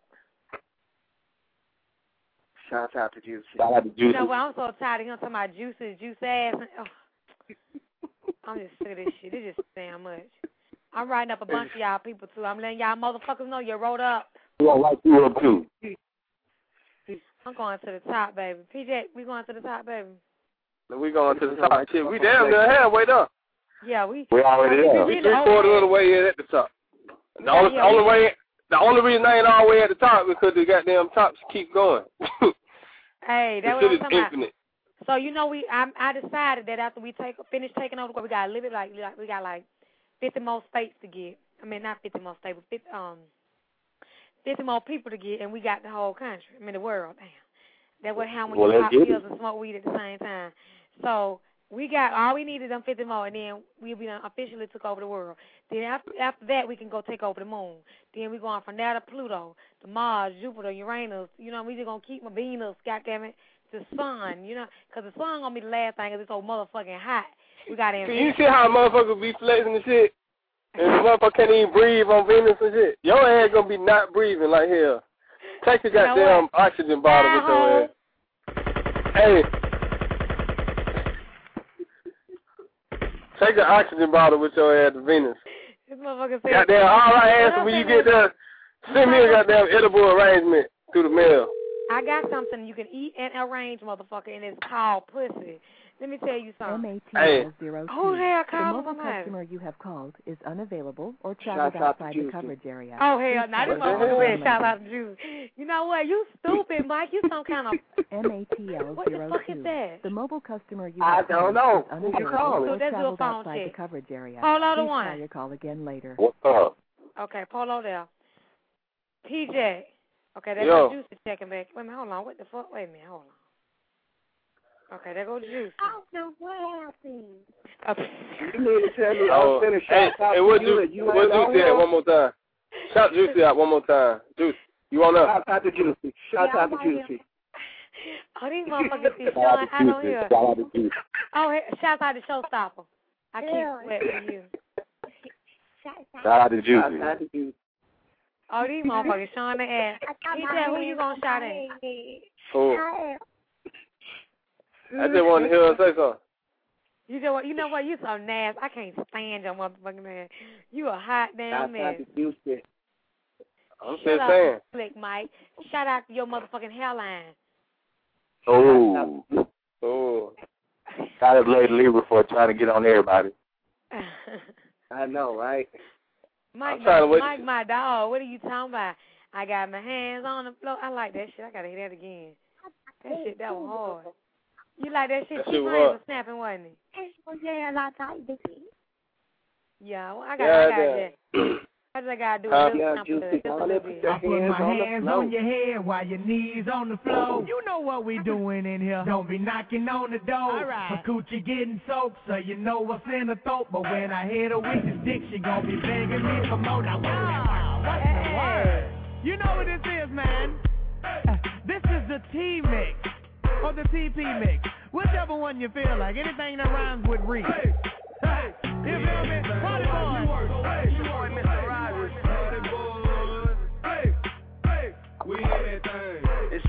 A: Shouts out to Juicy.
D: You know what? I'm so tired of him talking about juice ass. Oh. I'm just sick of this shit. It's just damn much. I'm writing up a bunch of y'all people, too. I'm letting y'all motherfuckers know you wrote up.
N: You don't like you up, too.
D: I'm going to the top, baby. PJ, we going to the top, baby.
L: We going to the top. Shit, we damn near halfway up.
D: Yeah, we
N: already there.
L: We 3/4 of the way in at the top. The only way The only reason I ain't all the way at the top is because the goddamn tops keep going.
D: Hey, that
L: the
D: was
L: shit is
D: what I'm talking
L: infinite.
D: about. So you know, I decided that after we finish taking over, we got a little bit we got like 50 more states to get. I mean, not 50 more states, but 50 more people to get, and we got the whole country. I mean, the world. Damn, that would how when you pop pills and smoke weed at the same time. So we got all we needed them 50 more, and then we officially took over the world. Then after that, we can go take over the moon. Then we going from there to Pluto, to Mars, Jupiter, Uranus. You know, we just gonna keep my Venus, goddammit, the sun. You know, because the sun gonna be the last thing, because it's so motherfucking hot. We got to.
L: You see how motherfuckers be flexing and shit, and the motherfucker can't even breathe on Venus and shit. Your ass gonna be not breathing like hell. Take your goddamn oxygen bottle with your ass. Hey. Take an oxygen bottle with your ass to Venus.
D: This motherfucker said,
L: goddamn, all I ask when you get there, send me a goddamn edible arrangement through the mail.
D: I got something you can eat and arrange, motherfucker, and it's called pussy. Let me tell you something.
I: MATL02.
D: Who the hell
I: The
D: called
I: mobile
D: my
I: customer you have called is unavailable or traveled outside the coverage area.
D: Oh, hell, now this motherfucker said shout out to Juice. You know what? You stupid, Mike. You some kind of...
I: MATL02.
D: What the fuck is that?
I: The mobile customer you
A: I
I: have
A: don't
I: called
A: know.
I: is
A: Who
I: unavailable
A: you calling?
I: or
D: So that's your
I: traveled
D: phone
I: outside
D: check.
I: the coverage area.
D: Polo the
I: Please
D: one.
I: try your call again later.
N: What's up?
D: Okay, Polo there. PJ. Okay, that's
L: Yo.
D: Juice is checking back. Wait a minute, hold on. What the fuck? Wait a minute, hold on. Okay, there goes Juice.
F: I don't know what happened.
D: Okay.
A: You need to tell me
L: Oh,
A: I'm finished.
L: hey, what Juicy at one more time? Shout Juicy out one more time. Juice, you want up?
A: Shout out to Juicy. Shout out to Juicy.
D: Oh, these motherfuckers is showing. I don't hear. Oh, hey, shout out to Showstopper. I keep wet for you.
N: Shout out to Juicy.
A: Shout out to Juicy.
D: Oh, these motherfuckers showing their ass. PJ, who you gonna shout at?
L: Who? I just wanted to hear her say something.
D: You know what? You know what? You so nasty. I can't stand your motherfucking ass. You a hot damn mess.
A: Shout out to Juicy.
L: I'm
D: Shut
L: just
D: up,
L: saying.
D: Slick Mike. Shout out to your motherfucking hairline.
N: Oh.
L: Oh.
N: Got to blame Libra for trying to get on everybody.
A: I know, right?
D: Mike, my dog. What are you talking about? I got my hands on the floor. I like that shit. I gotta hear that again. That shit, that was hard. You like that shit?
L: That
D: She
L: shit was
D: was
L: hard.
D: snapping, wasn't it?
F: Yeah, I like it.
D: Yeah, well, I got that. What do I gotta do? A little sample to it, just a little bit.
B: I put my hands on your head while your knees on the floor. You know what we doing in here. Don't be knocking on the door. My coochie getting soaked, so you know what's in the throat. But when I hit her with this dick, she gon' be begging me for more. Now what's the word? You know what this is, man. This is the T-Mix, or the TP mix. Whichever one you feel like. Anything that rhymes with Reese. Hey, you feel me? Party boy. Hey, you want Mr. Rogers. Party boy. Hey, we anything.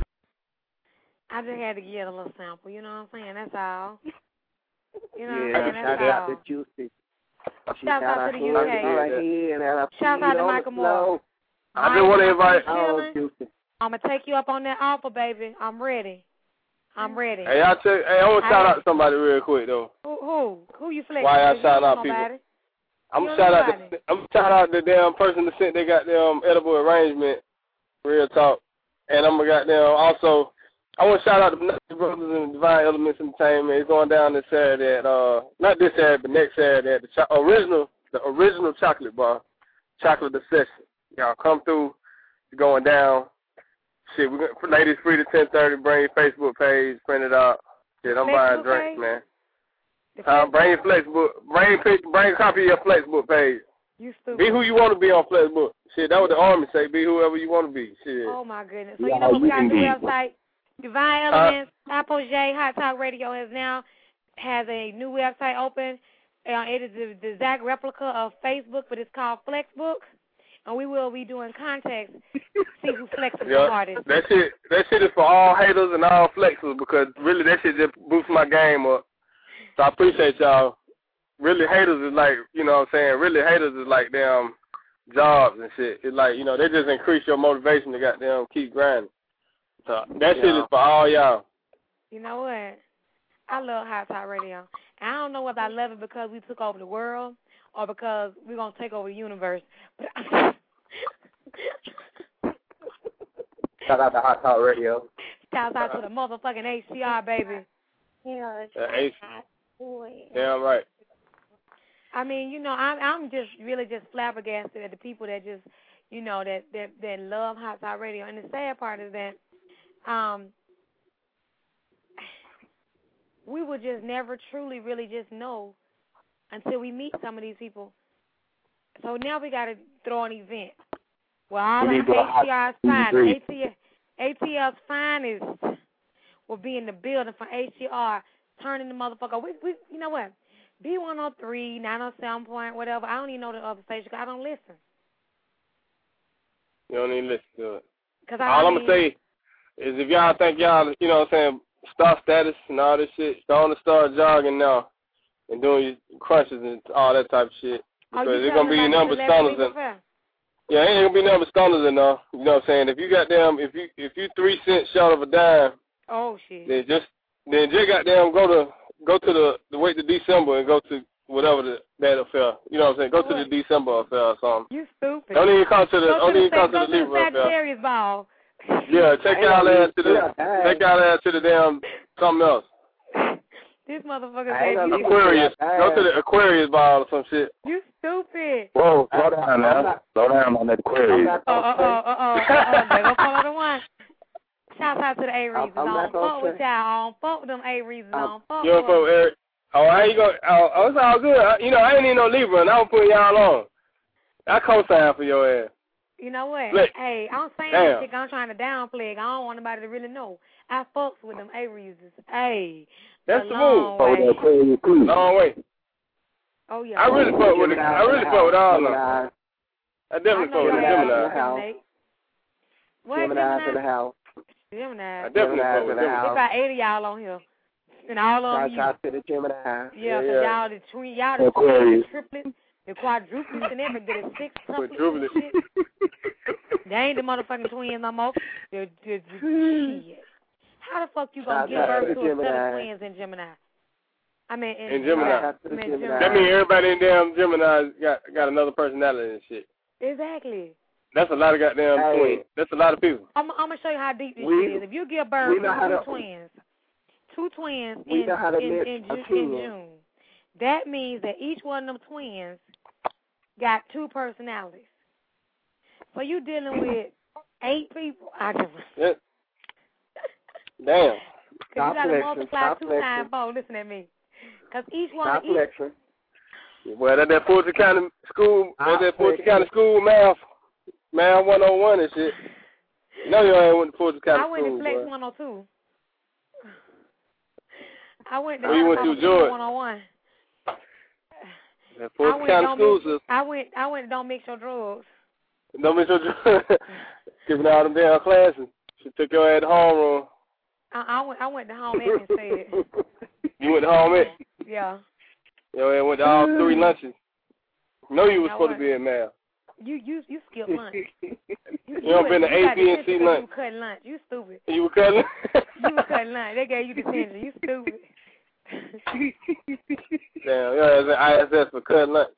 D: I just had to get a little sample, you know what I'm saying? That's all. You know
A: Yeah,
D: what I'm saying? That's
A: shout out
D: all.
A: to Juicy.
D: Shout out to the UK. Shout out to Michael Moore.
L: I just want to invite.
D: I'm going to take you up on that offer, baby. I'm ready. Hey,
L: I want to shout out to somebody real quick though.
D: Who you flexing?
L: Why I shout out people? I'm gonna shout out the damn person that sent they got them edible arrangement. Real talk. And I'm gonna got them also. I want to shout out the brothers in Divine Elements Entertainment. It's going down this Saturday at not this Saturday, but next Saturday at the original chocolate bar, Chocolate Obsession. Y'all come through. It's going down. Shit, we're gonna, ladies free to 10:30. Bring your Facebook page, print it out. Shit, I'm buying drinks, man. Bring your Flexbook. Bring a copy of your Flexbook page.
D: You stupid.
L: Be who you want to be on Flexbook. Shit, that what the Army say. Be whoever you want to be. Shit.
D: Oh my goodness. So you know what we got a new website? Divine Elements, Apple J, Hot Talk Radio has a new website open. It is the exact replica of Facebook, but it's called Flexbook. And we will be doing contests, see who flexes the hardest.
L: That shit is for all haters and all flexers because really that shit just boosts my game up. So I appreciate y'all. Really haters is like, you know what I'm saying, really haters is like damn jobs and shit. It's like, you know, they just increase your motivation to goddamn keep grinding. So that shit is for all y'all.
D: You know what? I love Hot Talk Radio. And I don't know whether I love it because we took over the world or because we're going to take over the universe. But
O: Shout out to Hot Talk Radio.
K: Shout out to the motherfucking HCR, baby.
F: Yeah,
L: Damn right.
K: I mean, you know, I'm just really just flabbergasted at the people that just, you know, that love Hot Talk Radio. And the sad part is that we will just never truly really just know until we meet some of these people. So now we got to throw an event. Well, all the HCR's finest, ATL's finest will be in the building for HCR, turning the motherfucker. We you know what? B103, 907 point, whatever. I don't even know the other station because I don't listen.
L: You don't even listen to it.
K: All
L: I'm going to say is if y'all think y'all, you know what I'm saying, star status and all this shit, go on and start jogging now and doing your crunches and all that type of shit. Because it's going to be number stoners. Yeah, it ain't going to be number stoners enough. You know what I'm saying? If you goddamn, if you 3 cents short of a dime,
K: oh shit,
L: then just goddamn go to the wait to December and go to whatever that affair. You know what I'm saying? Go to the December affair or something.
K: You stupid.
L: Don't even come to the Libra affair.
K: Sagittarius ball.
L: Yeah, take y'all ass to the damn something else.
K: This motherfucker said
L: Aquarius. Go to the Aquarius ball or some shit.
K: You stupid.
N: Whoa, slow down now. Slow down on that Aquarius.
K: There go follow the one. Shout out to the A-Reasons. I don't fuck with y'all. I don't fuck with them A-Reasons. I don't fuck with them.
L: Eric. Oh, how you go? Oh, it's all good. You know, I ain't even no Libra, and I don't put y'all on. I co-sign for your ass.
K: You know what?
L: Look.
K: Hey, I'm saying that shit. I'm trying to downplay it. I don't want nobody to really know. I fucks with them A-Reasons. Hey.
L: That's the move. Long way.
K: Oh, yeah.
L: I really fuck with it. I really fuck with all of them. I definitely fuck with the Gemini.
O: Gemini to the house.
K: Gemini.
L: I definitely fuck with
O: Gemini.
K: There's about 80 y'all on here. And all of you.
O: Shout out to the Gemini.
K: Yeah, because y'all the twin, y'all the twins, the triplets, the quadruplets, and everything. The six tuplets and shit. They ain't the motherfucking twins no more. They're shit. How the fuck you gonna give birth to a set of twins in Gemini? I mean, in
L: Gemini. That means everybody in damn Gemini got another personality and shit.
K: Exactly.
L: That's a lot of goddamn twins. That's a lot of people.
K: I'm gonna show you how deep this shit is. If you give birth to two twins in June, that means that each one of them twins got 2 personalities. So you dealing with 8 people.
L: Damn.
K: Because you got to multiply 2 times 4. Listen at me. Because each one
L: Well, that Fulton County School, math 101 and shit. You know you ain't went to Fulton County School.
K: I went to Flex 102. I went to
L: George
K: 101.
L: That Fulton County School.
K: I went to Don't Mix Your Drugs.
L: Don't Mix Your Drugs. Giving all them damn classes. She took your ass to homeroom.
K: I went to home ec instead.
L: You went to home ec?
K: Yeah.
L: Your ass went to all 3 lunches. No, you was supposed to be in math.
K: You skipped lunch. You
L: don't been to A, B, and C lunch.
K: You were cutting lunch. You stupid.
L: You were cutting lunch?
K: You were cutting lunch. They gave you detention. You stupid.
L: Damn, your ass is ISS for cutting lunch.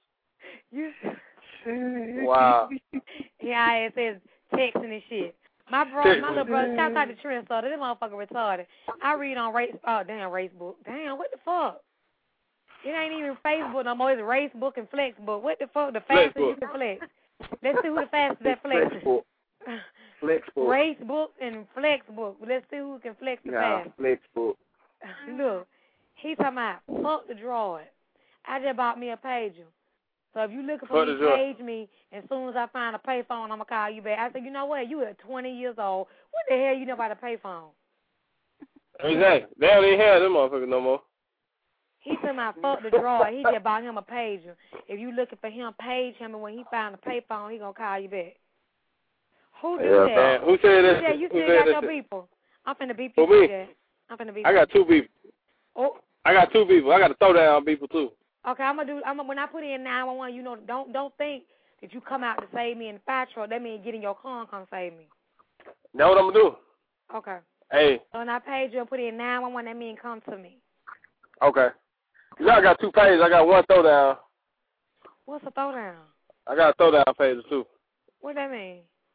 L: Wow.
K: Yeah, ISS texting and shit. My little brother, shout out to Trent Sutter. This motherfucker retarded. I read on Racebook. Damn, what the fuck? It ain't even Facebook no more. It's Racebook and Flexbook. What the fuck? The fastest you can flex. Let's see who the fastest at flexing.
O: Flexbook.
K: Racebook and Flexbook. Let's see who can flex the fastest.
O: Flexbook.
K: Look, he talking about fuck the droid. I just bought me a pager. So if you looking for me, page me. As soon as I find a payphone, I'm going to call you back. I said, you know what? You are 20 years old. What the hell you know about a payphone?
L: Exactly. They don't even have them motherfuckers no more.
K: He said, my fuck the droid. He just bought him a pager. If you looking for him, page him, and when he find a payphone, he going to call you back. Who do that?
L: Man. Who said that?
K: You still got your people. I'm finna beep you.
L: For me?
K: I'm finna beep
L: I got 2 people.
K: Oh.
L: I got 2 people. I got to throw down people, too.
K: Okay, when I put in 911, you know, don't think that you come out to save me in the fire truck. That means get in your car and come save me.
L: That's what I'm going to do.
K: Okay.
L: Hey.
K: So when I paid you and put in 911, that means come to me.
L: Okay. You know I got 2 pages. I got 1 throwdown.
K: What's a throwdown?
L: I got a throwdown page, too.
K: What that mean?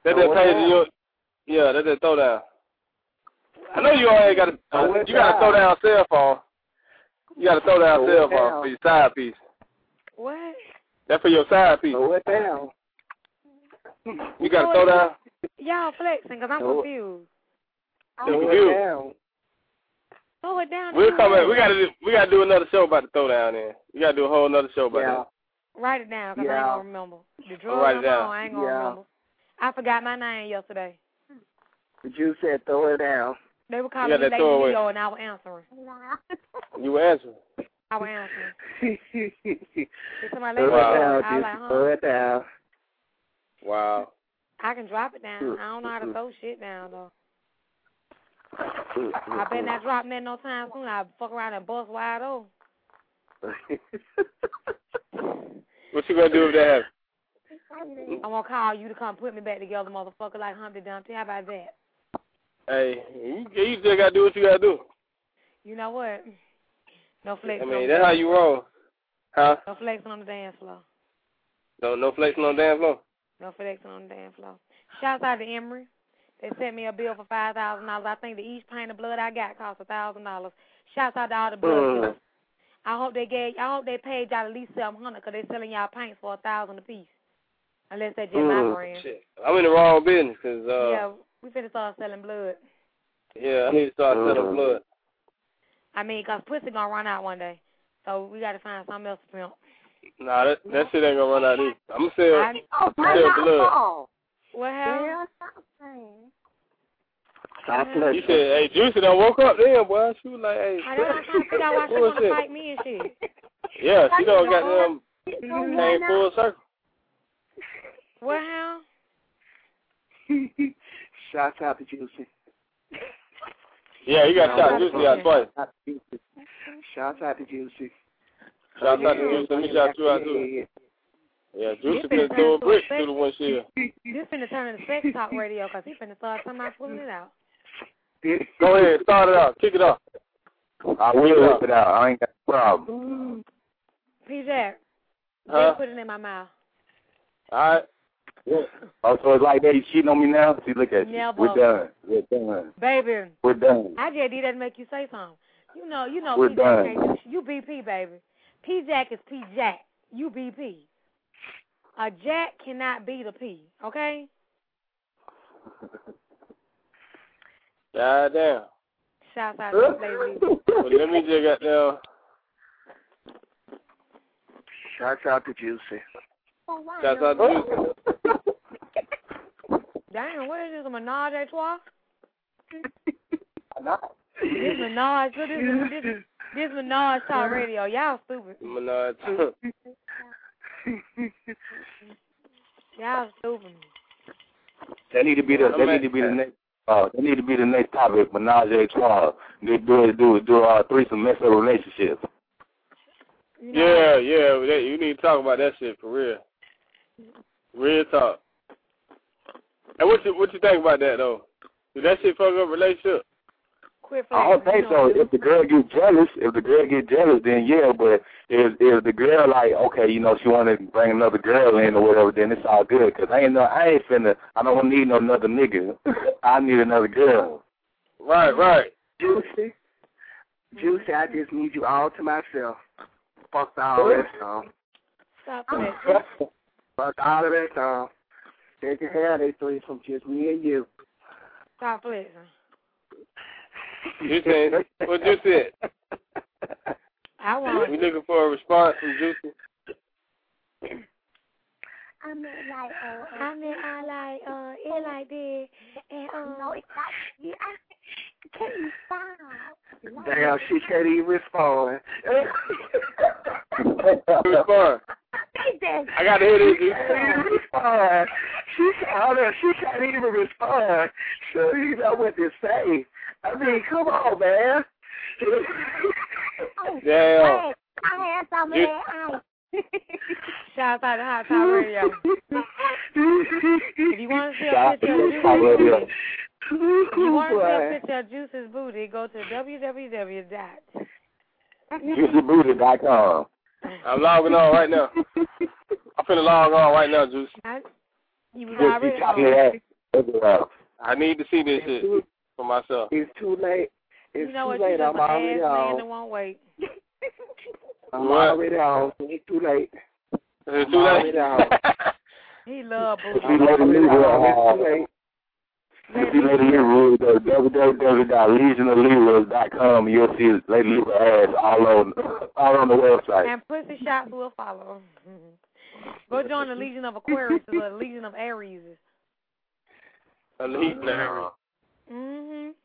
L: That page you. Yeah, that throw down. I know you already got to. You got to throw down cell phone. You got to throw down cell phone for your side piece.
K: What?
L: That's for your side piece.
O: Throw it down.
L: You got to throw down.
K: Y'all flexing because I'm confused.
L: Throw it down.
K: Throw it down.
L: We'll come back. We got to do another show about the throw down. Then we got to do a whole another show about that.
K: Write it down because I ain't gonna remember. The drugs
L: write it down.
K: I ain't gonna remember. I forgot my name yesterday.
A: But you said throw it down.
K: They were calling me Lady Leo and I was answering.
L: You were answering?
K: I was answering. Somebody
A: throw it down,
K: I was like, huh?
A: Throw it down.
L: Wow.
K: I can drop it down. I don't know how to throw shit down, though. I better not drop that no time soon. I'll fuck around and bust wide open.
L: What you gonna do with that?
K: I'm gonna call you to come put me back together, motherfucker, like Humpty Dumpty. How about that?
L: Hey, you just gotta do what you gotta do.
K: You know what? No flexing.
L: I mean, that's how you roll. Huh?
K: No flexing on the dance floor.
L: No flexing on the dance floor?
K: No flexing on the dance floor. Shouts out to Emory. They sent me a bill for $5,000. I think that each pint of blood I got cost $1,000. Shouts out to all the blood dealers. I hope they paid y'all at least $700 because they selling y'all pints for $1,000 a piece. Unless that's just my brand.
L: Shit. I'm in the wrong business because
K: yeah, we finna start selling blood.
L: Yeah, I need to start selling blood.
K: I mean, because pussy gonna run out one day. So we got to find something else to pimp.
L: Nah, that shit ain't gonna run out either. I'm gonna sell blood.
K: What happened?
L: You said, hey, Juicy done woke up then, boy. She was like, hey.
K: I know, I'm trying to figure out why she want to fight me and shit.
L: Yeah, she done got them came full circle.
K: What hell?
A: Shouts out to Juicy.
L: Yeah, you got shot Juicy out twice.
A: Shouts out to Juicy.
L: Shouts out to Juicy. Let me shout you out too. Yeah, Juicy finna throw a brick through the windshield.
K: This finna turn into sex talk radio because he finna start somebody pulling it out.
L: Go ahead, start it out. Kick it off.
N: I will whip it out. I ain't got a problem.
K: P-Jack,
N: huh?
K: Put it in my mouth.
N: All right. Yeah. Oh, so it's like that. You cheating on me now? See, look at you.
K: Never.
N: We're done. We're done.
K: Baby.
N: We're done.
K: I just did that to make you say something. You know,
N: We're
K: P-Jack
N: done.
K: can't do you BP, baby. P-Jack is P-Jack. You BP. A Jack cannot beat a P, okay?
L: God damn.
K: Shouts out to Lady.
L: Well, let me just get down.
A: Shouts out to Juicy.
L: Shouts out to Juicy.
K: Damn, what is this, a menage a trois?
O: Not.
K: This menage, this menage talk radio. Y'all stupid.
L: Menage.
K: Y'all stupid.
N: That need to be the next. That need to be the next topic. Menage a trois. They do threesome mess up relationships.
L: Yeah. You need to talk about that shit for real. Real talk. And what you think about that though? Did that shit fuck up relationship?
N: I don't think so. If the girl get jealous, then yeah. But if the girl like, okay, you know, she want to bring another girl in or whatever, then it's all good. Cause I don't need no another nigga. I need another girl.
L: Right.
A: Juicy, I just need you all to myself. Fuck all that stuff.
K: Stop that.
A: Fuck all of that stuff. They can have they threesome, just me and you.
K: Stop flexing.
L: You saying what you said?
K: I want.
L: We looking for a response from Juicy.
F: I meant like it like that, and no, it's not. Yeah, can you stop?
A: Damn, she can't even respond.
L: Respond. I got to hear this.
A: She can't even respond. She can't even respond. So you know what to say. I mean, come on, man.
L: Damn.
F: I had some of
K: Shout out to Hot Talk Radio. If you want to see a picture of Juice's booty, go to
N: juicybooty.com.
L: I'm logging on right now. I'm finna log on right now, Juice.
K: You was already on.
L: I need to see this shit for myself.
O: It's too late. It's
K: you know
O: too
K: what?
O: late.
K: You
O: I'm
K: just an
O: already
K: ass man
O: on.
K: that won't wait.
O: I'm already on. It's too late.
L: It's too late.
K: He love
N: If
K: bullshit.
N: you Lady Libra,
O: It's too late.
N: if you Lady Libra, go to www.legionoflibras.com. You'll see Lady Libra ass all on the website.
K: And pussy shots will follow. Go join the Legion of Aquarius or the Legion of Aries.
L: Elite now.
K: Mhm.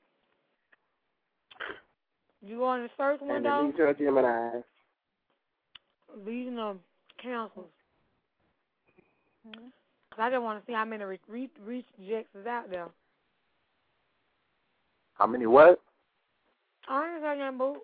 K: You on the first one,
O: And
K: though?
O: the Legion of Gemini.
K: Legion of Cancers. Cause I just want to see how many rejects is out there.
N: How many what?
K: I ain't saying nothing, boo.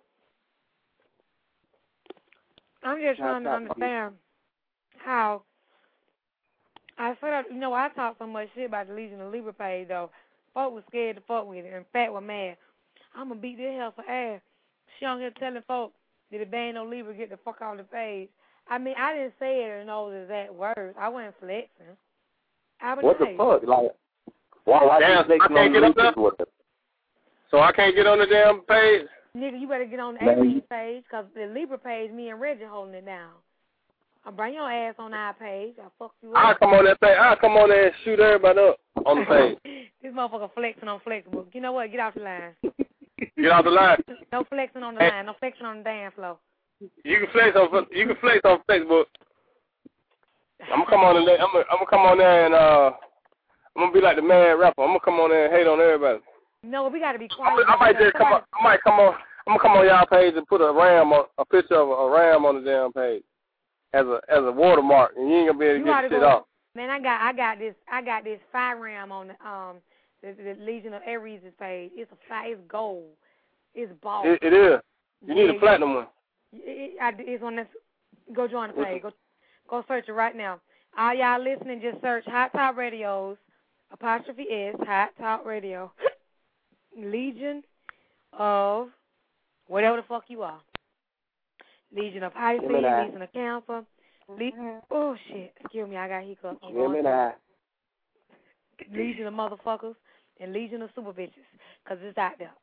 K: I'm just trying to understand how I feel like, I talk so much shit about the Legion of Libra page, though. Folk was scared to fuck with it, and Fat was mad. I'm going to beat this hell for ass. She on here telling folk that if they ain't no Libra, get the fuck off the page. I mean, I didn't say it in those exact words. I wasn't flexing.
N: What the fuck? Like, why
L: Damn, I can't get up there? So I can't get on the damn page?
K: Nigga, you better get on the Aries page, because the Libra page, me and Reggie holding it down. I'll bring your ass on our page. I'll fuck you up.
L: I'll come on that page. I'll come on there and shoot everybody up on the page.
K: This motherfucker flexing on Flexbook. You know what? Get off the line.
L: Get off the line.
K: No flexing on the line. No flexing on the dance floor.
L: You can flex on Facebook. I'm gonna come on there. I'm gonna come on there and I'm gonna be like the mad rapper. I'm gonna come on there and hate on everybody.
K: No, we gotta be quiet.
L: I might just come on. I might come on. I'm gonna come on y'all page and put a picture of a ram on the damn page as a watermark, and you ain't gonna be able to get shit off.
K: Man, I got this fire ram on the Legion of Aries page. It's gold. It's ball.
L: It is. You need a platinum one.
K: It's on this. Go join the page. Go search it right now. All y'all listening, just search Hot Top Radios, 'S, Hot Top Radio, Legion of whatever the fuck you are. Legion of Pisces, Legion of Cancer. Oh, shit. Excuse me, I got hiccups. Legion of motherfuckers and Legion of super bitches, because it's out there.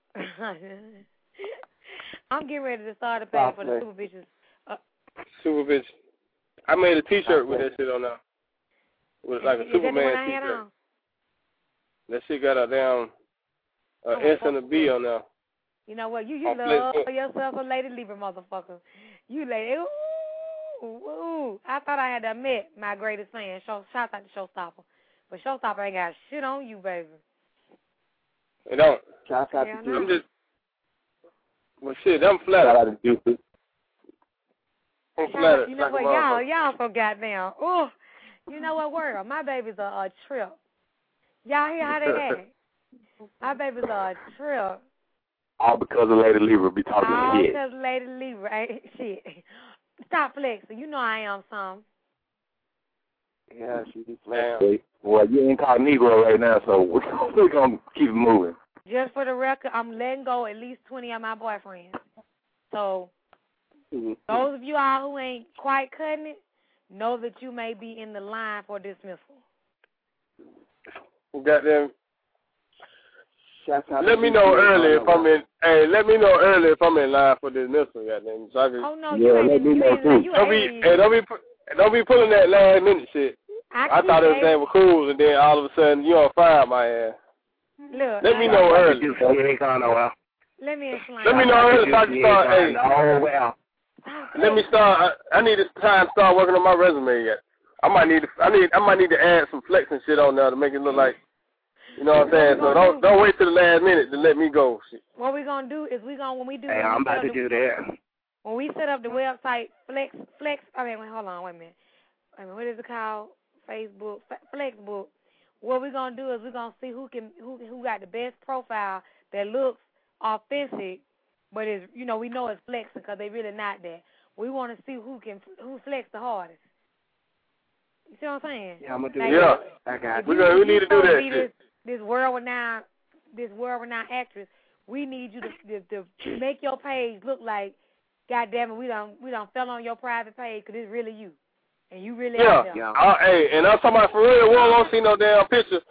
K: I'm getting ready to start a page for the super bitches.
L: Super bitch. I made a T-shirt with that shit on now. With like a Superman T-shirt. That shit got a damn S and a B on there.
K: You know what? You love yourself a Lady Libra motherfucker. You lady. Ooh. I thought I had to admit my greatest fan. Shout out to Showstopper. But Showstopper ain't got shit on you, baby.
L: It don't.
O: Shout out to
L: I'm just. Well, shit, I'm flattered. I'm flattered.
K: You know what? Y'all so goddamn. Ooh. You know what, world? My babies are a trip. Y'all hear how they act? My babies are a trip.
N: All because of Lady Libra be talking shit.
K: All because of Lady Libra ain't shit. Stop flexing. You know I am some.
O: Yeah, she be flexing.
N: Well, you're incognito right now, so we're going to keep it moving.
K: Just for the record, I'm letting go at least 20 of my boyfriends. So, those of you all who ain't quite cutting it, know that you may be in the line for dismissal.
L: Goddamn. Let me know early if I'm in. Hey, let me know early if I'm in line for dismissal. Goddamn. So I can,
N: let me know too.
L: Don't be pulling that last minute shit. I thought everything was cool, and then all of a sudden you on fire, my ass.
K: Look.
L: Let me know early.
K: Let me explain.
L: Let me know early so I can start. Hey. Let me start. I need time to start working on my resume yet. I might need to add some flexing shit on there to make it look like. You know what I'm saying? So don't wait till the last minute to let me go.
K: What we're going to do is when we do...
O: Hey, I'm about to do that.
K: When we set up the website, Flex, I mean, hold on, wait a minute. What is it called? Facebook, Flexbook. What we're going to do is we're going to see who got the best profile that looks authentic, but is, we know it's flexing because they really not that. We want to see who flex the hardest. You see what I'm saying?
O: Yeah, I'm going to do
L: that.
O: I got
L: we need to do that shit.
K: This world-renowned actress, we need you to make your page look like, goddamn it, we done fell on your private page because it's really you, and you really out there.
L: Hey, and I'm talking about for real. We don't want to see no damn picture.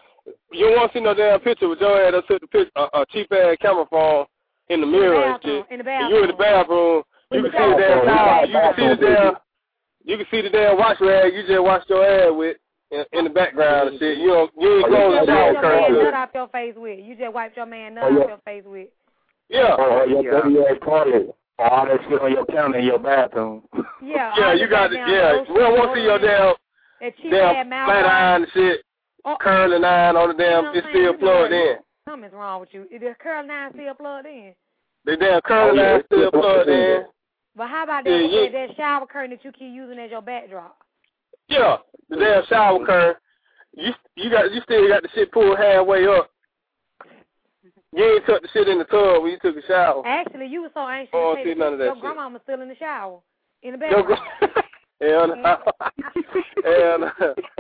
L: You don't want to see no damn picture with your ass that took the picture, a cheap-ass camera phone in the mirror and shit.
D: In the bathroom.
L: And you in the bathroom. You can see the damn towel. You can see the damn wash rag you just washed your ass with in the background and shit. You ain't close the shower curtain.
D: You nut off your face with. You just wiped your man nut off your face with.
L: Yeah.
N: Or your dirty ass toilet. All that shit on your counter in your bathroom.
D: Yeah.
L: Yeah, you got it. Yeah. We don't want to see your damn flat iron and shit. Curling iron on the damn, it's still plugged in.
D: Something's wrong with you. Is the curling iron still plugged in?
L: The damn curling iron still plugged in.
D: But how about that shower curtain that you keep using as your backdrop?
L: Yeah, the damn shower curtain. You still got the shit pulled halfway up. You ain't took the shit in the tub when you took a shower.
D: Actually, you were so anxious
L: to
D: say
L: none of that
D: your
L: shit.
D: grandma was still in the shower. In the bathroom.
L: Hell no. Hell no.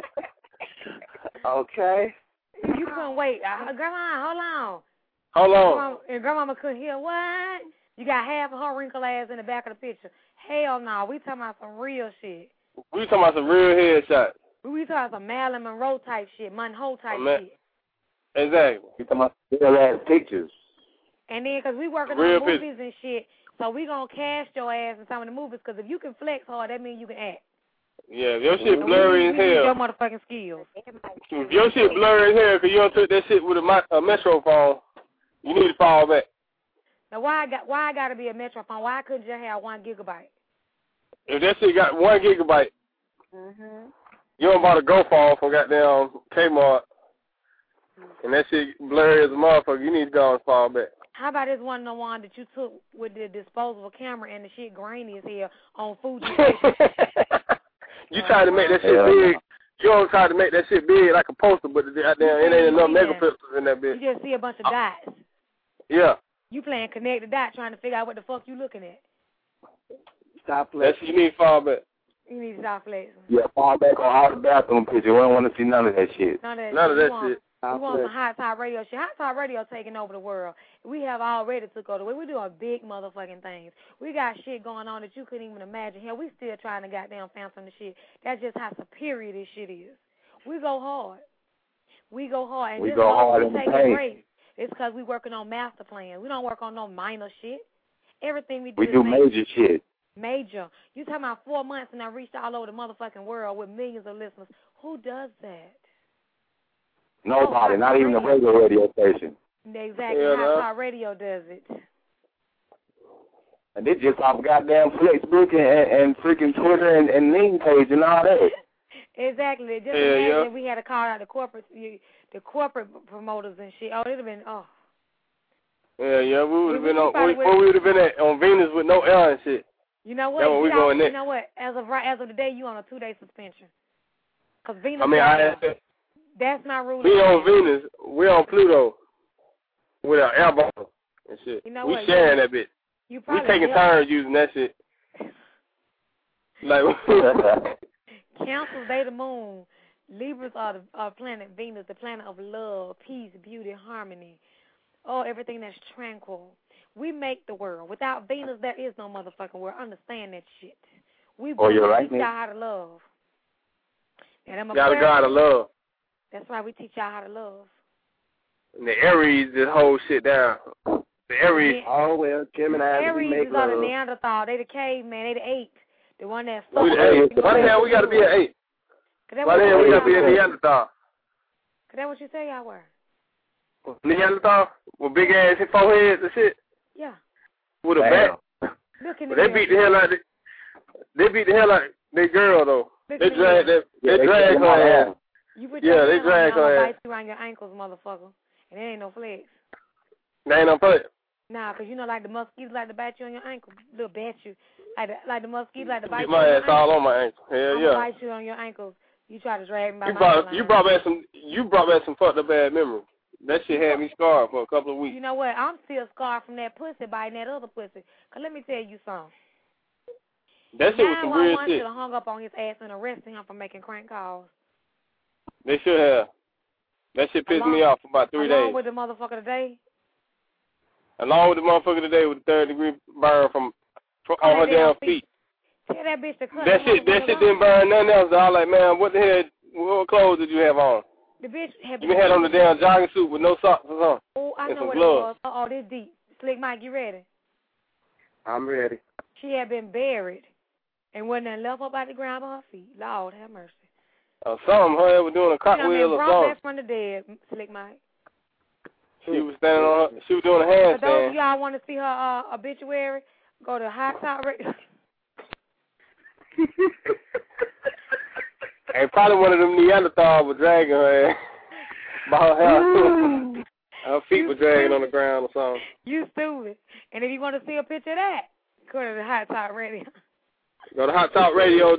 O: Okay.
D: You couldn't wait. Grandma, hold on.
L: Hold on.
D: And grandmama couldn't hear what? You got half of her wrinkled ass in the back of the picture. Hell no. We talking about some real shit.
L: We talking about some real headshots.
D: We talking about some Marilyn Monroe type shit, Monroe type shit.
L: Exactly.
N: We talking about real ass pictures.
D: And then, because we working
L: real
D: on movies and shit, so we going to cast your ass in some of the movies, because if you can flex hard, that means you can act.
L: Yeah, your shit blurry as hell.
D: Your motherfucking skills.
L: Your shit blurry as hell because you don't took that shit with a Metro phone. You need to fall back.
D: Now, why I got to be a Metro phone? Why couldn't you have 1 gigabyte?
L: If that shit got 1 gigabyte, you don't buy a Go phone from goddamn Kmart, and that shit blurry as a motherfucker, you need to go and fall back.
D: How about this one that you took with the disposable camera and the shit grainy as hell on Fuji?
L: You try to make that shit big. You don't try to make that shit big like a poster, but it ain't enough megapixels in that bitch.
D: You just see a bunch of dots.
L: Yeah.
D: You playing connect the dot, trying to figure out what the fuck you looking at.
O: Stop flexing.
L: You need to fall back.
D: You need to stop flexing.
N: Yeah, fall back on all the bathroom pictures. We don't want to see none of that shit.
L: None of that shit.
D: We want some hot top radio shit. Hot top radio taking over the world. We have already took over the world. We're doing big motherfucking things. We got shit going on that you couldn't even imagine. Hell, we still trying to goddamn phantom the shit. That's just how superior this shit is. We go hard. We go hard. And
N: we go hard in the paint.
D: It's because we working on master plan. We don't work on no minor shit. Everything we do
N: we do major shit.
D: Major. You talking about 4 months and I reached all over the motherfucking world with millions of listeners. Who does that?
N: Nobody, not even the regular radio station.
D: Exactly. Hot Top Radio does it.
N: And they just off goddamn Facebook and freaking Twitter and Lean page and all that.
D: Exactly. Just imagine if we had to call out the corporate promoters and shit. Oh, it'd have been
L: Yeah, we would have been on. Where we would have been at on Venus with no air and shit.
D: You know what?
L: That's where we going next.
D: You know what? As of today, you on a 2-day suspension. Cause Venus. That's my rule.
L: We on Venus. We on Pluto with our air bottle and shit.
D: You know
L: we
D: what?
L: sharing that bit. We taking turns using that shit. Like
D: Cancers, they the moon. Libras are the planet Venus, the planet of love, peace, beauty, harmony. Oh, everything that's tranquil. We make the world. Without Venus, there is no motherfucking world. Understand that shit. We teach y'all how to love.
L: Got a God of love.
D: That's why we teach y'all how to love.
L: And the Aries just hold shit down. The Aries.
O: Oh, well, Gemini.
D: Aries is on the Neanderthal. They the caveman. They the ape. The one that's...
L: Why the hell we got to be an ape? Why the hell we got to be a Neanderthal?
D: Cause that's what you say y'all were.
L: Neanderthal? With big ass foreheads and shit?
D: Yeah.
L: With a bat? They beat the hell out of They beat the hell out of their girl, though. They drag her ass.
D: You put
L: they drag her ass.
D: Bite you around your ankles, motherfucker. And there ain't no flex.
L: There ain't no flex?
D: Nah, because you know, like the mosquitoes like to bite you on your ankle. They'll bat you. Like the mosquitoes like to bite you
L: on your ankle. Get my ass all on my ankle. Hell yeah.
D: Bite you on your ankles. You try to drag me by my
L: You brought back some fucked up bad memories. That shit had me scarred for a couple of weeks.
D: You know what? I'm still scarred from that pussy biting that other pussy. Because let me tell you something.
L: That shit was some weird shit.
D: Should have hung up on his ass and arrested him for making crank calls.
L: They should have. That shit pissed me off for about 3 days.
D: Along with the motherfucker today?
L: Along with the motherfucker today with the 3rd-degree burn from on her damn feet.
D: Tell that bitch to cut
L: that shit didn't burn nothing else. I was like, man, what the hell, what clothes did you have on?
D: The bitch had
L: You been had on the damn jogging suit with no socks or something.
D: Oh, I
L: and
D: know
L: some
D: what
L: gloves.
D: it was. This deep. Slick Mike, you ready?
O: I'm ready.
D: She had been buried and wasn't nothing left up out the ground by her feet. Lord have mercy.
L: Something, her ever doing a cartwheel or
D: brought
L: something.
D: back from the dead, Slick Mike.
L: She was standing on her, she was doing a handstand.
D: For those of y'all want to see her obituary, go to Hot Top Radio.
L: And probably one of them Neanderthals was dragging her ass by her hair. Her feet were dragging on the ground or something.
D: You stupid. And if you want to see a picture of that, go to the Hot Top Radio.
L: Go to Hot Top Radio,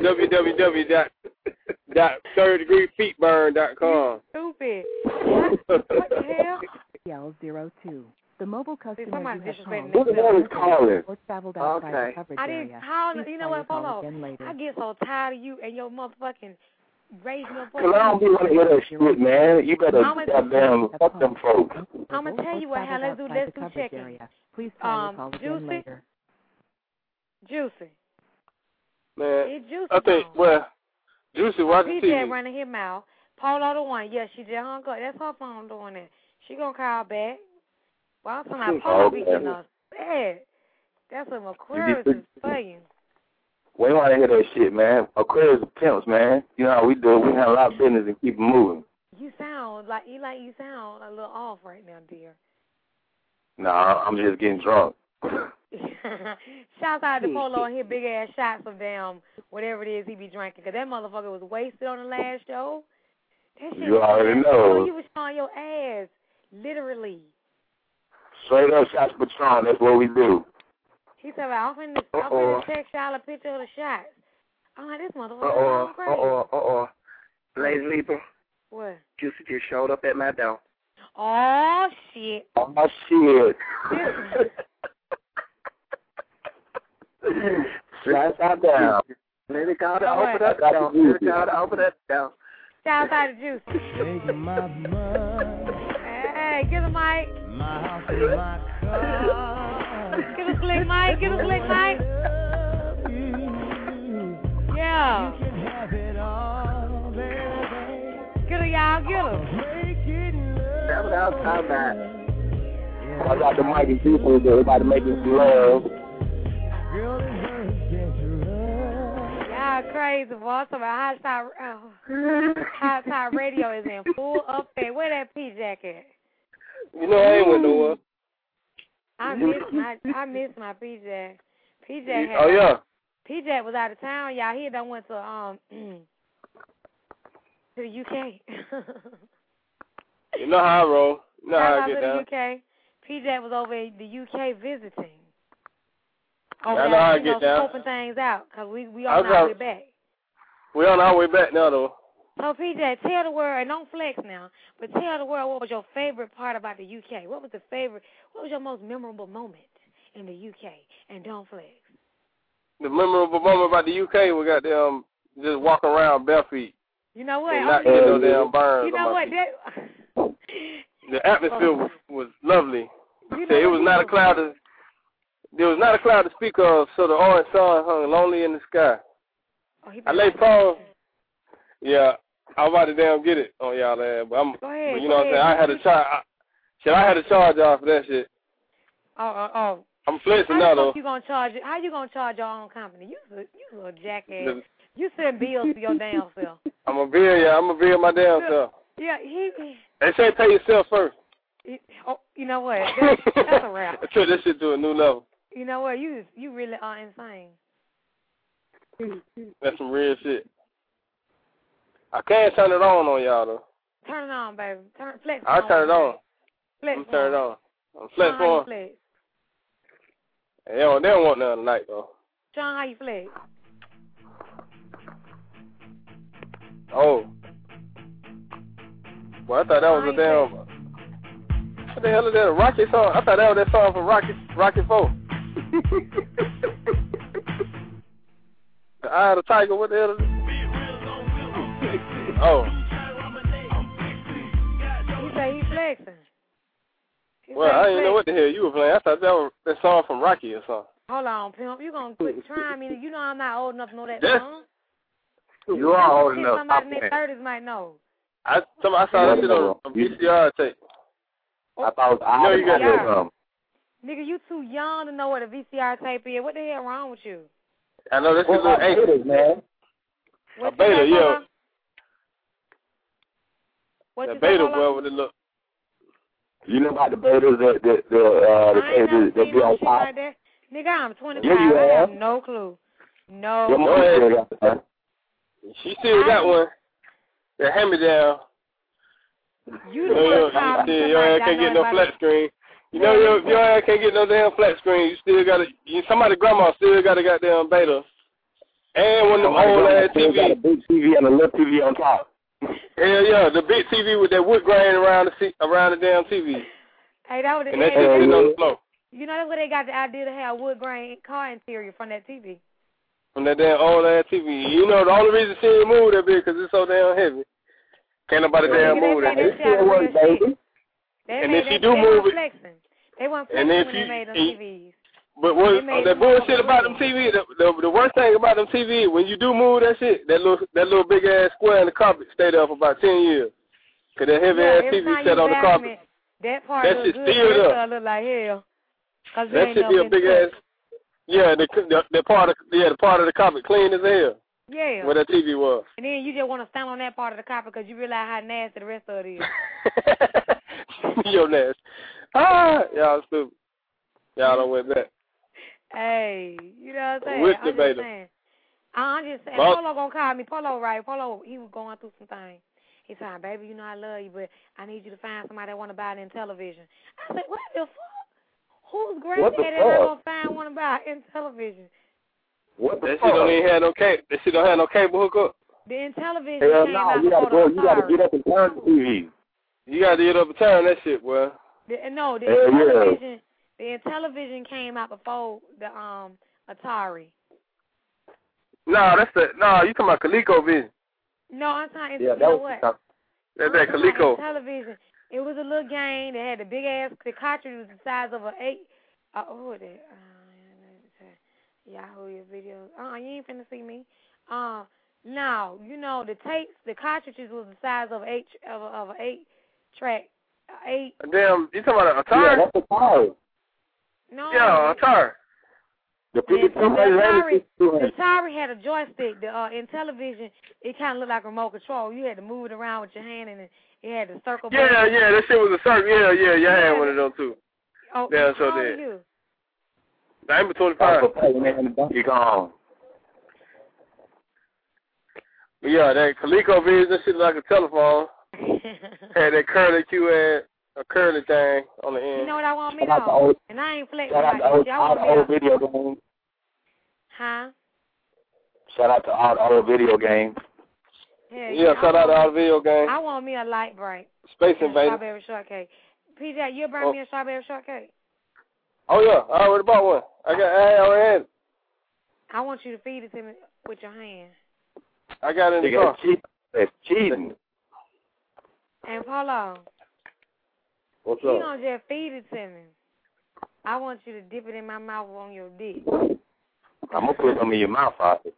L: www.thirddegreefeetburn.com.
D: Stupid. What the hell?
I: L02. The mobile customer you have
D: disrespecting
I: called
N: is calling.
I: or traveled outside the coverage
D: I didn't
I: area.
D: call.
I: Please
D: You know
I: try
D: what,
I: your call
D: Polo?
I: again later.
D: I get so tired of you and your motherfucking raising your
N: Cause I don't be want to hear that shit, man. You better goddamn fuck them folks.
D: I'm gonna tell you what. How let's do check-in.
I: Please try your call again later.
D: Juicy.
L: Man,
D: It's Juicy.
L: I think, well, Juicy watching
D: PJ
L: TV.
D: running his mouth. Polo the one. Yeah, she just hung up. That's her phone doing that. She gonna call back. Well, I'm talking about Polo be getting us bad. That's what Aquarius is for you.
N: We don't want to hear that shit, man. Aquarius pimps, man. You know how we do it. We handle our business and keep it moving.
D: You sound like you sound a little off right now, dear.
N: Nah, I'm just getting drunk.
D: Shout out to Polo and his big ass shots of damn whatever it is he be drinking. Cause that motherfucker was wasted on the last show. That shit
N: You already know.
D: You was showing your ass, literally.
N: Straight up shots Patron. That's what we do.
D: He said, I'm finna text y'all a picture of the shots. I'm like, this motherfucker crazy.
O: Lady Libra.
D: What?
O: Juicy just showed up at my door.
D: Oh, shit.
N: Oh, shit. Shots out down.
O: Let it go to open that door. Let it go to open that door.
D: Shout out to Juicy. Hey, get a mic.
E: My house and my car.
D: Get a slick mic. Get a slick mic. Yeah.
E: You can have it all, baby.
D: Get her, y'all. Get her.
O: That's what I was talking about.
N: I got the mic and people, everybody making some love.
D: Y'all crazy, boy. So my Hot Top Radio is in full update. Where that P-Jack at?
L: You know I ain't went nowhere.
D: I miss my P-Jack. P-Jack had.
L: Oh yeah.
D: P-Jack was out of town, y'all. He done went to the UK.
L: You know how I roll. You know how I get
D: to
L: down.
D: the UK. P-Jack was over in the UK visiting.
L: I know how I get down.
D: Scoping things out, because we on our way back.
L: We on our way back now, though.
D: So, PJ, tell the world, and don't flex now, but tell the world what was your favorite part about the UK. What was your most memorable moment in the UK? And don't flex.
L: The memorable moment about the UK, we got them just walking around bare feet.
D: You know what?
L: And not getting no damn burns.
D: You know what?
L: The atmosphere was lovely.
D: You
L: There was not a cloud to speak of, so the orange sun hung lonely in the sky. I lay prone. Yeah, I was about to damn get it on y'all ass, but
D: Go ahead,
L: you know what I'm saying? I had to charge. I had to charge y'all for that shit.
D: Oh.
L: I'm flexing now though.
D: How you gonna charge your own company? You little jackass. You send bills to your damn self.
L: I'm a bill my damn self.
D: Yeah,
L: They say pay yourself first.
D: You know what? That's a wrap.
L: I took this shit to a new level.
D: You know what? You really are insane.
L: That's some real shit. I can't turn it on y'all though.
D: Turn it on, baby. Flex.
L: I'll turn it on.
D: Flex.
L: I'm turn it on. I'm flex on.
D: Flex.
L: They don't want nothing tonight though.
D: John, how you flex?
L: Oh. Well, I thought that was a damn. What the hell is that? A Rocky song? I thought that was that song from Rocky 4. The Eye of the Tiger. What the hell is it? Oh.
D: You say he flexing.
L: Well, I didn't know what the hell you were playing. I thought that was that song from Rocky or something.
D: Hold on, pimp. You gonna quit trying me? You know I'm not old enough to know that
N: Yes.
D: song.
N: You are old enough.
D: Somebody in their 30s might know.
L: I saw that shit on a VCR tape.
N: I thought I got
D: Nigga, you too young to know what a VCR tape is. What the hell wrong with you?
L: I know this is a little ancient, man.
D: What's
L: a beta, yeah.
D: What's
L: the beta, boy, with the look.
N: You know about the betas that be on top?
D: Like that. Nigga, I'm 25. I have no clue.
L: No. She still got one. That hand-me-down. Your ass can't get no flat screen. You know your ass can't get no damn flat screen. You still got somebody grandma still got a goddamn beta. And one of them old ass TV.
N: Got a big TV and a little TV on top.
L: Hell yeah, the big TV with that wood grain around the damn TV.
D: Hey, that was
L: and that shit sitting on the floor.
D: You know that's where they got the idea to have wood grain car interior from that TV.
L: From that damn old ass TV. You know the only reason she didn't move that big because it's so damn heavy. Can't nobody damn move that big. And if she do move it,
D: they weren't flexing when they made them TVs.
L: But that bullshit about them TV, the worst thing about them TV, when you do move that shit, that little big ass square in the carpet stayed there for about 10 years. Cause that heavy ass TV set on the carpet.
D: That part
L: that shit still up.
D: Look like hell.
L: That shit be a big ass. Yeah, the part of the carpet clean as hell.
D: Yeah.
L: Where that TV was.
D: And then you just want to stand on that part of the carpet because you realize how nasty the rest of it is.
L: You're nasty. Y'all stupid. Y'all don't went back.
D: Hey, you know what I'm saying?
L: With
D: I'm just saying. I'm just saying. Polo gonna call me. Polo, right? Polo, he was going through some things. He said, baby, you know I love you, but I need you to find somebody that want to buy it in television. I said, what the fuck? Who's granddaddy that gonna find one to buy it in television?
N: What the
L: that
N: fuck?
L: Shit don't even have no cable. That shit don't have no cable hookup.
D: The in television
N: Hell
D: came
N: no,
D: out
N: you gotta get up and turn the TV.
L: You gotta get up and turn that shit, boy.
D: The television came out before the Atari.
L: No, you talking about ColecoVision.
D: No, I'm talking.
N: Yeah,
D: you know what?
L: That's that Coleco.
D: Television. It was a little game that had the big ass. The cartridge was the size of an 8. Who is that? Yahoo your videos. You ain't finna see me. Now you know the tapes. The cartridges was the size of an 8-track. 8.
L: Damn, you talking about an Atari?
N: Yeah, that's Atari.
D: No.
L: Yeah, Atari.
D: The Atari had a joystick. In television, it kind of looked like a remote control. You had to move it around with your hand, and it had the circle.
L: Yeah, that shit was a circle. Yeah, you had one of them too.
D: Oh,
L: yeah, so
D: did. You?
L: I'm 25.
N: You gone.
L: Yeah, that ColecoVision, that shit like a telephone. Had that curly a curly thing on the end.
D: You know what I want me to? And I ain't flexing like this.
N: All the old video games.
D: Huh?
N: Shout out to all the old video games.
L: Yeah, shout out to all the video games.
D: I want me a light bright.
L: Space Invader.
D: Strawberry shortcake. PJ, you bring me a strawberry shortcake?
L: Oh, yeah. I already bought one. I already had it.
D: I want you to feed it to me with your hand.
L: I got it in the car.
N: That's cheating.
D: And Paulo.
N: What's
D: you
N: up?
D: don't just feed it to me. I want you to dip it in my mouth on your dick.
N: I'm going to put some in your mouth, Father.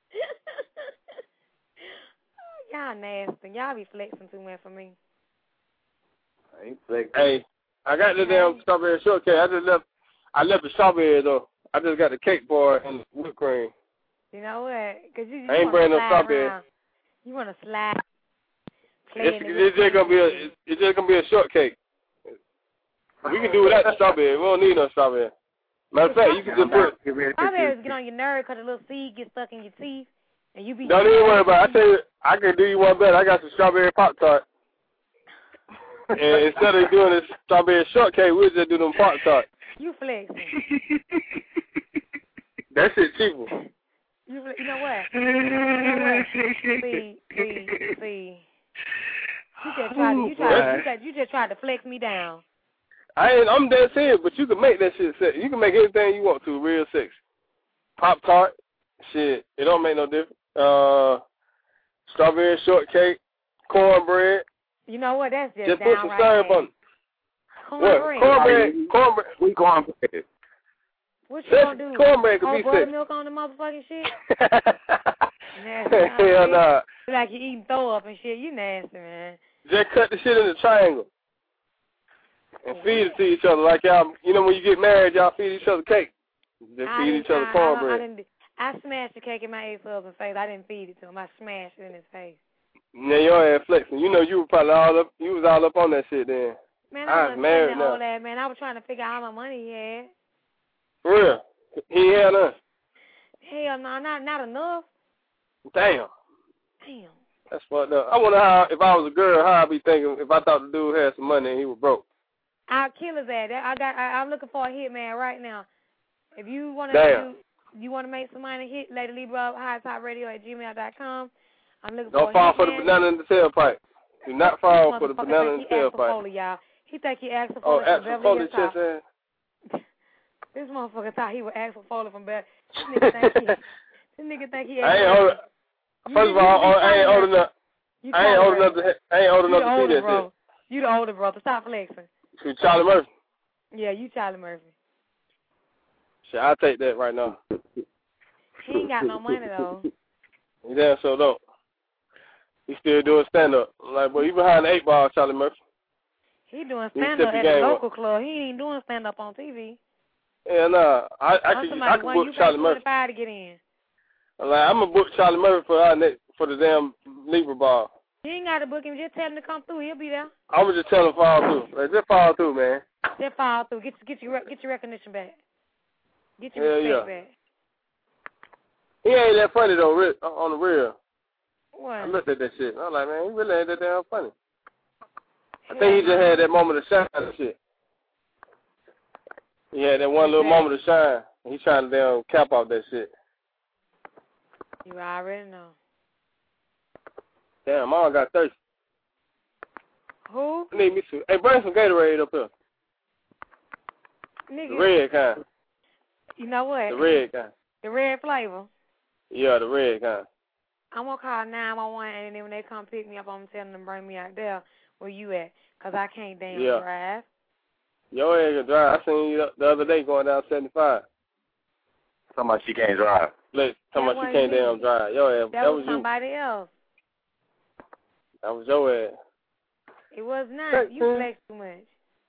D: Y'all nasty. Y'all be flexing too much for me.
N: I ain't flexing.
L: Hey, I got the damn strawberry shortcake. I left the strawberry, though. I just got the cake bar and whipped cream.
D: You know what? Because you
L: I ain't bringing no strawberry.
D: Around. You want to slide.
L: It's just gonna be a shortcake. We can do without the strawberry. We don't need no strawberry. Matter of fact, you can just put.
D: Strawberries get on your nerve because the little seed gets stuck in your teeth, and you be.
L: Don't even worry about it. I tell you, I can do you one better. I got some strawberry Pop-Tart. And instead of doing this strawberry shortcake, we'll just do them Pop-Tart.
D: You flexing.
L: That shit cheaper.
D: You know what? See. You just tried to flex me down.
L: I'm dead serious, but you can make that shit sexy. You can make anything you want to real sexy. Pop-Tart, shit, it don't make no difference. Strawberry shortcake, cornbread.
D: You know what? That's just
L: put some syrup on it.
D: Cornbread.
L: Cornbread.
N: We cornbread.
D: What you gonna do?
L: Cornbread could be sexy.
D: Buttermilk on the motherfucking shit?
L: Hell nah.
D: Like you eating throw up and shit. You nasty, man.
L: Just cut the shit in a triangle and feed it to each other like y'all. You know when you get married, y'all feed each other cake. Just feed each other cornbread.
D: I smashed the cake in my ex-husband's face. I didn't feed it to him. I smashed it in his face.
L: Now your ass flexing. You know you were probably all up. You was all up on that shit then.
D: Man, I was married now. All that, man. I was trying to figure out how much money he had.
L: For real? He ain't had none.
D: Hell no, not enough.
L: Damn. That's fucked up. I wonder how, if I was a girl, how I'd be thinking if I thought the dude had some money and he was broke.
D: I'll kill his ass. I'm looking for a hitman right now. If you want to make some money, hit Lady Libra highttopradio@gmail.com. I'm looking
L: Don't
D: for
L: fall
D: a
L: for the banana in the tailpipe. Do not fall for the banana in the tailpipe.
D: Y'all. He think he asked for
L: Foley from Beverly Hills.
D: This motherfucker thought he would ask for Foley from Beverly. This nigga think he asked for
L: First of all, I ain't old enough. I ain't old enough to see that shit.
D: You the older brother. Stop flexing.
L: To Charlie Murphy.
D: Yeah, you Charlie Murphy.
L: Shit, I'll take that right now.
D: He ain't got no money though.
L: He damn so don't. He still doing stand up. Like, boy, you behind the 8 ball, Charlie Murphy.
D: He doing stand up at the local club. He ain't doing stand up on TV.
L: Yeah, nah. I can book Charlie Murphy.
D: To get in.
L: Like, I'm gonna book Charlie Murphy for the damn Libra ball.
D: You ain't got to book him. Just tell him to come through. He'll be there.
L: I'm gonna just tell him fall through. Like, just fall through, man.
D: Just fall through. Get your recognition back. Get your respect back.
L: He ain't that funny though, on the real.
D: What?
L: I looked at that shit. I'm like, man, he really ain't that damn funny. I think he just had that moment of shine and shit. He had that one little moment of shine. He's trying to damn cap off that shit.
D: You already know.
L: Damn, Mom got thirsty.
D: Who?
L: I need me some. Hey, bring some Gatorade up here.
D: Nigga.
L: The red kind.
D: You know what?
L: The red kind.
D: The red flavor.
L: Yeah, the red kind.
D: I'm going to call 911, and then when they come pick me up, I'm going to tell them to bring me out there where you at, because I can't damn drive.
L: Your ass can drive. I seen you the other day going down 75.
N: Talking about she can't drive.
L: Look, talking about she can't damn drive. Your ass.
D: That was somebody else.
L: That was your ass.
D: It was not. You flex too much.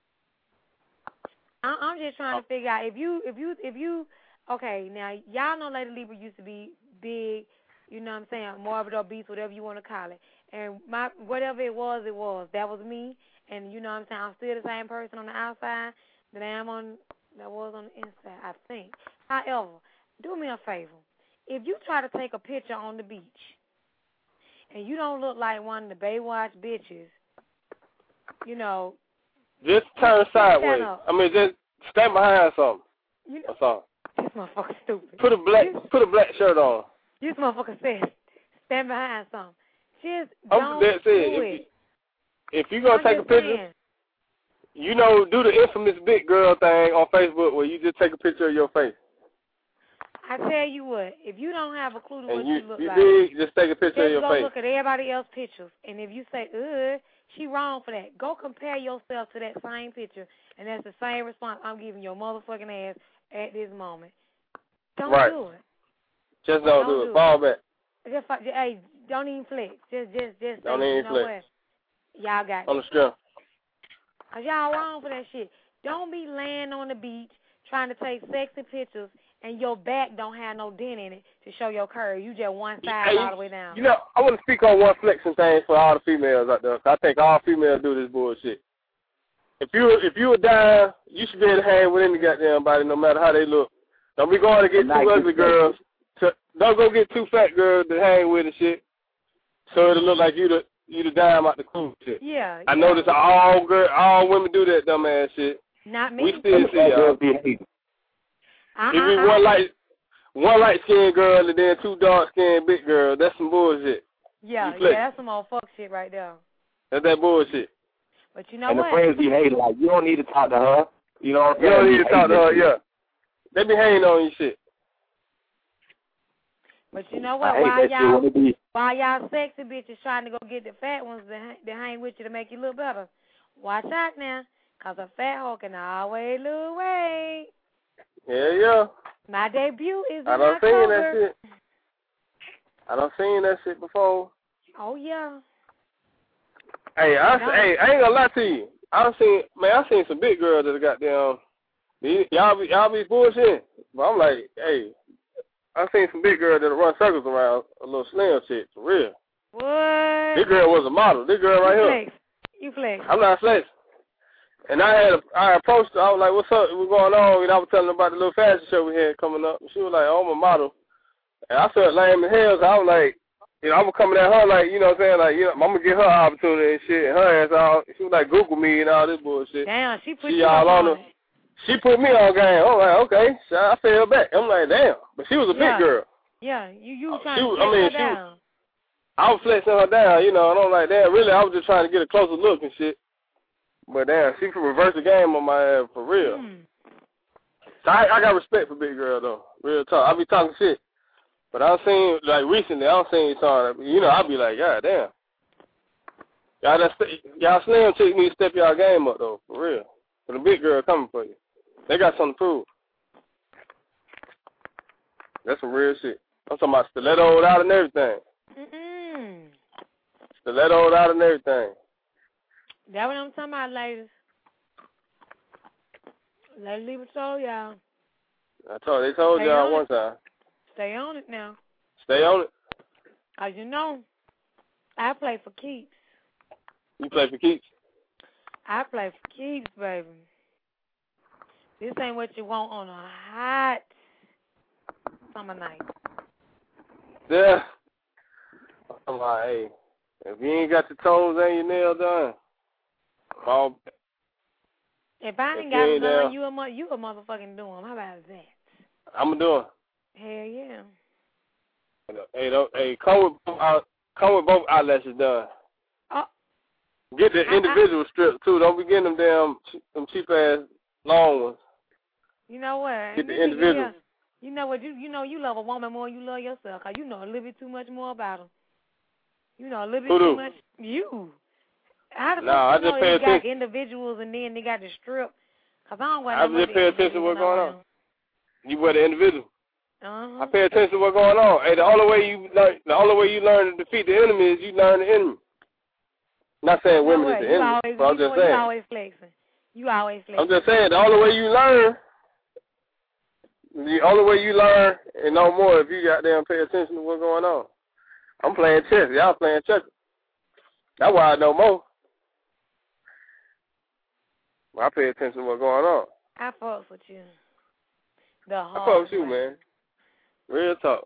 D: I'm just trying to figure out if you okay, now y'all know Lady Libra used to be big, you know what I'm saying, morbid obese, whatever you want to call it. And whatever it was. That was me. And you know what I'm saying, I'm still the same person on the outside that was on the inside, I think. However, do me a favor. If you try to take a picture on the beach and you don't look like one of the Baywatch bitches, you know.
L: Just turn sideways. I mean, just stand behind something. That's all.
D: This motherfucker stupid.
L: Put a black shirt on.
D: This motherfucker said stand behind something. Just don't do it.
L: If you're going to take a picture, you know, do the infamous big girl thing on Facebook where you just take a picture of your face.
D: I tell you what, if you don't have a clue to what you look like,
L: just take a picture of your face.
D: Just go look at everybody else's pictures, and if you say, she wrong for that, go compare yourself to that same picture, and that's the same response I'm giving your motherfucking ass at this moment. Don't do it.
L: Just don't do it. Fall back.
D: Hey, don't even flex. Just
L: don't even flex.
D: Y'all got
L: on the strength.
D: Cause y'all wrong for that shit. Don't be laying on the beach trying to take sexy pictures and your back don't have no dent in it to show your curve. You just one side all the way down.
L: You know, I want to speak on one flexing thing for all the females out there. I think all females do this bullshit. If you a dime, you should be able to hang with any goddamn body, no matter how they look. Don't be going to get two ugly girls. Don't go get two fat girls to hang with and shit. So it'll look like you the dime out the cool shit.
D: Yeah.
L: I notice all women do that dumb ass shit.
D: Not me.
L: We still see y'all. If it's one light skinned girl and then two dark skinned big girls, that's some bullshit.
D: Yeah, that's some old fuck shit right there.
L: That's that bullshit.
D: But you know
N: and
D: what?
N: And the friends be hating, like, you don't need to talk to her. You know what I'm saying?
L: You don't need to talk to her, yeah. They be hating on you shit.
D: But you know what? While y'all sexy bitches trying to go get the fat ones to hang with you to make you look better, watch out now, because a fat hoe can always lose weight.
L: Yeah.
D: My debut is in
L: I done seen that shit before.
D: Oh, yeah.
L: Hey, I ain't gonna lie to you. I seen some big girls that got down. Y'all be bullshitting. But I'm like, hey, I seen some big girls that run circles around a little slim chick, for real.
D: What?
L: This girl was a model. This girl right here.
D: You flex.
L: I'm not flexing. And I approached her. I was like, what's up? What's going on? And I was telling her about the little fashion show we had coming up. And she was like, oh, I'm a model. And I felt lame as hell. So I was like, you know, I'm coming at her like, you know what I'm saying? Like, you know, I'm going to get her opportunity and shit. And her ass all, she was like, Google me and all this bullshit.
D: Damn, she put you on it.
L: She put me on game. I'm like, okay. So I fell back. I'm like, damn. But she was a big girl.
D: Yeah, you trying to flex her down.
L: I was flexing her down, you know, and I'm like, damn, really, I was just trying to get a closer look and shit. But damn, she could reverse the game on my ass for real. So I got respect for big girl though. Real talk. I be talking shit. But I've seen, like recently, I've seen something, you know, I be like, God damn. Y'all slim chicks need to step y'all game up though, for real. For the big girl coming for you. They got something to prove. That's some real shit. I'm talking about stilettoed out and everything. Stilettoed out and everything.
D: That's what I'm talking about, ladies. Lady Libra told y'all.
L: They told y'all one time.
D: Stay on it now.
L: Stay on it.
D: As you know, I play for keeps.
L: You play for keeps?
D: I play for keeps, baby. This ain't what you want on a hot summer night.
L: Yeah. I'm like, hey, if you ain't got your toes and your nails done,
D: if I ain't got them done, you a motherfucking doing. How about that?
L: I'm a doing.
D: Hell yeah.
L: Hey, come with both eyelashes done. Get the individual strip too. Don't be getting them cheap ass long ones.
D: You know what?
L: Get the individual.
D: You know what? You love a woman more than you love yourself. Cause you know a little bit too much more about them. You know a little bit too much. You. How the fuck you know they got individuals and then they got the strip? Cause I don't want to
L: just pay attention to what's going on. You were the individual. I pay attention to what's going on. Hey, the only way you learn to defeat the enemy is you learn the enemy. Not saying women is the enemy, but I'm just saying.
D: You always flexing.
L: I'm just saying the only way you learn and no more if you goddamn pay attention to what's going on. I'm playing chess. Y'all playing checkers. That's why I know more. I pay attention to what's going on.
D: I fucks with you.
L: I fuck with you, man. Real talk.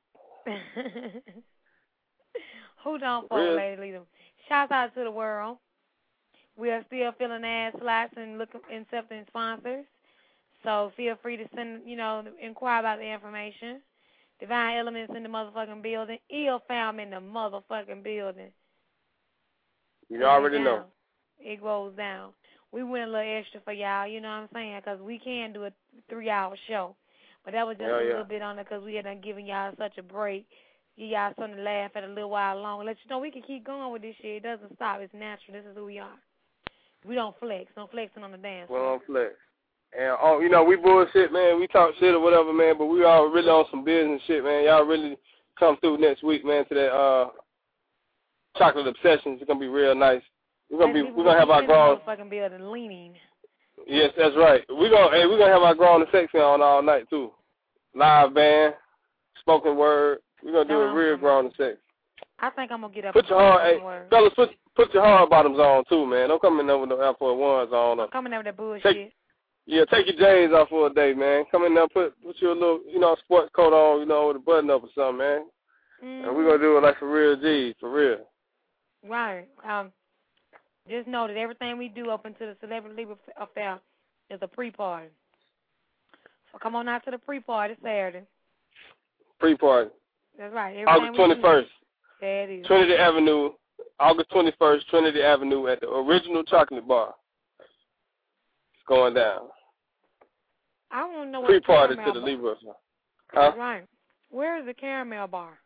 D: Who don't fuck, Lady Leader? Shouts out to the world. We are still filling ass slots and accepting sponsors. So feel free to send, inquire about the information. Divine Elements in the motherfucking building. Ill Fam in the motherfucking building.
L: You already know.
D: It goes down. We went a little extra for y'all, you know what I'm saying? Because we can do a 3-hour show. But that was just a little bit on it because we had done given y'all such a break. Give y'all something to laugh at a little while longer. Let you know we can keep going with this shit. It doesn't stop. It's natural. This is who we are. We don't flex. No flexing on the dance floor.
L: We don't flex. And, we bullshit, man. We talk shit or whatever, man, but we all really on some business shit, man. Y'all really come through next week, man, to that chocolate obsessions. It's going to be real nice. We're gonna have our grown
D: fucking building leaning.
L: Yes, that's right. We're gonna have our grown and sexy on all night too. Live band, spoken word. We're gonna do it real grown and sexy.
D: I think I'm gonna get up.
L: Put your hard, fellas, put your hard bottoms on too, man. Don't come in there with no Air Force Ones on.
D: I'm coming there with that bullshit.
L: Take your J's off for a day, man. Come in there, put your little, sports coat on, with a button up or something, man. And we're gonna do it like for real G's, for real.
D: Right. Just know that everything we do up until the Celebrity Libra Affair is a pre-party. So come on out to the pre-party Saturday.
L: Pre-party.
D: That's right.
L: August 21st.
D: There it is.
L: Trinity Avenue. August 21st, Trinity Avenue at the Original Chocolate Bar. It's going down.
D: I want to know what
L: pre-party to the Libra Affair. Huh?
D: That's right. Where is the Caramel Bar?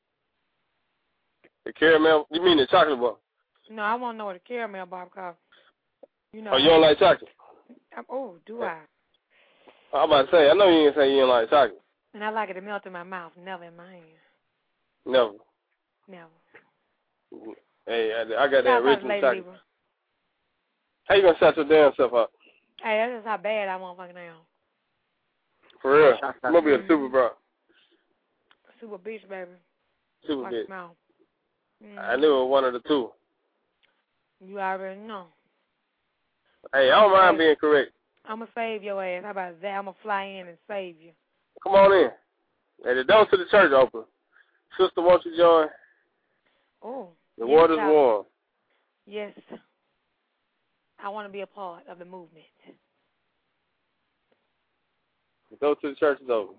L: The Caramel? You mean the chocolate bar?
D: No, I want to know what a Caramel Bar because,
L: Oh, you don't like chocolate?
D: Do I?
L: I'm about to say, I know you didn't say you don't like chocolate.
D: And I like it to melt in my mouth, never in my hand.
L: Never. Hey, I got that
K: Shout out to
L: original
K: Lady
L: chocolate.
K: Libra.
L: How you gonna shout your damn self out?
K: Hey, that's just how bad I motherfucking am.
L: For real? I'm gonna be a super bro.
K: Super bitch, baby.
L: Super
K: Watch
L: bitch.
K: your mouth.
L: I knew it was one of the two.
K: You already know.
L: Hey, I don't mind being correct.
K: I'm going to save your ass. How about that? I'm going to fly in and save you.
L: Come on in. Hey, the door to the church open. Sister, won't you join?
K: Oh.
L: The water's
K: child.
L: warm.
K: Yes. I want to be a part of the movement.
L: The door to the church is open.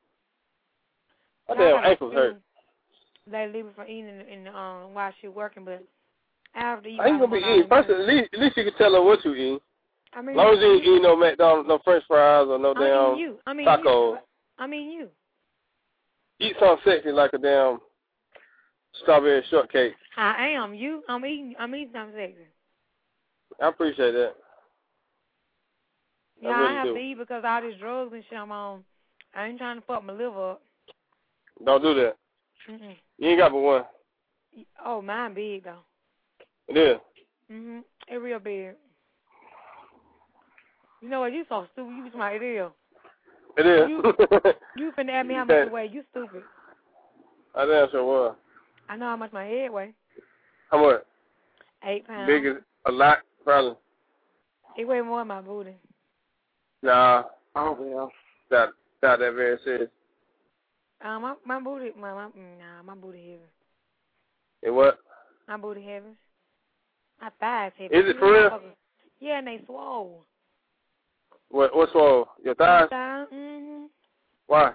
L: My
K: Y'all
L: damn ankles hurt.
K: They leave it for eating while she's working, but after you.
L: I ain't gonna be eating. First, at least you can tell her what you eat.
K: I mean,
L: as long as you ain't eating no McDonald's, no French fries, or no damn tacos.
K: You.
L: Eat something sexy like a damn strawberry shortcake.
K: I am. You. I'm eating something sexy.
L: I appreciate that.
K: Yeah, I have to eat because all these drugs and shit I'm on. I ain't trying to fuck my liver up.
L: Don't do that.
K: Mm-mm.
L: You ain't got but one.
K: Oh, mine big though.
L: It is.
K: It real big. You know what? You so stupid. You my it is.
L: It is.
K: You finna ask me how much you weigh. You stupid.
L: I damn sure was.
K: I know how much my head weigh.
L: How much?
K: 8 pounds.
L: Big as a lot, probably.
K: It weigh more than my booty.
L: Nah.
O: Oh well.
L: Not that very serious.
K: My booty, my booty heavy.
L: It what?
K: My booty heavy. My thighs heavy.
L: Is it for real?
K: Yeah, and they swole.
L: What's wrong? Your thighs? Why?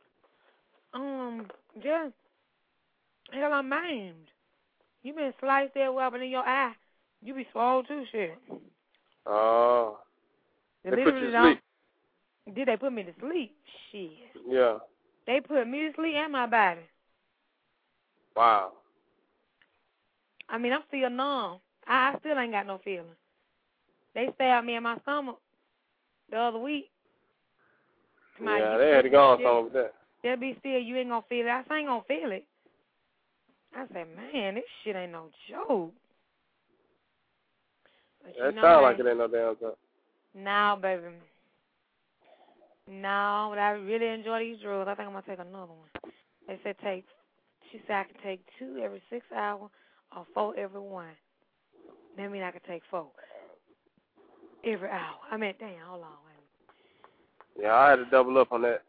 K: Just, hell, I'm maimed. You been sliced there up in your eye. You be swole too, shit.
L: Oh. They put you to sleep.
K: Did they put me to sleep? Shit.
L: Yeah.
K: They put me to sleep and my body.
L: Wow.
K: I mean, I'm still numb. I still ain't got no feeling. They stabbed me in my stomach the other week.
L: Yeah, they had to go on something with that.
K: They'll be still, you ain't gonna feel it. I said, I ain't gonna feel it. I said, man, this shit ain't no joke.
L: That sounds like it ain't no damn joke.
K: No, baby. No, but I really enjoy these drugs. I think I'm gonna take another one. They said she said I can take 2 every 6 hours or 4 every 1. That means I can take 4 every hour. I mean, damn, hold on.
L: Yeah, I had to double up on that.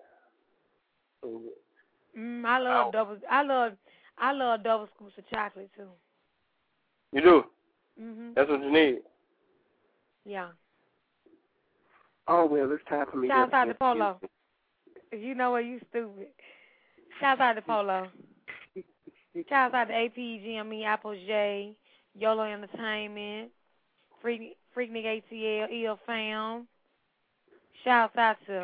K: I love double scoops of chocolate too.
L: You do?
A: That's what you need.
K: Yeah.
A: Oh, well, it's time for me
K: Shout out to Polo. If you know what, you stupid. Shout out to Polo. Shout out to APGME, Apple J, YOLO Entertainment, Freak Nigga ATL, EL Fam. Shout out to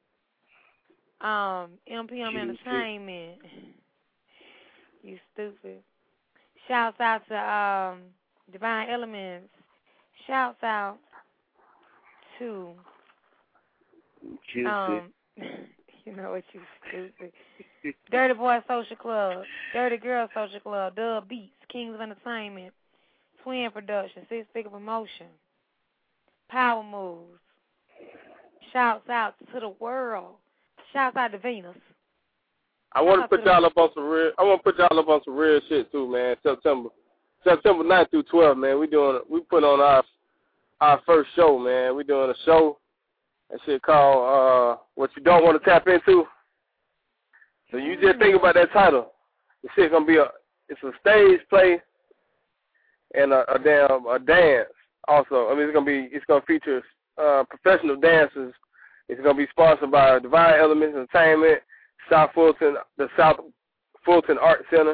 K: MPM Entertainment. You stupid. Shouts out to Divine Elements. Shouts out to you know what, you stupid. Dirty Boy Social Club, Dirty Girl Social Club, Dub Beats, Kings of Entertainment, Twin Production, Six Figure Promotion, Power Moves. Shouts out to the world. Shouts out to Venus.
L: I want to put y'all up on some real. I want to put y'all up on some real shit too, man. September 9th through 12th, man. We put on our first show, man. We doing a show. That shit called What You Don't Want to Tap Into. So you just think about that title. The shit gonna be it's a stage play and a dance also. I mean it's gonna feature professional dancers. It's gonna be sponsored by Divine Elements Entertainment, the South Fulton Art Center,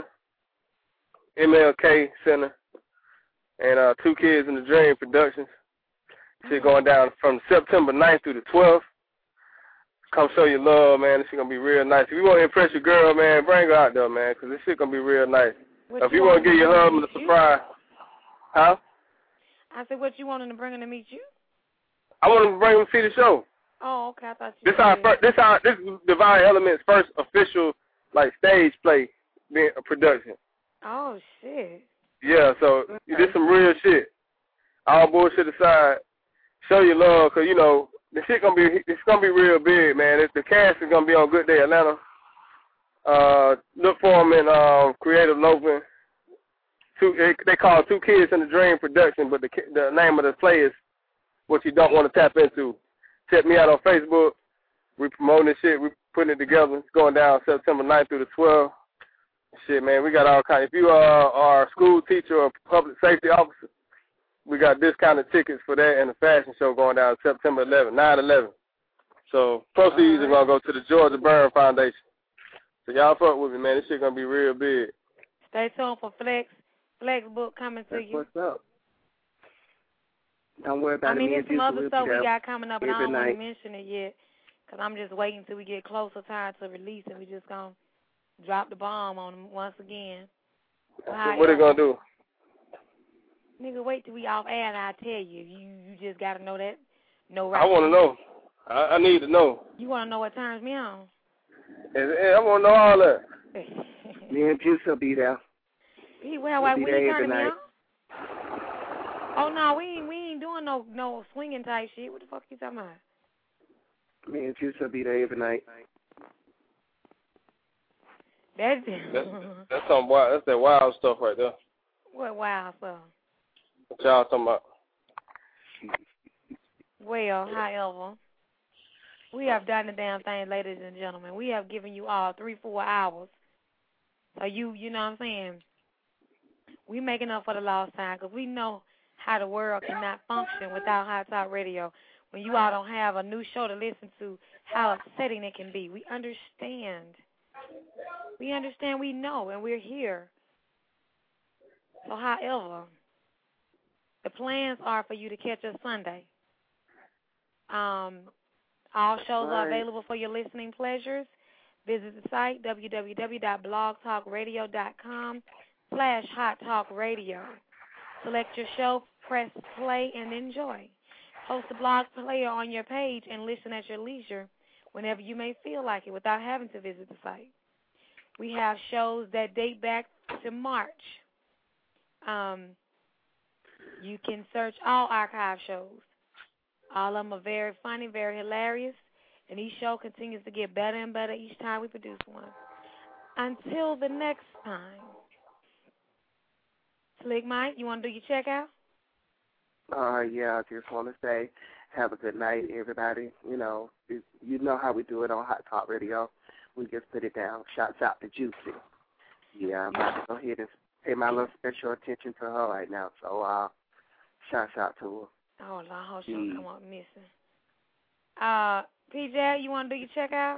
L: MLK Center, and Two Kids in the Dream Productions. Shit going down from September 9th through the 12th. Come show your love, man. This shit gonna be real nice. If you want to impress your girl, man, bring her out there, man, because this shit gonna be real nice. If you want to give your husband a surprise, huh?
K: I said, what you wanting to bring him to meet you?
L: I want him to bring him to see the show.
K: Oh, okay. I thought you.
L: This is Divine Elements' first official stage play production.
K: Oh shit.
L: Yeah, so you did some real shit. All bullshit aside, show your love, cause you know the shit it's gonna be real big, man. The cast is gonna be on Good Day Atlanta. Look for them in Creative Loafing. They call it Two Kids in the Dream Production, but the name of the play is What You Don't Want to Tap Into. Check me out on Facebook. We promoting this shit. We putting it together. It's going down September 9th through the 12th. Shit, man, we got all kinds. If you are a school teacher or public safety officer, we got discounted tickets for that and the fashion show going down September 9/11. So proceeds are going to go to the Georgia Burn Foundation. So y'all fuck with me, man. This shit going to be real big.
D: Stay tuned for Flex book coming to you.
O: What's up? Don't worry about it.
D: I mean, there's some other stuff we got coming up, but I don't want to
O: night.
D: mention it yet because I'm just waiting till we get closer time to release, and we just going to drop the bomb on them once again.
L: What they going to do?
D: Nigga, wait till we off air and I'll tell you. You just got to know that. No right.
L: I want to know. I need to know.
D: You want to know what turns me on?
L: I want to know all that.
O: Me and Juice will be there.
D: Well, why we ain't turning me on? Oh, no, we ain't doing no swinging type shit. What the fuck you talking about?
O: Me and Juice will be there every night.
L: That's some wild. That's that wild stuff right there.
D: What wild stuff?
L: What y'all talking about?
D: Well, however, we have done the damn thing, ladies and gentlemen. We have given you all 3-4 hours. So you know what I'm saying? We making up for the lost time because we know how the world cannot function without Hot Talk Radio. When you all don't have a new show to listen to, how upsetting it can be. We understand. We know, and we're here. So, however, the plans are for you to catch us Sunday. All shows are available for your listening pleasures. Visit the site, www.blogtalkradio.com/Hot Talk Radio. Select your show, press play, and enjoy. Post the blog player on your page and listen at your leisure whenever you may feel like it without having to visit the site. We have shows that date back to March. You can search all archive shows. All of them are very funny, very hilarious, and each show continues to get better and better each time we produce one. Until the next time. Slick Mike, you want to do your checkout?
O: Yeah, I just want to say have a good night, everybody. You know how we do it on Hot Talk Radio. We just put it down. Shouts out to Juicy. Yeah, I'm about to go ahead and pay my little special attention to her right now. So, shouts out to her.
D: Oh, Lord, I hope she don't come up missing. PJ, you want to do your checkout?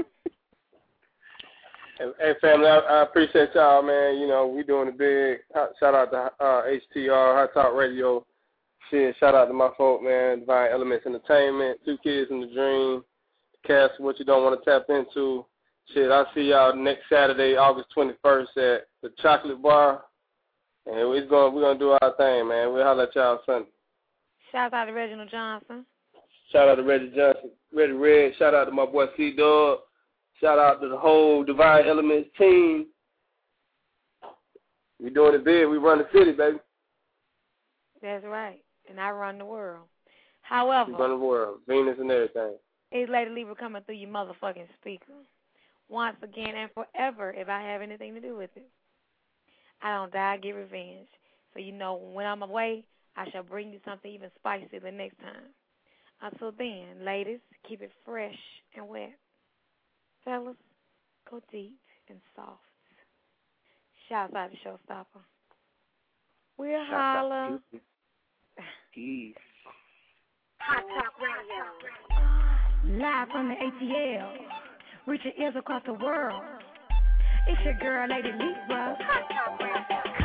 L: Hey, family, I appreciate y'all, man. You know, we doing it big. Shout out to HTR, Hot Talk Radio. Shit, shout out to my folk, man. Divine Elements Entertainment, Two Kids in the Dream, Cast What You Don't Want to Tap Into. Shit, I'll see y'all next Saturday, August 21st at the Chocolate Bar. And we're going to do our thing, man. We'll holler at y'all Sunday.
D: Shout out to Reginald Johnson.
L: Shout out to Reggie Johnson, Reggie Red. Shout out to my boy C-Dub. Shout out to the whole Divine Elements team. We doing it big. We run the city, baby.
D: That's right. And I run the world. However,
L: we run the world. Venus and everything.
D: It's Lady Libra coming through your motherfucking speaker. Once again and forever if I have anything to do with it. I don't die, I get revenge. So you know when I'm away, I shall bring you something even spicier the next time. Until then, ladies, keep it fresh and wet. Fellas, go deep and soft. Shouts out to Showstopper. We'll holla.
O: Peace.
K: Hot Talk Radio. Live from the ATL. Reaching ears across the world. It's your girl, Lady Libra. Hot Talk Radio.